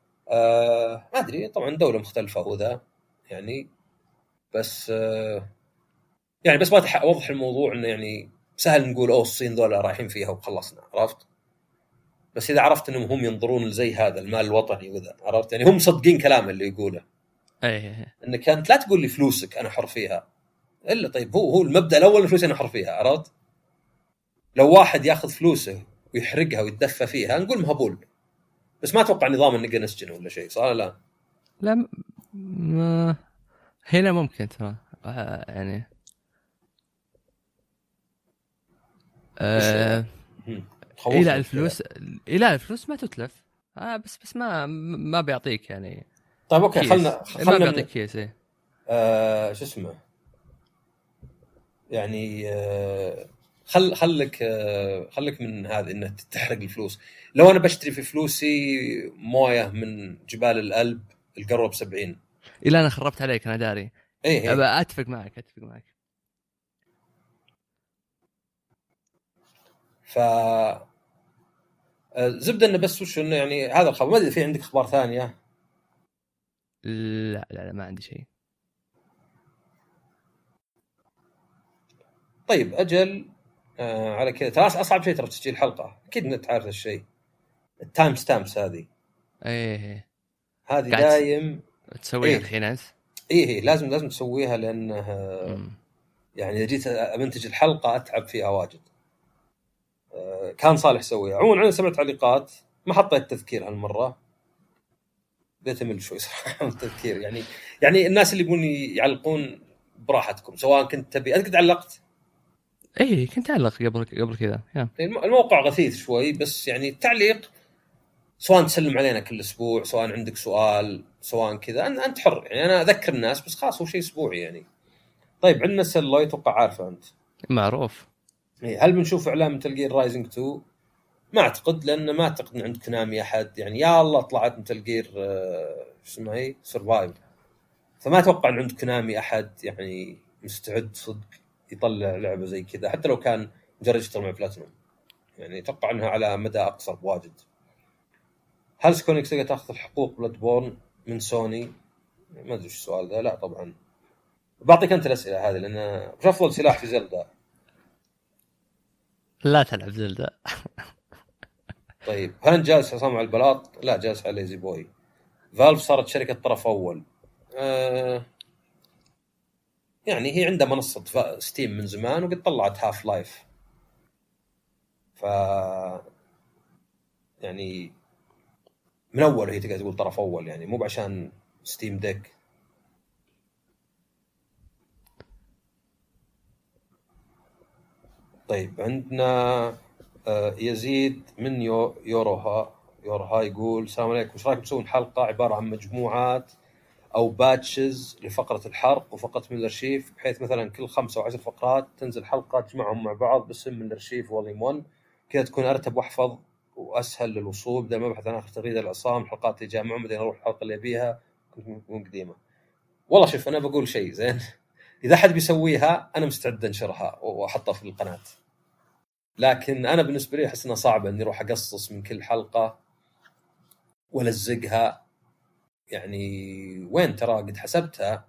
S1: آه ما أدري طبعا دولة مختلفة وذا يعني، بس آه يعني بس ما أوضح الموضوع إنه يعني سهل نقول أوه الصين ذولا رايحين فيها وخلصنا، عرفت؟ بس إذا عرفت إنهم هم ينظرون لزي هذا المال الوطني وذا، عرفت؟ يعني هم صدقين كلام اللي يقوله،
S2: ايه
S1: إنك أنت لا تقول لي فلوسك أنا حر فيها، إلا طيب هو هو المبدأ الأول فلوسي أنا حر فيها، عرفت؟ لو واحد ياخذ فلوسه ويحرقها ويتدفى فيها نقول مهبول، بس ما أتوقع نظام إنك نسجن ولا شيء، صار لا
S2: لا م... هنا ممكن ترى يعني آه... إلى الفلوس إلى الفلوس ما تتلف، آه بس بس ما ما بيعطيك يعني.
S1: طيب أوكي خلنا خلنا
S2: ما بيعطيك كيس إيه
S1: آه شو اسمه يعني آه خل خلك آه خلك من هذا إنه تحرق الفلوس. لو أنا بشتري في فلوسي موية من جبال الألب القروة بسبعين،
S2: إلا أنا خربت عليك أنا داري،
S1: إيه
S2: أبى أتفق معك أتفق معك
S1: ف زبدة إنه بس وش إنه يعني هذا الخبر. ما أدري في عندك أخبار ثانية؟
S2: لا لا, لا ما عندي شيء.
S1: طيب أجل آه على كذا ترى أصعب شيء ترى تسجيل حلقة، أكيد أنت عارف الشيء التايم ستامبس هذه
S2: إيه
S1: هذه دايم
S2: تسويها
S1: إيه
S2: الحين أنت
S1: إيه, إيه لازم لازم تسويها لأنها م. يعني إذا جيت أمنتج الحلقة أتعب فيها واجد. آه كان صالح يسويها. عموما عندنا سبع تعليقات ما حطيت تذكير هالمرة، بديت أمل شوي صراحة من التذكير يعني يعني الناس اللي يبون يعلقون براحتكم، سواء كنت تبي أنت قد علقت
S2: ايه كنت اعلق قبل قبل كذا.
S1: الموقع غثيث شوي، بس يعني التعليق سواء تسلم علينا كل اسبوع، سواء عندك سؤال، سواء كذا انت حر يعني. انا اذكر الناس بس خلاص هو شيء اسبوعي يعني. طيب عندنا سيلوي توقع عارفه انت
S2: معروف.
S1: هل بنشوف اعلان مثل جير رايزنج تو؟ ما اعتقد، لان ما اعتقد ان عند كونامي احد يعني يا الله طلعت مثل جير آه اسمها هي سرفايف، فما اتوقع ان عند كونامي احد يعني مستعد صدق يطلع لعبه زي كذا حتى لو كان مجرد يشتغل مع بلاتينوم. يعني اتوقع انها على مدى اقصر بواجد. هل سكويرينكس تقدر تاخذ الحقوق بلاد بورن من سوني؟ ما ادري ايش السؤال ذا. لا طبعا. بعطيك انت الاسئله هذه لان وش افضل سلاح في زلدا؟
S2: لا تلعب زلدا.
S1: طيب هل انت جالس عصام على البلاط؟ لا جالس على ليزي بوي. فالف صارت شركه طرف اول. آه يعني هي عندها منصه ستيم من زمان وقد طلعت هاف لايف، ف يعني من اول هي تقدر تقول طرف اول يعني، مو عشان ستيم ديك. طيب عندنا يزيد من يو يوروها يوروها يقول السلام عليكم، ايش رايكم تسوون حلقه عباره عن مجموعات او باتشز لفقره الحرق وفقره من الارشيف، بحيث مثلا كل خمسة او عشر فقرات تنزل حلقه تجمعهم مع بعض باسم من الارشيف فوليوم واحد، كذا تكون ارتب واحفظ واسهل للوصول بدل ما ابحث عن اخر تغريده العصام الحلقات اللي جامعهم بعدين اروح الحلقه اللي ابيها تكون قديمه. والله شوف انا بقول شيء زين اذا حد بيسويها انا مستعد انشرها واحطها في القناه، لكن انا بالنسبه لي احس انها صعبه اني اروح اقصص من كل حلقه والزقها. يعني وين ترى قد حسبتها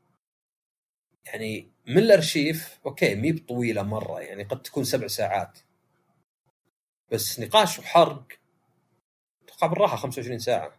S1: يعني من الارشيف اوكي مي بطويله مره يعني قد تكون سبع ساعات، بس نقاش وحرق اتوقع بالراحه خمسة وعشرين ساعه.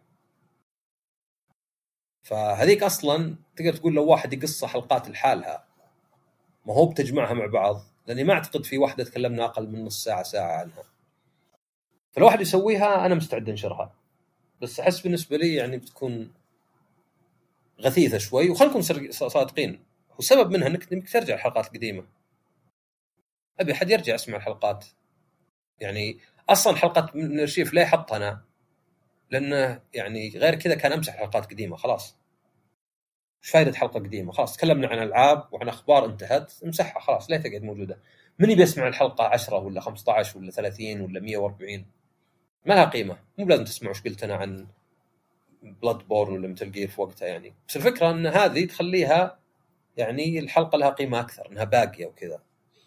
S1: فهذيك اصلا تقدر تقول لو واحد يقص حلقات لحالها ما هو بتجمعها مع بعض، لاني ما اعتقد في واحده تكلمنا اقل من نص ساعه ساعه عنها. فلو واحد يسويها انا مستعد انشرها، بس احس بالنسبه لي يعني بتكون غثيثه شوي. وخلكم صادقين والسبب منها انك انك ترجع الحلقات القديمه. ابي حد يرجع يسمع الحلقات يعني. اصلا حلقه من الارشيف ليه حطها انا؟ لانه يعني غير كذا كان امسح حلقات قديمه خلاص. ايش فائده حلقه قديمه؟ خلاص تكلمنا عن العاب وعن اخبار انتهت امسحها خلاص، ليه تقعد موجوده؟ من يبي يسمع الحلقه عشرة ولا خمسة عشر ولا ثلاثين ولا مية وأربعين؟ ما لها قيمه. مو لازم تسمعوا ايش قلت انا عن بلاد بورن ولا متل جير في وقتها يعني. بس الفكره ان هذه تخليها يعني الحلقه لها قيمه اكثر انها باقيه وكذا.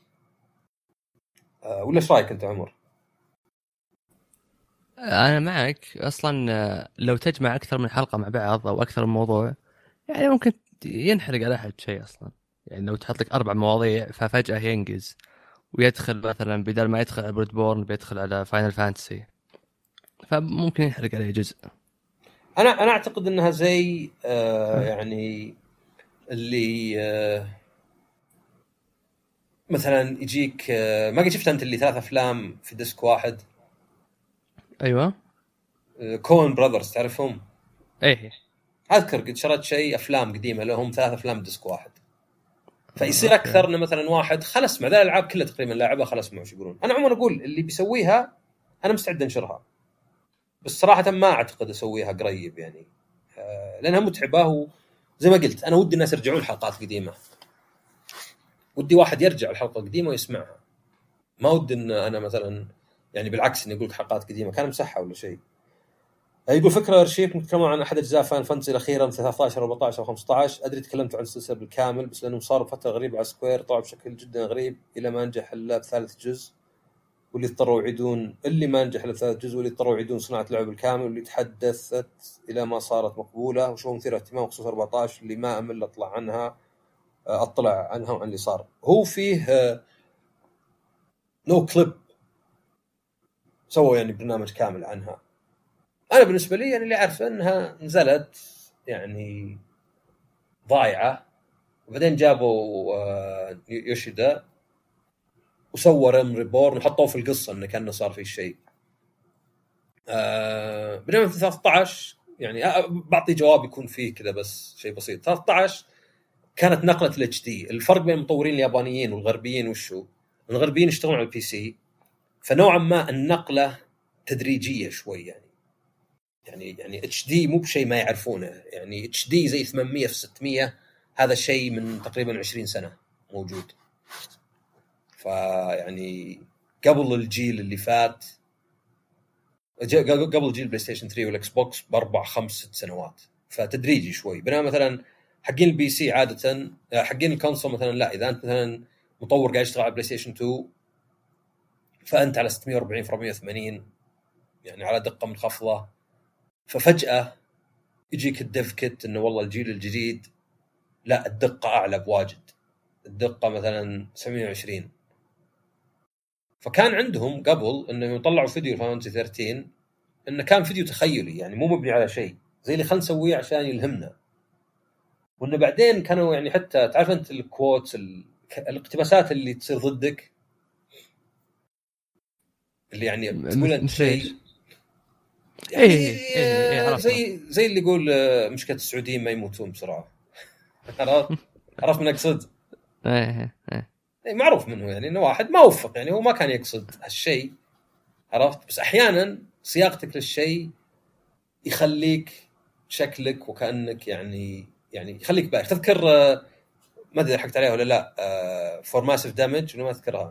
S1: أه ولا ايش رايك انت عمر؟
S2: انا معك اصلا. لو تجمع اكثر من حلقه مع بعض او اكثر من موضوع يعني ممكن ينحرق على احد شيء اصلا. يعني لو تحط لك اربع مواضيع ففجاه ينجز ويدخل مثلا بدل ما يدخل على بلاد بورن بيدخل على فاينل فانتسي، فممكن ينحرق عليه جزء.
S1: انا انا اعتقد انها زي آه يعني اللي آه مثلا يجيك آه ما قد شفت انت اللي ثلاث افلام في ديسك واحد.
S2: ايوه
S1: آه كوين براذرز تعرفهم؟
S2: ايه
S1: اذكر قد شريت شيء افلام قديمه لهم ثلاث افلام ديسك واحد، فيصير
S2: آه،
S1: اكثر ان مثلا واحد خلص مع ذا الالعاب كلها تقريبا لاعبها خلص ما وش يقولون. انا عموما اقول اللي بيسويها انا مستعد انشرها، بس صراحه ما اعتقد اسويها قريب يعني آه لانها متعبه. وزي ما قلت انا ودي الناس يرجعون حلقات قديمه، ودي واحد يرجع الحلقه القديمه ويسمعها، ما ودي ان انا مثلا يعني بالعكس اني اقول حلقات قديمه كان مسحها ولا شيء. يقول فكره ارشيف نتكلم عن احد اجزاء فان فانتسي الاخيره من ثلاثة عشر أربعة عشر او خمسة عشر. ادري تكلمت عن السلسله بالكامل بس لانه صار فتره غريبه على سكوير طلع بشكل جدا غريب الى ما نجح الا بثالث جزء، واللي اضطروا يعيدون اللي ما نجح الا بثالث جزء واللي اضطروا يعيدون صناعه اللعبه بالكامل واللي تحدثت الى ما صارت مقبوله وشو مثير اهتمام خصوص أربعة عشر اللي ما امل اطلع عنها اطلع عنها وعن اللي صار. هو فيه نو كليب سووا يعني برنامج كامل عنها. انا بالنسبه لي يعني اللي اعرف انها نزلت يعني ضايعه وبعدين جابوا يوشيدا وسووا ريم ريبورن وحطوه في القصه انه كانه صار في شيء. أه بينما في ثلاثة عشر يعني بعطي جواب يكون فيه كذا بس شيء بسيط. ثلاثة عشر كانت نقله الاتش دي. الفرق بين المطورين اليابانيين والغربيين وشو؟ الغربيين يشتغلون على البي سي فنوعا ما النقله تدريجيه شوي يعني يعني يعني اتش دي مو بشيء ما يعرفونه، يعني اتش دي زي ثمانمية في ستمية، هذا شيء من تقريبا عشرين سنة موجود. فيعني قبل الجيل اللي فات، قبل جيل بلاي ستيشن ثري والاكس بوكس باربع خمس ست سنوات، فتدريجي شوي. بينما مثلا حقين البي سي عاده، حقين الكونسول مثلا لا، اذا انت مثلا مطور قاعد يشتغل على بلاي ستيشن تو فانت على ستمية وأربعين في أربعمية وثمانين، يعني على دقه منخفضه. ففجاه يجيك الديف كيت انه والله الجيل الجديد لا الدقه اعلى بواجد، الدقه مثلا سبعمية وعشرين. فكان عندهم قبل انه يطلعوا فيديو فانتسي ثلاثة عشر انه كان فيديو تخيلي، يعني مو مبني على شيء، زي اللي خلنا نسويه عشان يلهمنا. وانه بعدين كانوا يعني حتى تعرف انت الكوتس، الاقتباسات اللي تصير ضدك، اللي يعني تقول انت شيء
S2: يعني إيه إيه إيه
S1: زي زي اللي يقول مشكلة السعوديين ما يموتون بسرعة. عرفت عرفت من اقصد؟
S2: ايه ايه
S1: معروف منه يعني انه واحد ما وفق، يعني هو ما كان يقصد هالشيء، عرفت؟ بس احيانا صياغتك للشيء يخليك شكلك وكأنك يعني يعني يخليك بايخ. تذكر ما ادري حكت عليها ولا لا، فور ماسيف دامج ولا ما اذكرها؟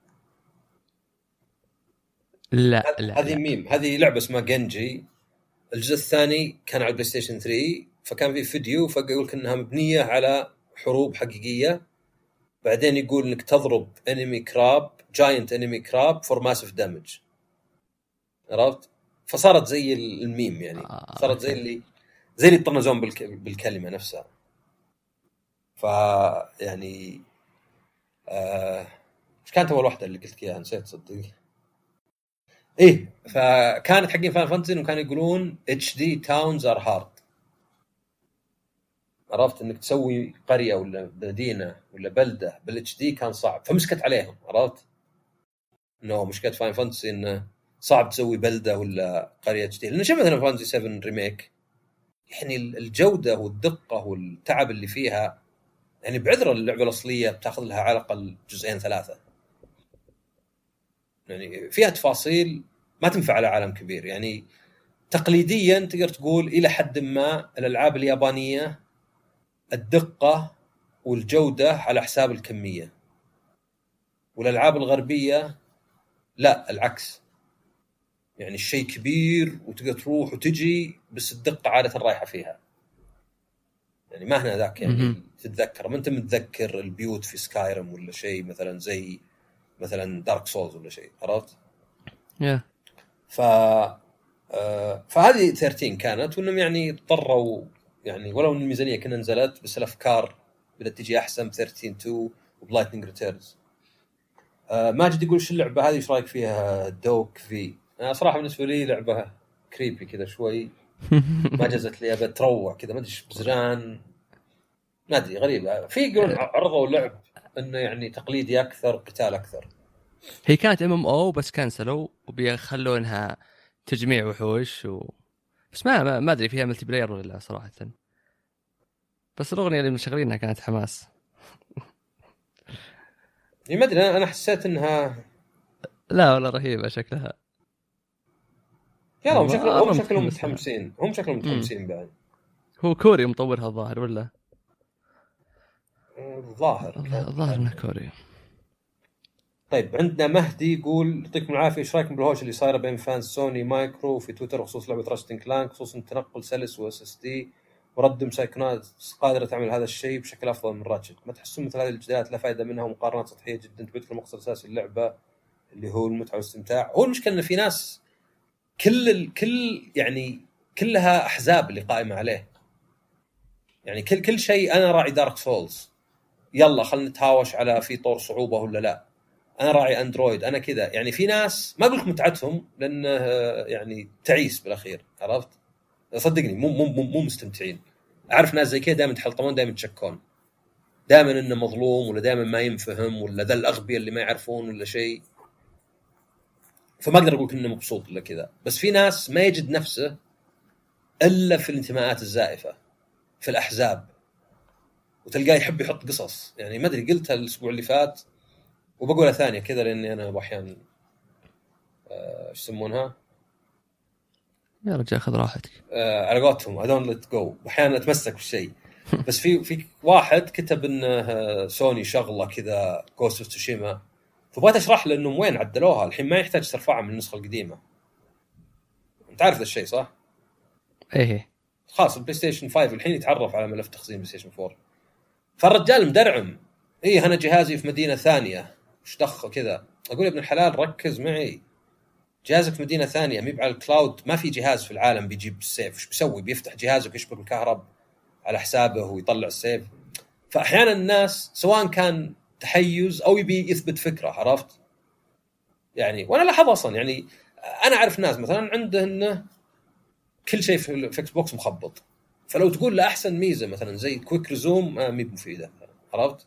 S2: لا لا
S1: هذه ميم، هذه لعبه اسمها جنجي، الجزء الثاني كان على بلاي ستيشن ثري، فكان في فيديو فيقول لك انها مبنيه على حروب حقيقيه، بعدين يقول انك تضرب انمي كراب، جاينت انمي كراب فور ماسيف دامج، عرفت؟ فصارت زي الميم يعني، صارت زي اللي زي اللي طنزون بالك... بالكلمه نفسها. ف يعني آه... ايش كانت اول واحده اللي قلت اياها؟ نسيت صدق. ايه، فكانت حقين فان فانتسي وكانوا يقولون اتش دي تاونز ار هارد، عرفت؟ انك تسوي قريه ولا مدينه ولا بلده بالاتش دي كان صعب، فمسكت عليهم، عرفت؟ انه مشكله فان فانتسي انه صعب تسوي بلده ولا قريه اتش دي. لان شوف مثلا فانتسي سفن ريميك، يعني الجوده والدقه والتعب اللي فيها، يعني بعذر اللعبه الاصليه بتاخذ لها على الاقل جزئين ثلاثه، يعني فيها تفاصيل ما تنفع على عالم كبير. يعني تقليديا تقدر تقول الى حد ما الالعاب اليابانيه الدقه والجوده على حساب الكميه، والالعاب الغربيه لا العكس، يعني الشيء كبير وتقدر تروح وتجي بس الدقه عاده رايحه فيها. يعني ما هنا ذاك يعني تتذكر، ما انت متذكر البيوت في سكايرم ولا شيء مثلا زي مثلا دارك سولز ولا شيء، عرفت؟
S2: yeah.
S1: ف آه فهذه ثلاثة عشر كانت، وانهم يعني اضطروا يعني ولو ان الميزانيه كنا نزلت بس الافكار بدات تجي احسن. ثلاثة عشر تو وبلايتنينج ريتيرنز. آه ماجد يقول شو اللعبه هذه ايش رايك فيها دوك في؟ انا صراحه بالنسبه لي لعبه كريبي كذا شوي، ما جازت لي بتروع كذا، ما ادري بزران، ما ادري غريبه. في يقولون عرضوا لعب انه يعني تقليدي اكثر، قتال اكثر.
S2: هي كانت ام ام او بس كانسلوا وبيخلونها تجميع وحوش و... بس ما ما ادري فيها ملتي بلاير ولا لا صراحه، بس الاغنيه اللي مشغلينها كانت حماس.
S1: ما ادري انا حسيت انها
S2: لا ولا رهيبه شكلها.
S1: يلا هم شكلهم هم شكلهم متحمسين، هم شكلهم متحمسين بعد.
S2: هو كوري مطورها الظاهر ولا
S1: الظاهر
S2: الظاهر انه كوري.
S1: طيب عندنا مهدي يقول يعطيكم العافيه، ايش رايكم بالهوشه اللي صايره بين فانز سوني مايكرو في تويتر بخصوص لعبه راشتنج كلانك، خصوصا تنقل سلس واس اس دي وردم سايكونات قادره تعمل هذا الشيء بشكل افضل من راتشت؟ ما تحسون مثل هذه الجدالات لا فائده منها ومقارنات سطحيه جدا تبث المقصد الاساسي اللعبه اللي هو المتعه والاستمتاع؟ هو المشكله ان في ناس كل الكل يعني كلها احزاب اللي قائمه عليه، يعني كل كل شيء انا راعي دارك سولز، يلا خلينا نتهاوش على في طور صعوبه ولا لا، انا راعي اندرويد، انا كذا. يعني في ناس ما اقول لك متعتهم لانه يعني تعيس بالاخير، عرفت؟ صدقني مو مو مو, مو مستمتعين. اعرف ناس زي كذا دائما يتحلطمون، دائما يتشكون، دائما انه مظلوم ولا دائما ما ينفهم ولا ذا الاغبياء اللي ما يعرفون ولا شيء. فما اقدر اقول لك انه مبسوط الا كذا. بس في ناس ما يجد نفسه الا في الانتماءات الزائفه، في الاحزاب، وتلقاه يحب يحط قصص. يعني ما ادري قلتها الاسبوع اللي فات وبقولها ثانيه كذا لاني انا احيانا ايش يسمونها
S2: يا رجال خذ راحتك.
S1: آه على قولتهم I don't let go، احيانا اتمسك بالشيء. بس في في واحد كتب انه سوني شغله كذا جوست اوف تسوشيما، فبغيت اشرح له انه وين عدلوها الحين، ما يحتاج ترفعها من النسخه القديمه. انت عارف ذا الشيء صح؟
S2: ايه
S1: خلاص البلاي ستيشن خمسة الحين يتعرف على ملف تخزين بلاي ستيشن فور. فالرجال مدرعم، ايه انا جهازي في مدينه ثانيه وش دخل كذا. اقول يا ابن الحلال ركز معي، جهازك في مدينه ثانيه مي على الكلاود، ما في جهاز في العالم بيجيب السيف. وش بيسوي؟ بيفتح جهازك يشبك الكهرب على حسابه ويطلع السيف. فاحيانا الناس سواء كان تحيز او يبي يثبت فكره، عرفت يعني. وانا لاحظ اصلا يعني انا اعرف ناس مثلا عنده انه كل شيء في الاكس بوكس مخبط، فلو تقول له احسن ميزه مثلا زي كويك ريزوم آه مي مفيده، عرفت.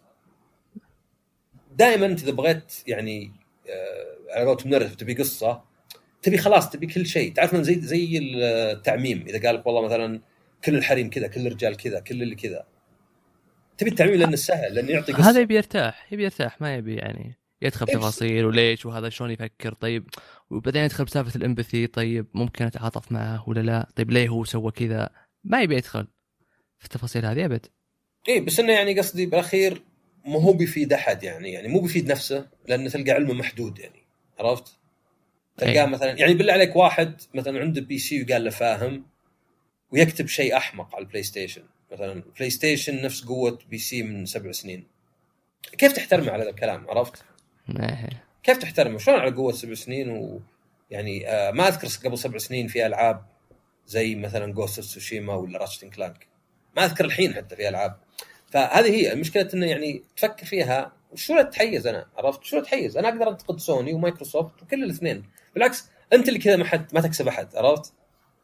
S1: دائما انت اذا بغيت يعني آه على قولتهم نرف تبي قصه، تبي خلاص تبي كل شيء. تعرف من زي زي التعميم، اذا قال لك والله مثلا كل الحريم كذا، كل الرجال كذا، كل اللي كذا، تبي التعميم لانه سهل، لانه يعطي قصه.
S2: هذا يبي يرتاح، يبي يرتاح، ما يبي يعني يدخل بتفاصيل وليش وهذا شلون يفكر. طيب وبعدين يدخل بسالفه الامباثي، طيب ممكن اتعاطف معه ولا لا؟ طيب ليه هو سوى كذا؟ ما يبي يدخل في التفاصيل هذه ابد.
S1: ايه بس انه يعني قصدي بالاخير ما هو بيفيد احد يعني، يعني مو بيفيد نفسه لانه تلقى علمه محدود يعني، عرفت. تلقاه
S2: أيه.
S1: مثلا يعني بالله عليك واحد مثلا عنده بي سي وقال له فاهم ويكتب شيء احمق على البلاي ستيشن، مثلا بلاي ستيشن نفس قوه بي سي من سبع سنين، كيف تحترمه على هذا الكلام؟ عرفت
S2: أيه.
S1: كيف تحترمه؟ شلون على قوه سبع سنين؟ ويعني آه ما اذكر قبل سبع سنين في العاب زي مثلا جوست اوف تسوشيما ولا راتشت اند كلانك، ما اذكر الحين حتى في العاب. فهذه هي المشكله، انه يعني تفكر فيها شو لا تحيز. انا عرفت شو لا تحيز، انا اقدر انتقد سوني ومايكروسوفت وكل الاثنين، بالعكس انت اللي كذا ما حد ما تكسب احد، عرفت.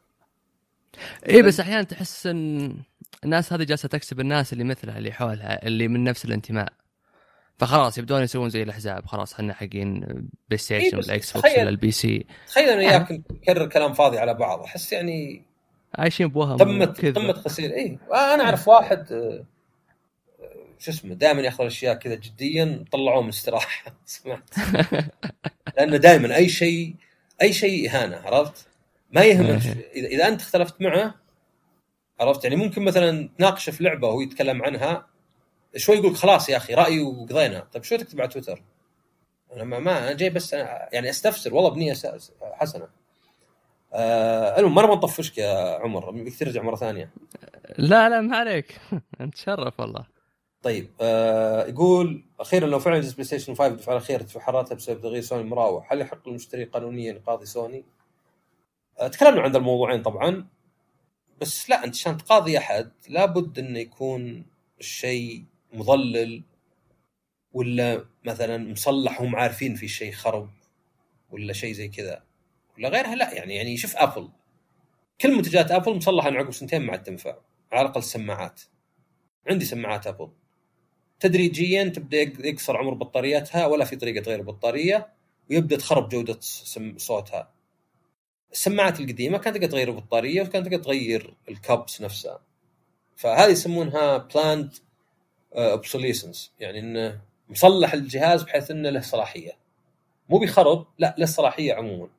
S2: ايه بس احيانا تحس ان الناس هذه جالسه تكسب الناس اللي مثلها اللي حولها اللي من نفس الانتماء، فخلاص يبدون يسوون زي الاحزاب، خلاص احنا حقين بلاي ستيشن ولا اكس بوكس ولا البي سي.
S1: تخيل انا وياك نكرر كلام فاضي على بعض، احس يعني
S2: عايشين بوهم
S1: طمت طمت خسير. اي انا اعرف واحد شو اسمه دائما ياخذ الاشياء كذا جديا، طلعوه من استراحه سمعت لانه دائما اي شيء اي شيء اهانه، عرفت. ما يهمك اذا اذا انت اختلفت معه، عرفت يعني. ممكن مثلا تناقشه في لعبه وهو يتكلم عنها شوي يقول خلاص يا اخي رايي وقضينا. طيب شو تكتب على تويتر؟ انا ما, ما انا جاي بس أنا يعني استفسر والله بنيه حسنه. آه المهم ما نطفشك يا عمر، بدك ترجع مره ثانيه.
S2: لا لا ما عليك انت شرف والله.
S1: طيب آه يقول اخيرا لو فعلا بلاي ستيشن خمسة دفع على خير تدفع حراتها بسبب تغيير سوني المراوح، هل يحق للمشتري قانونيا يقاضي سوني؟ آه تكلمنا عن الموضوعين طبعا، بس لا انت عشان تقاضي احد لابد انه يكون الشيء مضلل ولا مثلا مصلح هم عارفين في شيء خرب ولا شيء زي كذا ولا غيرها. لا يعني يعني شوف ابل كل منتجات ابل مصلحه عقب سنتين ما عاد تنفع، على الاقل السماعات. عندي سماعات ابل تدريجيا تبدا يقصر عمر بطاريتها ولا في طريقه تغير البطاريه ويبدا تخرب جوده صوتها. السماعات القديمه كانت تقدر تغير البطاريه وكانت تقدر تغير الكابس نفسها، فهذه يسمونها planned obsolescence، يعني انه مصلح الجهاز بحيث انه له صلاحيه، مو بيخرب لا له صلاحيه عموما.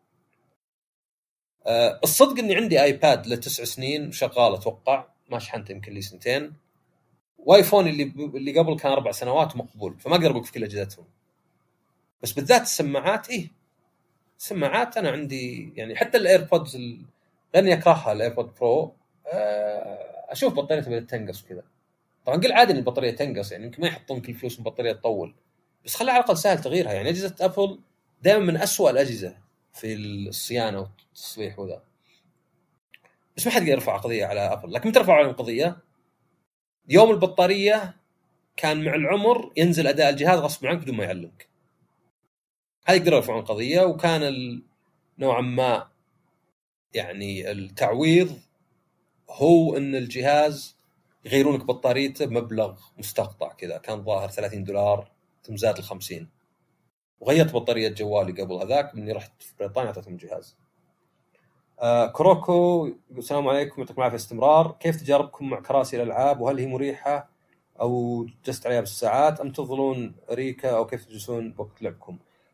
S1: أه الصدق اني عندي ايباد لتسع سنين شغال اتوقع، ما شحنته يمكن لي سنتين، وايفون اللي اللي قبل كان اربع سنوات مقبول، فما اقدر اقول في كل اجهزتهم. بس بالذات السماعات ايه سماعات انا عندي يعني حتى الايربودز ال... لاني اكرهها الايربود برو أه اشوف بطاريتها بدات تنقص كذا. طبعا قل عادي ان البطاريه تنقص يعني يمكن ما يحطون كل فلوس البطاريه تطول، بس خليها على الاقل سهل تغييرها. يعني اجهزه ابل دائما من أسوأ الاجهزه في الصيانه والتصليح وذا، بس ما حد يرفع قضيه على ابل. لكن ترفع عليهم قضيه يوم البطاريه كان مع العمر ينزل اداء الجهاز غصب عنك بدون ما يعلمك، هذه يقدروا يرفعون قضيه. وكان ال... نوعا ما يعني التعويض هو ان الجهاز يغيرونك بطاريته بمبلغ مستقطع كذا، كان ظاهر ثلاثين دولار ثم زاد ل خمسين، وغيرت بطاريه جوالي قبل هذاك مني رحت في بريطانيا اعطيتهم الجهاز. آه كروكو يقول السلام عليكم يعطيكم العافيه استمرار، كيف تجاربكم مع كراسي الالعاب وهل هي مريحه او جلست عليها بالساعات ام تفضلون ريكا او كيف تجلسون بوقت لعبكم؟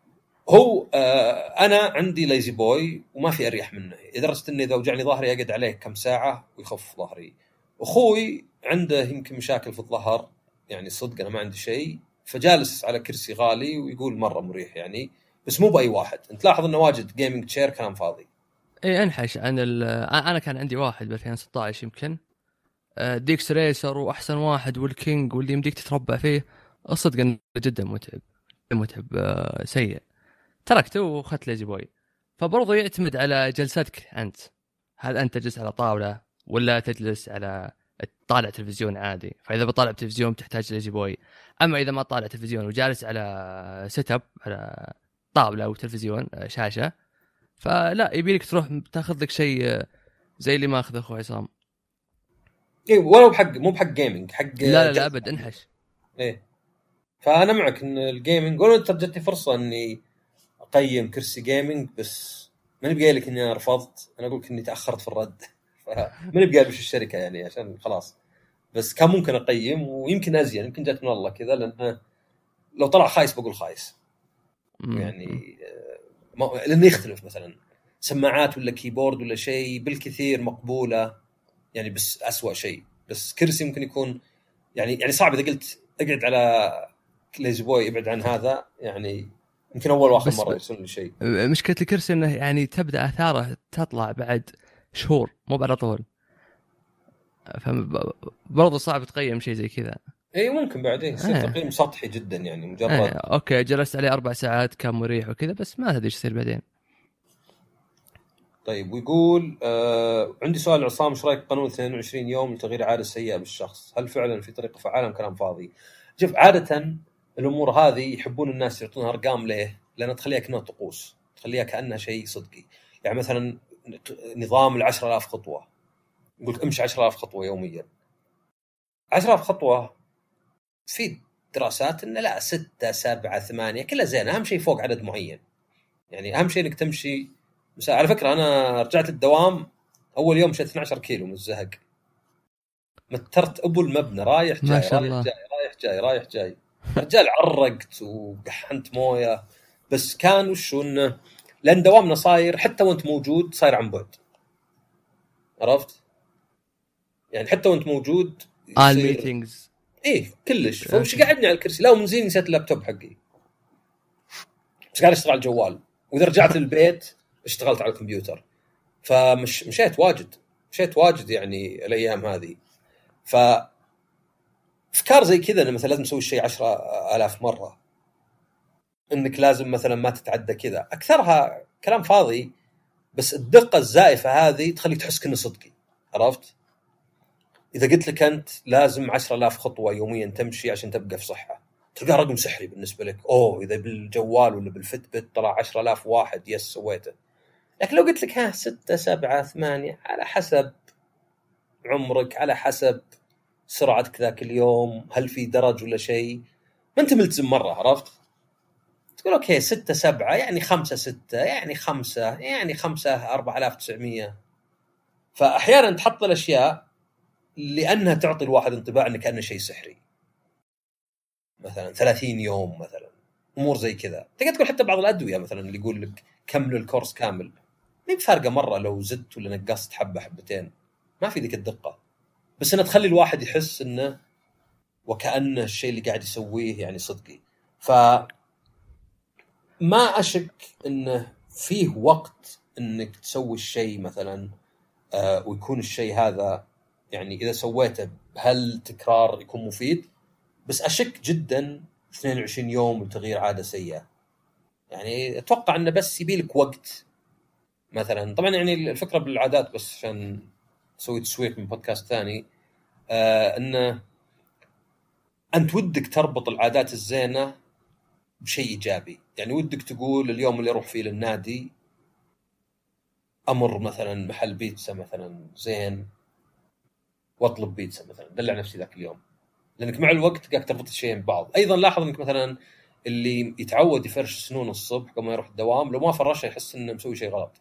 S1: هو آه انا عندي ليزي بوي وما في اريح منه، لدرجه اني اذا وجعني ظهري اقعد عليه كم ساعه ويخف ظهري. اخوي عنده يمكن مشاكل في الظهر، يعني صدق انا ما عندي شيء، فجالس على كرسي غالي ويقول مره مريح يعني، بس مو باي واحد. انت لاحظ انه واجد جيمنج تشير كلام فاضي.
S2: اي انحش عن ال انا كان عندي واحد ب ألفين وستة عشر يمكن ديكس ريسر واحسن واحد والكينج واللي يمديك تتربع فيه. الصدق انه جدا متعب متعب سيء. تركته واخذت ليزي بوي. فبرضه يعتمد على جلساتك انت، هل انت تجلس على طاوله ولا تجلس على طالع تلفزيون عادي. فاذا بطالع تلفزيون تحتاج ليزي بوي، اما اذا ما طالع تلفزيون وجالس على سيت اب على طاوله او تلفزيون شاشه، فلا يبيلك تروح تاخذ لك شيء زي اللي ما اخذ اخو عصام.
S1: ايه ولو بحق مو بحق جيمنج، حق
S2: لا لا, لا ابد انحش.
S1: ايه فانا معك ان الجيمنج، قولوا انت جتني فرصه اني اقيم كرسي جيمنج بس ماني بقايل لك اني انا رفضت، انا اقول لك اني تاخرت في الرد فماني بقايل وش الشركه يعني عشان خلاص، بس كان ممكن اقيم ويمكن ازين، يمكن جات من الله كذا، لان لو طلع خايس بقول خايس يعني. ما لانه يختلف مثلا سماعات ولا كيبورد ولا شيء بالكثير مقبوله يعني، بس أسوأ شيء. بس كرسي ممكن يكون يعني يعني صعب اذا قلت اقعد على ليزي بوي ابعد عن هذا يعني، يمكن اول واخر مره يرسل لي شيء.
S2: مشكله الكرسي انه يعني تبدا اثاره تطلع بعد شهور مو على طول، فبرضه صعب تقيم شيء زي كذا.
S1: اي ممكن بعدين يصير آه. تقييم سطحي جدا يعني مجرد
S2: آه. اوكي جلست عليه اربع ساعات كان مريح وكذا، بس ما تدري ايش يصير بعدين.
S1: طيب ويقول آه عندي سؤال عصام، ايش رايك قانون اثنين وعشرين يوم لتغيير عاده سيئه بالشخص؟ هل فعلا في طريقه فعاله كلام فاضي؟ شوف عاده الامور هذه يحبون الناس يعطونها ارقام، ليه؟ لان تخليها كأنها طقوس، تخليها كأنها شيء صدقي. يعني مثلا نظام العشرة آلاف خطوه، يقول لك امشي عشرة آلاف خطوه يوميا. عشرة آلاف خطوه في دراسات انه لا ستة سبعة ثمانية كلها زين، اهم شيء فوق عدد معين. يعني اهم شيء انك تمشي. على فكره انا رجعت الدوام اول يوم مشيت اثنا عشر كيلو من الزهق، مترت ابو المبنى رايح جاي رايح الله. جاي رايح جاي رايح جاي رجال عرقت وقحنت مويه. بس كان وشو انه لان دوامنا صاير حتى وانت موجود صاير عن بعد، عرفت يعني حتى وانت موجود
S2: ال ميتينجز
S1: ايه كلش. فوش قاعدني على الكرسي، لا ومنزين نسيت اللابتوب حقي بس قاعد اشتغل على الجوال، واذا رجعت للبيت اشتغلت على الكمبيوتر. فمش مشيت واجد مشيت واجد يعني الايام هذه. ف افكار زي كذا انه مثلا لازم تسوي الشيء عشرة آلاف مره، انك لازم مثلا ما تتعدى كذا، اكثرها كلام فاضي. بس الدقه الزائفه هذه تخليك تحس كأنه صدقي، عرفت؟ اذا قلت لك انت لازم عشرة آلاف خطوه يوميا تمشي عشان تبقى في صحه، تلقى رقم سحري بالنسبه لك. اوه اذا بالجوال ولا بالفتبت طلع عشرة آلاف واحد يس سويته. لكن لو قلت لك ها ستة سبعة ثمانية على حسب عمرك، على حسب سرعتك ذاك اليوم، هل في درج ولا شيء، ما انت ملتزم مره، عرفت؟ تقول اوكي ستة سبعة يعني خمسة ستة يعني خمسة يعني خمسة أربعة آلاف وتسعمية. فاحيانا تحط الاشياء لانها تعطي الواحد انطباع انه كانه شيء سحري. مثلا ثلاثين يوم مثلا، امور زي كذا. تقدر تقول حتى بعض الادويه مثلا اللي يقول لك كمل الكورس كامل، ما بفارقه مره لو زدت ولا نقصت حبه حبتين، ما في ذيك الدقه. بس انها تخلي الواحد يحس انه وكأنه الشيء اللي قاعد يسويه يعني صدقي. ف ما اشك انه فيه وقت انك تسوي الشيء مثلا آه ويكون الشيء هذا يعني اذا سويته هل تكرار يكون مفيد. بس اشك جدا اثنين وعشرين يوم لتغيير عاده سيئه. يعني اتوقع انه بس يبي لك وقت مثلا. طبعا يعني الفكره بالعادات بس عشان تسوي تسويق من بودكاست ثاني، آه انه انت ودك تربط العادات الزينه بشيء ايجابي. يعني ودك تقول اليوم اللي اروح فيه للنادي امر مثلا محل بيتزا مثلا زين واطلب بيتزا مثلا، دلع نفسي ذاك اليوم، لانك مع الوقت قاعد تربط الشيئين ببعض. ايضا لاحظ انك مثلا اللي يتعود يفرش سنون الصبح قبل ما يروح الدوام، لو ما فرشه يحس انه مسوي شيء غلط،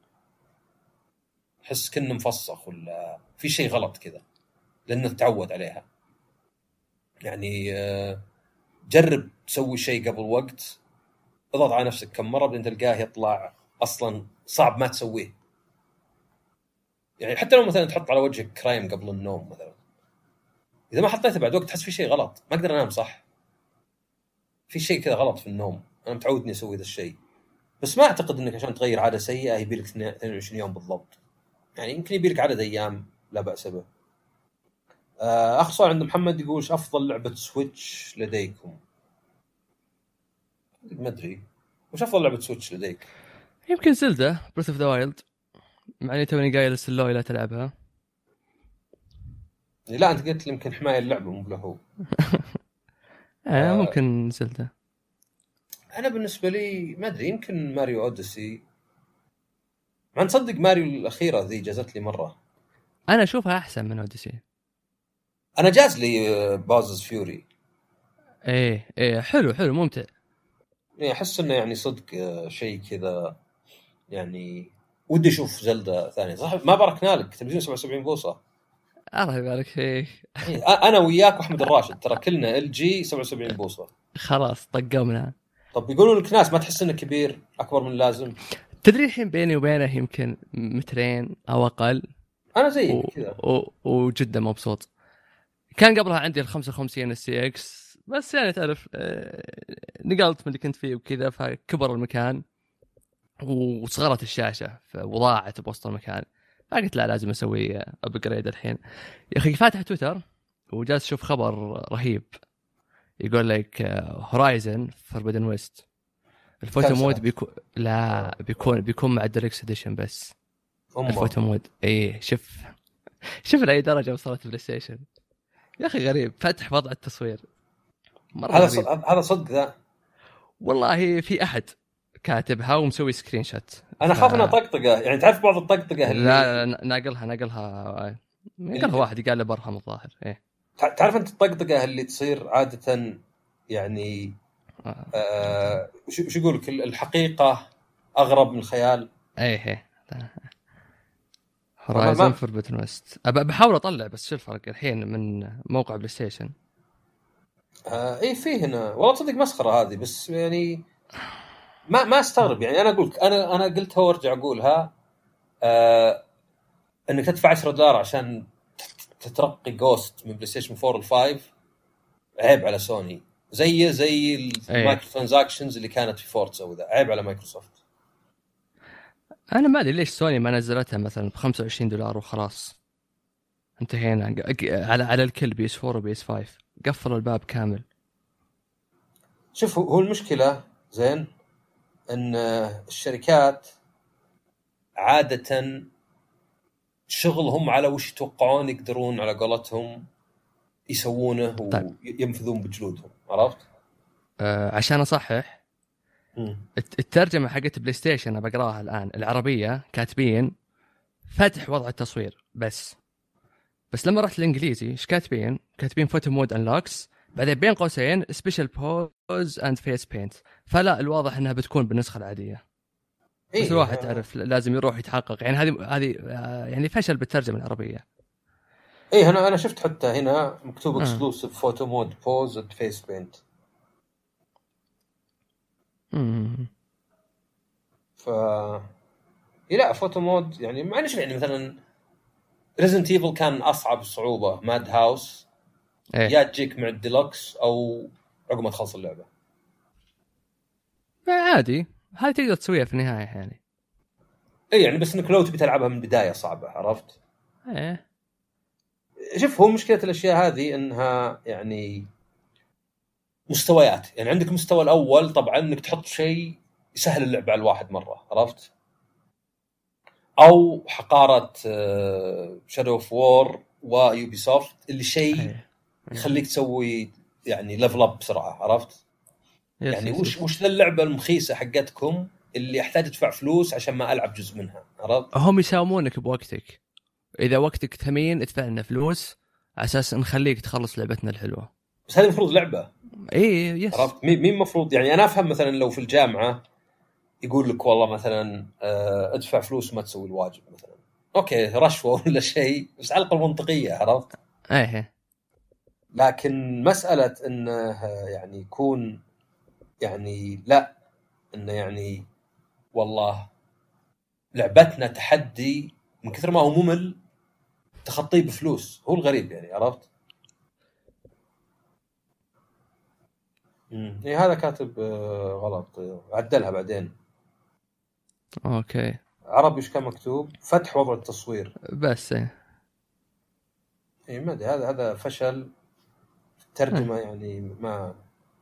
S1: يحس كأنه مفسخ ولا في شيء غلط كذا لانه تعود عليها. يعني جرب تسوي شيء قبل وقت اضغط على نفسك كم مره بعدين تلقاه يطلع اصلا صعب ما تسويه. يعني حتى لو مثلا تحط على وجهك كريم قبل النوم مثلا، اذا ما حطيته بعد وقت تحس في شيء غلط، ما اقدر انام صح، في شيء كذا غلط في النوم. انا متعود اني اسوي ذا الشيء، بس ما اعتقد انك عشان تغير عاده سيئه يبي لك اثنين وعشرين يوم بالضبط. يعني يمكن يبي لك عدد ايام لا باس به. اخر سؤال عند محمد يقول ايش افضل لعبه سويتش لديكم؟ ما ادري وش افضل لعبه سويتش لديك.
S2: يمكن زلدة بريث اوف ذا وايلد، مع اني توني قايل السلوي لا تلعبها.
S1: لا انت قلت لي يمكن حمايه اللعبه مو له.
S2: آه ممكن زلدة.
S1: انا بالنسبه لي ما ادري، يمكن ماريو اوديسي. ما نصدق ماريو الاخيره ذي جازت لي مره.
S2: انا اشوفها احسن من اوديسي.
S1: انا جاز لي بازز فيوري.
S2: ايه ايه حلو حلو ممتع.
S1: يعني احس انه يعني صدق شيء كذا، يعني ودي اشوف زلدة ثانية. صح ما باركنا لك تلفزيون سبعة وسبعين بوصة.
S2: الله يبارك فيك.
S1: انا وياك واحمد الراشد ترى كلنا ال جي سبعة وسبعين بوصة.
S2: خلاص طقوا منها.
S1: طب يقولون لك ناس ما تحس انه كبير اكبر من اللازم؟
S2: تدري الحين بيني وبينه يمكن مترين او اقل.
S1: انا زيك
S2: و...
S1: كذا
S2: و... وجدا مبسوط. كان قبلها عندي ال خمسة وخمسين السي اكس، بس يعني تعرف نقلت من اللي كنت فيه وكذا فكبر المكان وصغرت الشاشة وضاعت بوسط المكان، فقلت لا لازم اسوي ابجريد الحين. يا اخي فاتح تويتر وجالس اشوف خبر رهيب يقول لك هورايزن فوربيدن ويست الفوتو مود بيكون لا بيكون بيكون مع الديلكس اديشن بس. أمه. الفوتو مود ايه شوف شوف لاي درجه وصلت بلاي ستيشن يا اخي غريب. فتح وضع التصوير
S1: هذا ص... هذا صدق ذا
S2: والله. في احد كاتبها ومسوي سكرين شوت.
S1: انا خاف ف... انها طقطقه، يعني تعرف بعض الطقطقه اللي
S2: لا ناقلها ناقلها ناقلها واحد قال له برهم الظاهر. ايه
S1: تعرف انت الطقطقه اللي تصير عاده يعني آه. آه... شو يقول لك الحقيقه اغرب من الخيال.
S2: ايه ايه هورايزن فوربيدن ويست. بحاول اطلع بس شو الفرق الحين من موقع بلاي ستيشن.
S1: آه ايه فيه هنا والله تصدق مسخره هذه، بس يعني ما ما استغرب. يعني انا اقول انا انا قلتها وارجع اقولها آه انك تدفع عشرة دولار عشان تترقي جوست من بلاي ستيشن فور وفايف عيب على سوني. زي زي المايكرو ترانزاكشنز اللي كانت في فورتزا وذا، عيب على مايكروسوفت.
S2: انا ما ادري ليش سوني ما نزلتها مثلا ب خمسة وعشرين دولار وخلاص انتهينا على على الكل بي اس فور وبي اس فايف قفلوا الباب كامل.
S1: شوف هو المشكله زين ان الشركات عاده شغلهم على وش يتوقعون يقدرون على قولتهم يسوونه وينفذون بجلودهم، عرفت؟
S2: آه عشان اصحح م. الترجمه حقت بلاي ستيشن بقراها الان العربيه كاتبين فتح وضع التصوير بس بس لما رحت الانجليزي ايش كاتبين؟ كاتبين فوتو مود انلوكس بعدين بين قوسين سبيشال بوز اند فيس بينت. فلا الواضح انها بتكون بالنسخه العاديه. إيه بس الواحد تعرف لازم يروح يتحقق. يعني هذه هذه يعني فشل بالترجمه العربيه.
S1: ايه انا انا شفت حتى هنا مكتوب اكسكلوسيف فوتو مود بوز اند فيس بينت.
S2: امم
S1: ف لا فوتو مود يعني ما نشوف. يعني مثلا ريزنت ايفل كان اصعب صعوبه ماد هاوس إيه؟ يا تجيك مع الديلوكس او عقب ما تخلص اللعبه
S2: عادي. هذه تقدر تسويها في النهايه يعني.
S1: اي يعني بس انك لو تبي تلعبها من البدايه صعبه، عرفت؟
S2: ايه
S1: شوف هو مشكله الاشياء هذه انها يعني مستويات. يعني عندك المستوى الاول طبعا انك تحط شيء يسهل اللعبه على الواحد مره، عرفت؟ او حقاره شادو اوف وور ويوبي سوفت اللي شيء يخليك تسوي يعني ليفل اب بسرعه، عرفت؟ يعني وش وش اللعبه المخيسه حقتكم اللي احتاج ادفع فلوس عشان ما العب جزء منها، عرفت؟
S2: هم يساومونك بوقتك. اذا وقتك ثمين ادفع لنا فلوس على اساس نخليك تخلص لعبتنا الحلوه.
S1: بس هذه المفروض لعبه.
S2: ايه يس.
S1: عرفت مين المفروض؟ يعني انا افهم مثلا لو في الجامعه يقول لك والله مثلا ادفع فلوس وما تسوي الواجب مثلا، اوكي رشوه ولا شيء، بس على الاقل منطقيه، عرفت؟
S2: ايه
S1: لكن مساله انه يعني يكون يعني لا انه يعني والله لعبتنا تحدي من كثر ما هو ممل تخطيه بفلوس. هو الغريب يعني، عرفت؟ امم إيه هذا كاتب آه، غلط، آه، عدلها بعدين.
S2: اوكي
S1: عربي ايش كان مكتوب؟ فتح وضع التصوير.
S2: بس إيه.
S1: اي ما ادري، هذا هذا فشل ترجمة يعني. ما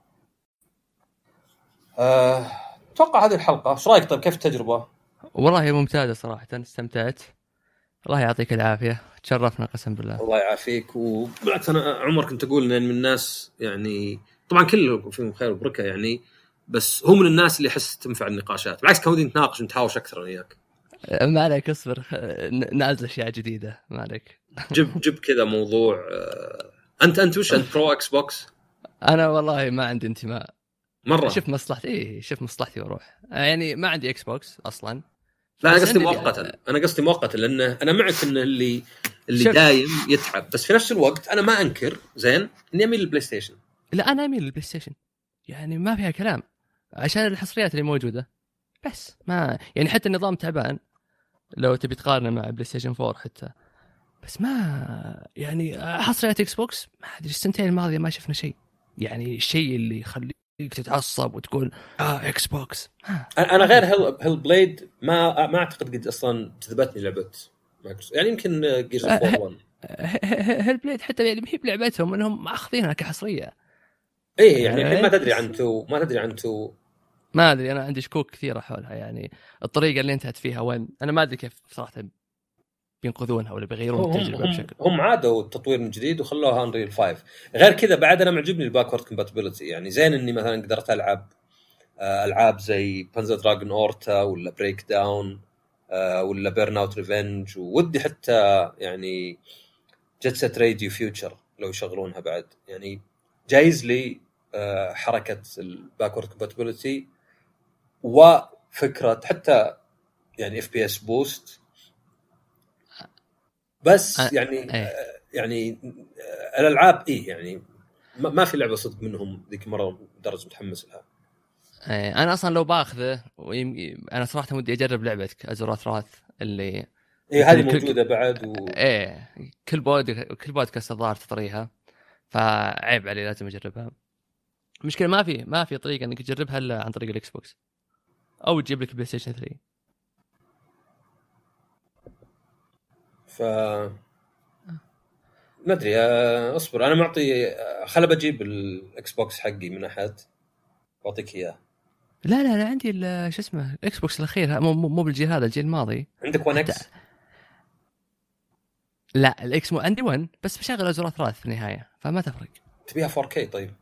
S1: آه، اتوقع هذه الحلقة. ايش رايك؟ طيب كيف التجربة؟
S2: والله ممتازة صراحة، استمتعت. الله يعطيك العافية، تشرفنا قسم بالله.
S1: الله يعافيك. وبالعكس انا عمر كنت اقول ان من الناس يعني طبعا كلهم فيهم خير وبركة يعني، بس هو من الناس اللي يحس تنفع النقاشات. بالعكس كان ودي نتناقش ونتهاوش اكثر انا وياك.
S2: ما عليك، اصبر، نازل اشياء جديدة، ما عليك.
S1: جيب جيب كذا موضوع. آه، انت انت وش انت برو اكس بوكس؟
S2: انا والله ما عندي انتماء
S1: مرة
S2: شوف مصلحتي. إيه شوف مصلحتي واروح، يعني ما عندي اكس بوكس اصلا.
S1: لا انا قصدي
S2: اللي...
S1: مؤقتا، انا قصدي مؤقتا لانه انا معك ان اللي اللي
S2: شوف.
S1: دايم يتعب، بس في نفس الوقت انا ما انكر زين اني اميل للبلاي ستيشن.
S2: لا انا اميل للبلاي ستيشن، يعني ما فيها كلام، عشان الحصريات اللي موجودة. بس ما يعني حتى النظام تعبان لو تبي تقارنه مع بلاي ستيشن فور حتى. بس ما يعني حصريات اكس بوكس ما ادري السنتين الماضيه ما شفنا شيء، يعني الشيء اللي يخليك تتعصب وتقول اه اكس بوكس.
S1: انا غير هيل هيل بليد ما ما اعتقد قد اصلا جذبتني لعبه مايكروسوفت، يعني يمكن جيرز اوف وور واحد.
S2: هيل بليد حتى يعني هي بلعبتهم انهم ماخذينها كحصريه.
S1: ايه يعني الحين ما تدري عن تو، ما تدري عن تو.
S2: ما ادري، انا عندي شكوك كثيره حولها، يعني الطريقه اللي انتهت فيها وين، انا ما ادري كيف صراحه بينقذونها ولا بيغيرون
S1: هم
S2: التجربه
S1: هم
S2: بشكل.
S1: هم عادوا التطوير من جديد وخلوها انريل خمسة. غير كذا بعد انا معجبني الباكورد كومباتيبلتي، يعني زين اني مثلا قدرت العب العاب زي بانزر دراجون اورتا ولا بريك داون ولا بيرن اوت ريفنج، وودي حتى يعني جيت سيت راديو فيوتشر لو يشغلونها بعد. يعني جايز لي حركه الباكورد كومباتيبلتي وفكره حتى يعني اف بي اس بوست. بس يعني
S2: أيه.
S1: يعني الالعاب ايه يعني ما في لعبه صدق منهم ذيك مره درجه متحمس لها.
S2: أيه. انا اصلا لو باخذه ويم... انا صراحه ودي اجرب لعبتك ازوراث راث اللي
S1: ايه هذه موجوده بعد و...
S2: ايه كل بود كل بودكاست الظاهر تطريها، فعيب علي لازم اجربها. المشكله ما في ما في طريقه انك تجربها الا عن طريق الاكس بوكس او تجيب لك بلاي ستيشن ثري.
S1: ف ما ادري. اصبر انا معطي، خل بجيب الاكس بوكس حقي من احد واعطيك اياه.
S2: لا لا لا عندي شو اسمه الاكس بوكس الاخير، مو مو بالجيل هذا، الجيل الماضي.
S1: عندك ون اكس؟
S2: لا الاكس مو عندي ون، بس بشغل ازوراث راث في النهايه فما تفرق.
S1: تبيها فور كي؟ طيب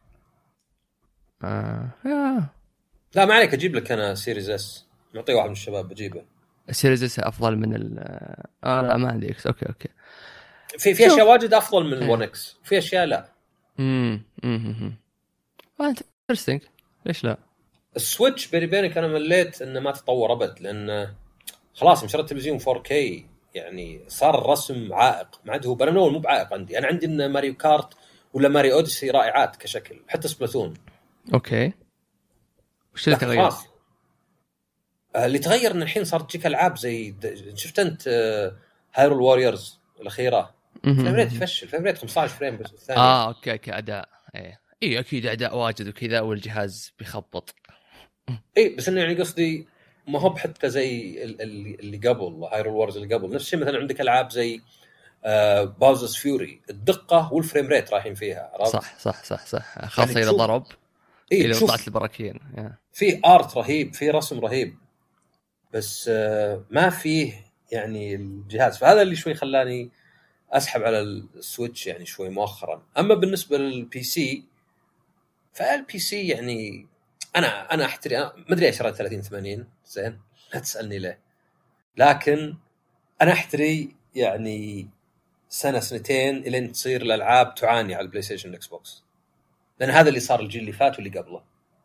S2: آه. آه.
S1: لا ما عليك، اجيب لك انا سيريز اس، معطيه واحد من الشباب بجيبه.
S2: السيريز اس افضل من ال اه لا ما عندي اكس. اوكي اوكي
S1: في في اشياء واجد افضل من الون اكس، في اشياء لا.
S2: امم امم انترستينج، ليش لا.
S1: السويتش بيني بينك انا مليت انه ما تطور ابد، لان خلاص مشتري التلفزيون فور كي يعني صار الرسم عائق. ما عاد هو انا مو بعائق عندي، انا عندي ان ماريو كارت ولا ماريو اوديسي رائعات كشكل، حتى سبلاتون.
S2: اوكي وش اللي تغير؟
S1: خلاص اللي تغير ان الحين صارت تجيك العاب زي شفت انت هايرول واريورز الاخيره، فريم ريت يفشل، فريم ريت خمسة عشر فريم بس الثانيه.
S2: اه اوكي اوكي اداء ايه اي اكيد اعداء واجد وكذا والجهاز بيخبط.
S1: اي بس انه يعني قصدي ما هو حتى زي اللي اللي قبل هايرول وارز اللي قبل. نفس الشيء مثلا عندك العاب زي آه باوزرز فيوري، الدقه والفريم ريت رايحين فيها، عرفت؟
S2: صح صح صح صح خاصه
S1: يعني
S2: اذا ضرب.
S1: إيه
S2: اذا طلعت البراكين
S1: في ارت رهيب، في رسم رهيب، بس آه ما فيه يعني الجهاز. فهذا اللي شوي خلاني اسحب على السويتش يعني شوي مؤخرا. اما بالنسبه للبي سي، فالبي سي يعني انا انا احتري، ما ادري ايش شريت ثلاثين ثمانين زين، لا تسالني ليه، لكن انا احتري يعني سنه سنتين الين تصير الالعاب تعاني على البلاي ستيشن والاكس بوكس، لان هذا اللي صار الجيل اللي فات واللي قبله.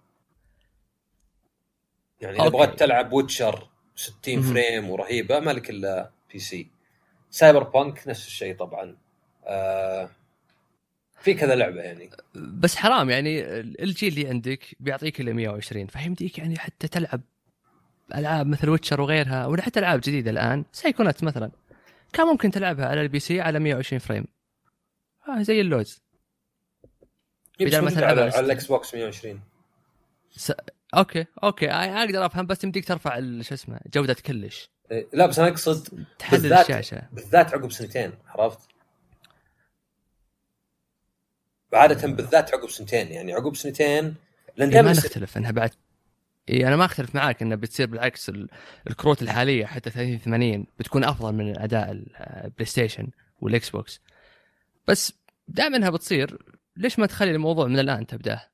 S1: يعني اذا بغيت تلعب ويتشر ستين فريم ورهيبه مالك الا بي سي. سايبر بانك نفس الشيء طبعا. آه في كذا لعبه يعني.
S2: بس حرام يعني الجيل اللي عندك بيعطيك ال مية وعشرين، فهمتيك يعني حتى تلعب العاب مثل ويتشر وغيرها، ولا حتى العاب جديده الان سايكونات مثلا كان ممكن تلعبها على البي سي على مية وعشرين فريم، آه زي اللوز.
S1: بدل ما تلعب على, على الاكس بوكس مية وعشرين.
S2: س... اوكي اوكي اقدر افهم، بس يمديك ترفع شو اسمه جوده كلش.
S1: إيه لا بس انا اقصد
S2: تحدد الشاشه
S1: بالذات عقب سنتين، عرفت؟ عاده بالذات عقب سنتين، يعني عقب سنتين
S2: لان إيه ما نختلف انها بعد. إيه انا ما اختلف معاك انها بتصير بالعكس، الكروت الحاليه حتى ثلاثين ثمانين بتكون افضل من اداء البلاي ستيشن والاكس بوكس، بس دائما انها بتصير ليش ما تخلي الموضوع من الان تبداه؟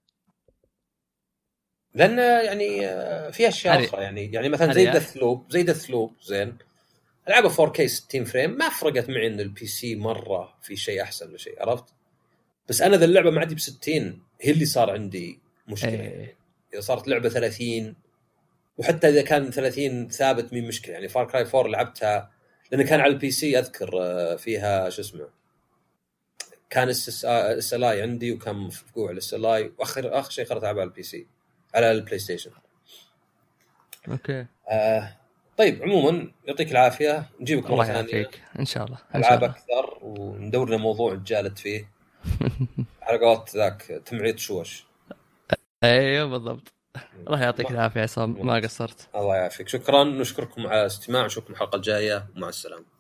S1: لان يعني في اشياء اخرى يعني يعني مثلا زي ديث لوب زي ديث لوب زين العبه فور كي ستين فريم، ما فرقت معي ان البي سي مره في شيء احسن ولا شيء، عرفت؟ بس انا ذا اللعبه معدي ب ستين هي اللي صار عندي مشكله.
S2: أيه.
S1: اذا صارت لعبه ثلاثين، وحتى اذا كان ثلاثين ثابت مين مشكله. يعني فار كراي فور لعبتها لان كان على البي سي اذكر فيها شو اسمه كان اس ال اي عندي وكان مفقوع الاس ال اي، واخر اخر شيء قررت العبها على البي سي على البلاي ستيشن.
S2: اوكي
S1: آه طيب عموما يعطيك العافيه، نجيبك مره ثانيه
S2: ان شاء الله
S1: العاب اكثر وندور لنا موضوع تجالد فيه حلقات ذاك تمعيط شوش.
S2: ايوه بالضبط. الله يعطيك العافيه يا عصام، ما قصرت.
S1: الله يعافيك، شكرا، نشكركم على الاستماع، نشوفكم الحلقه الجايه، ومع السلامه.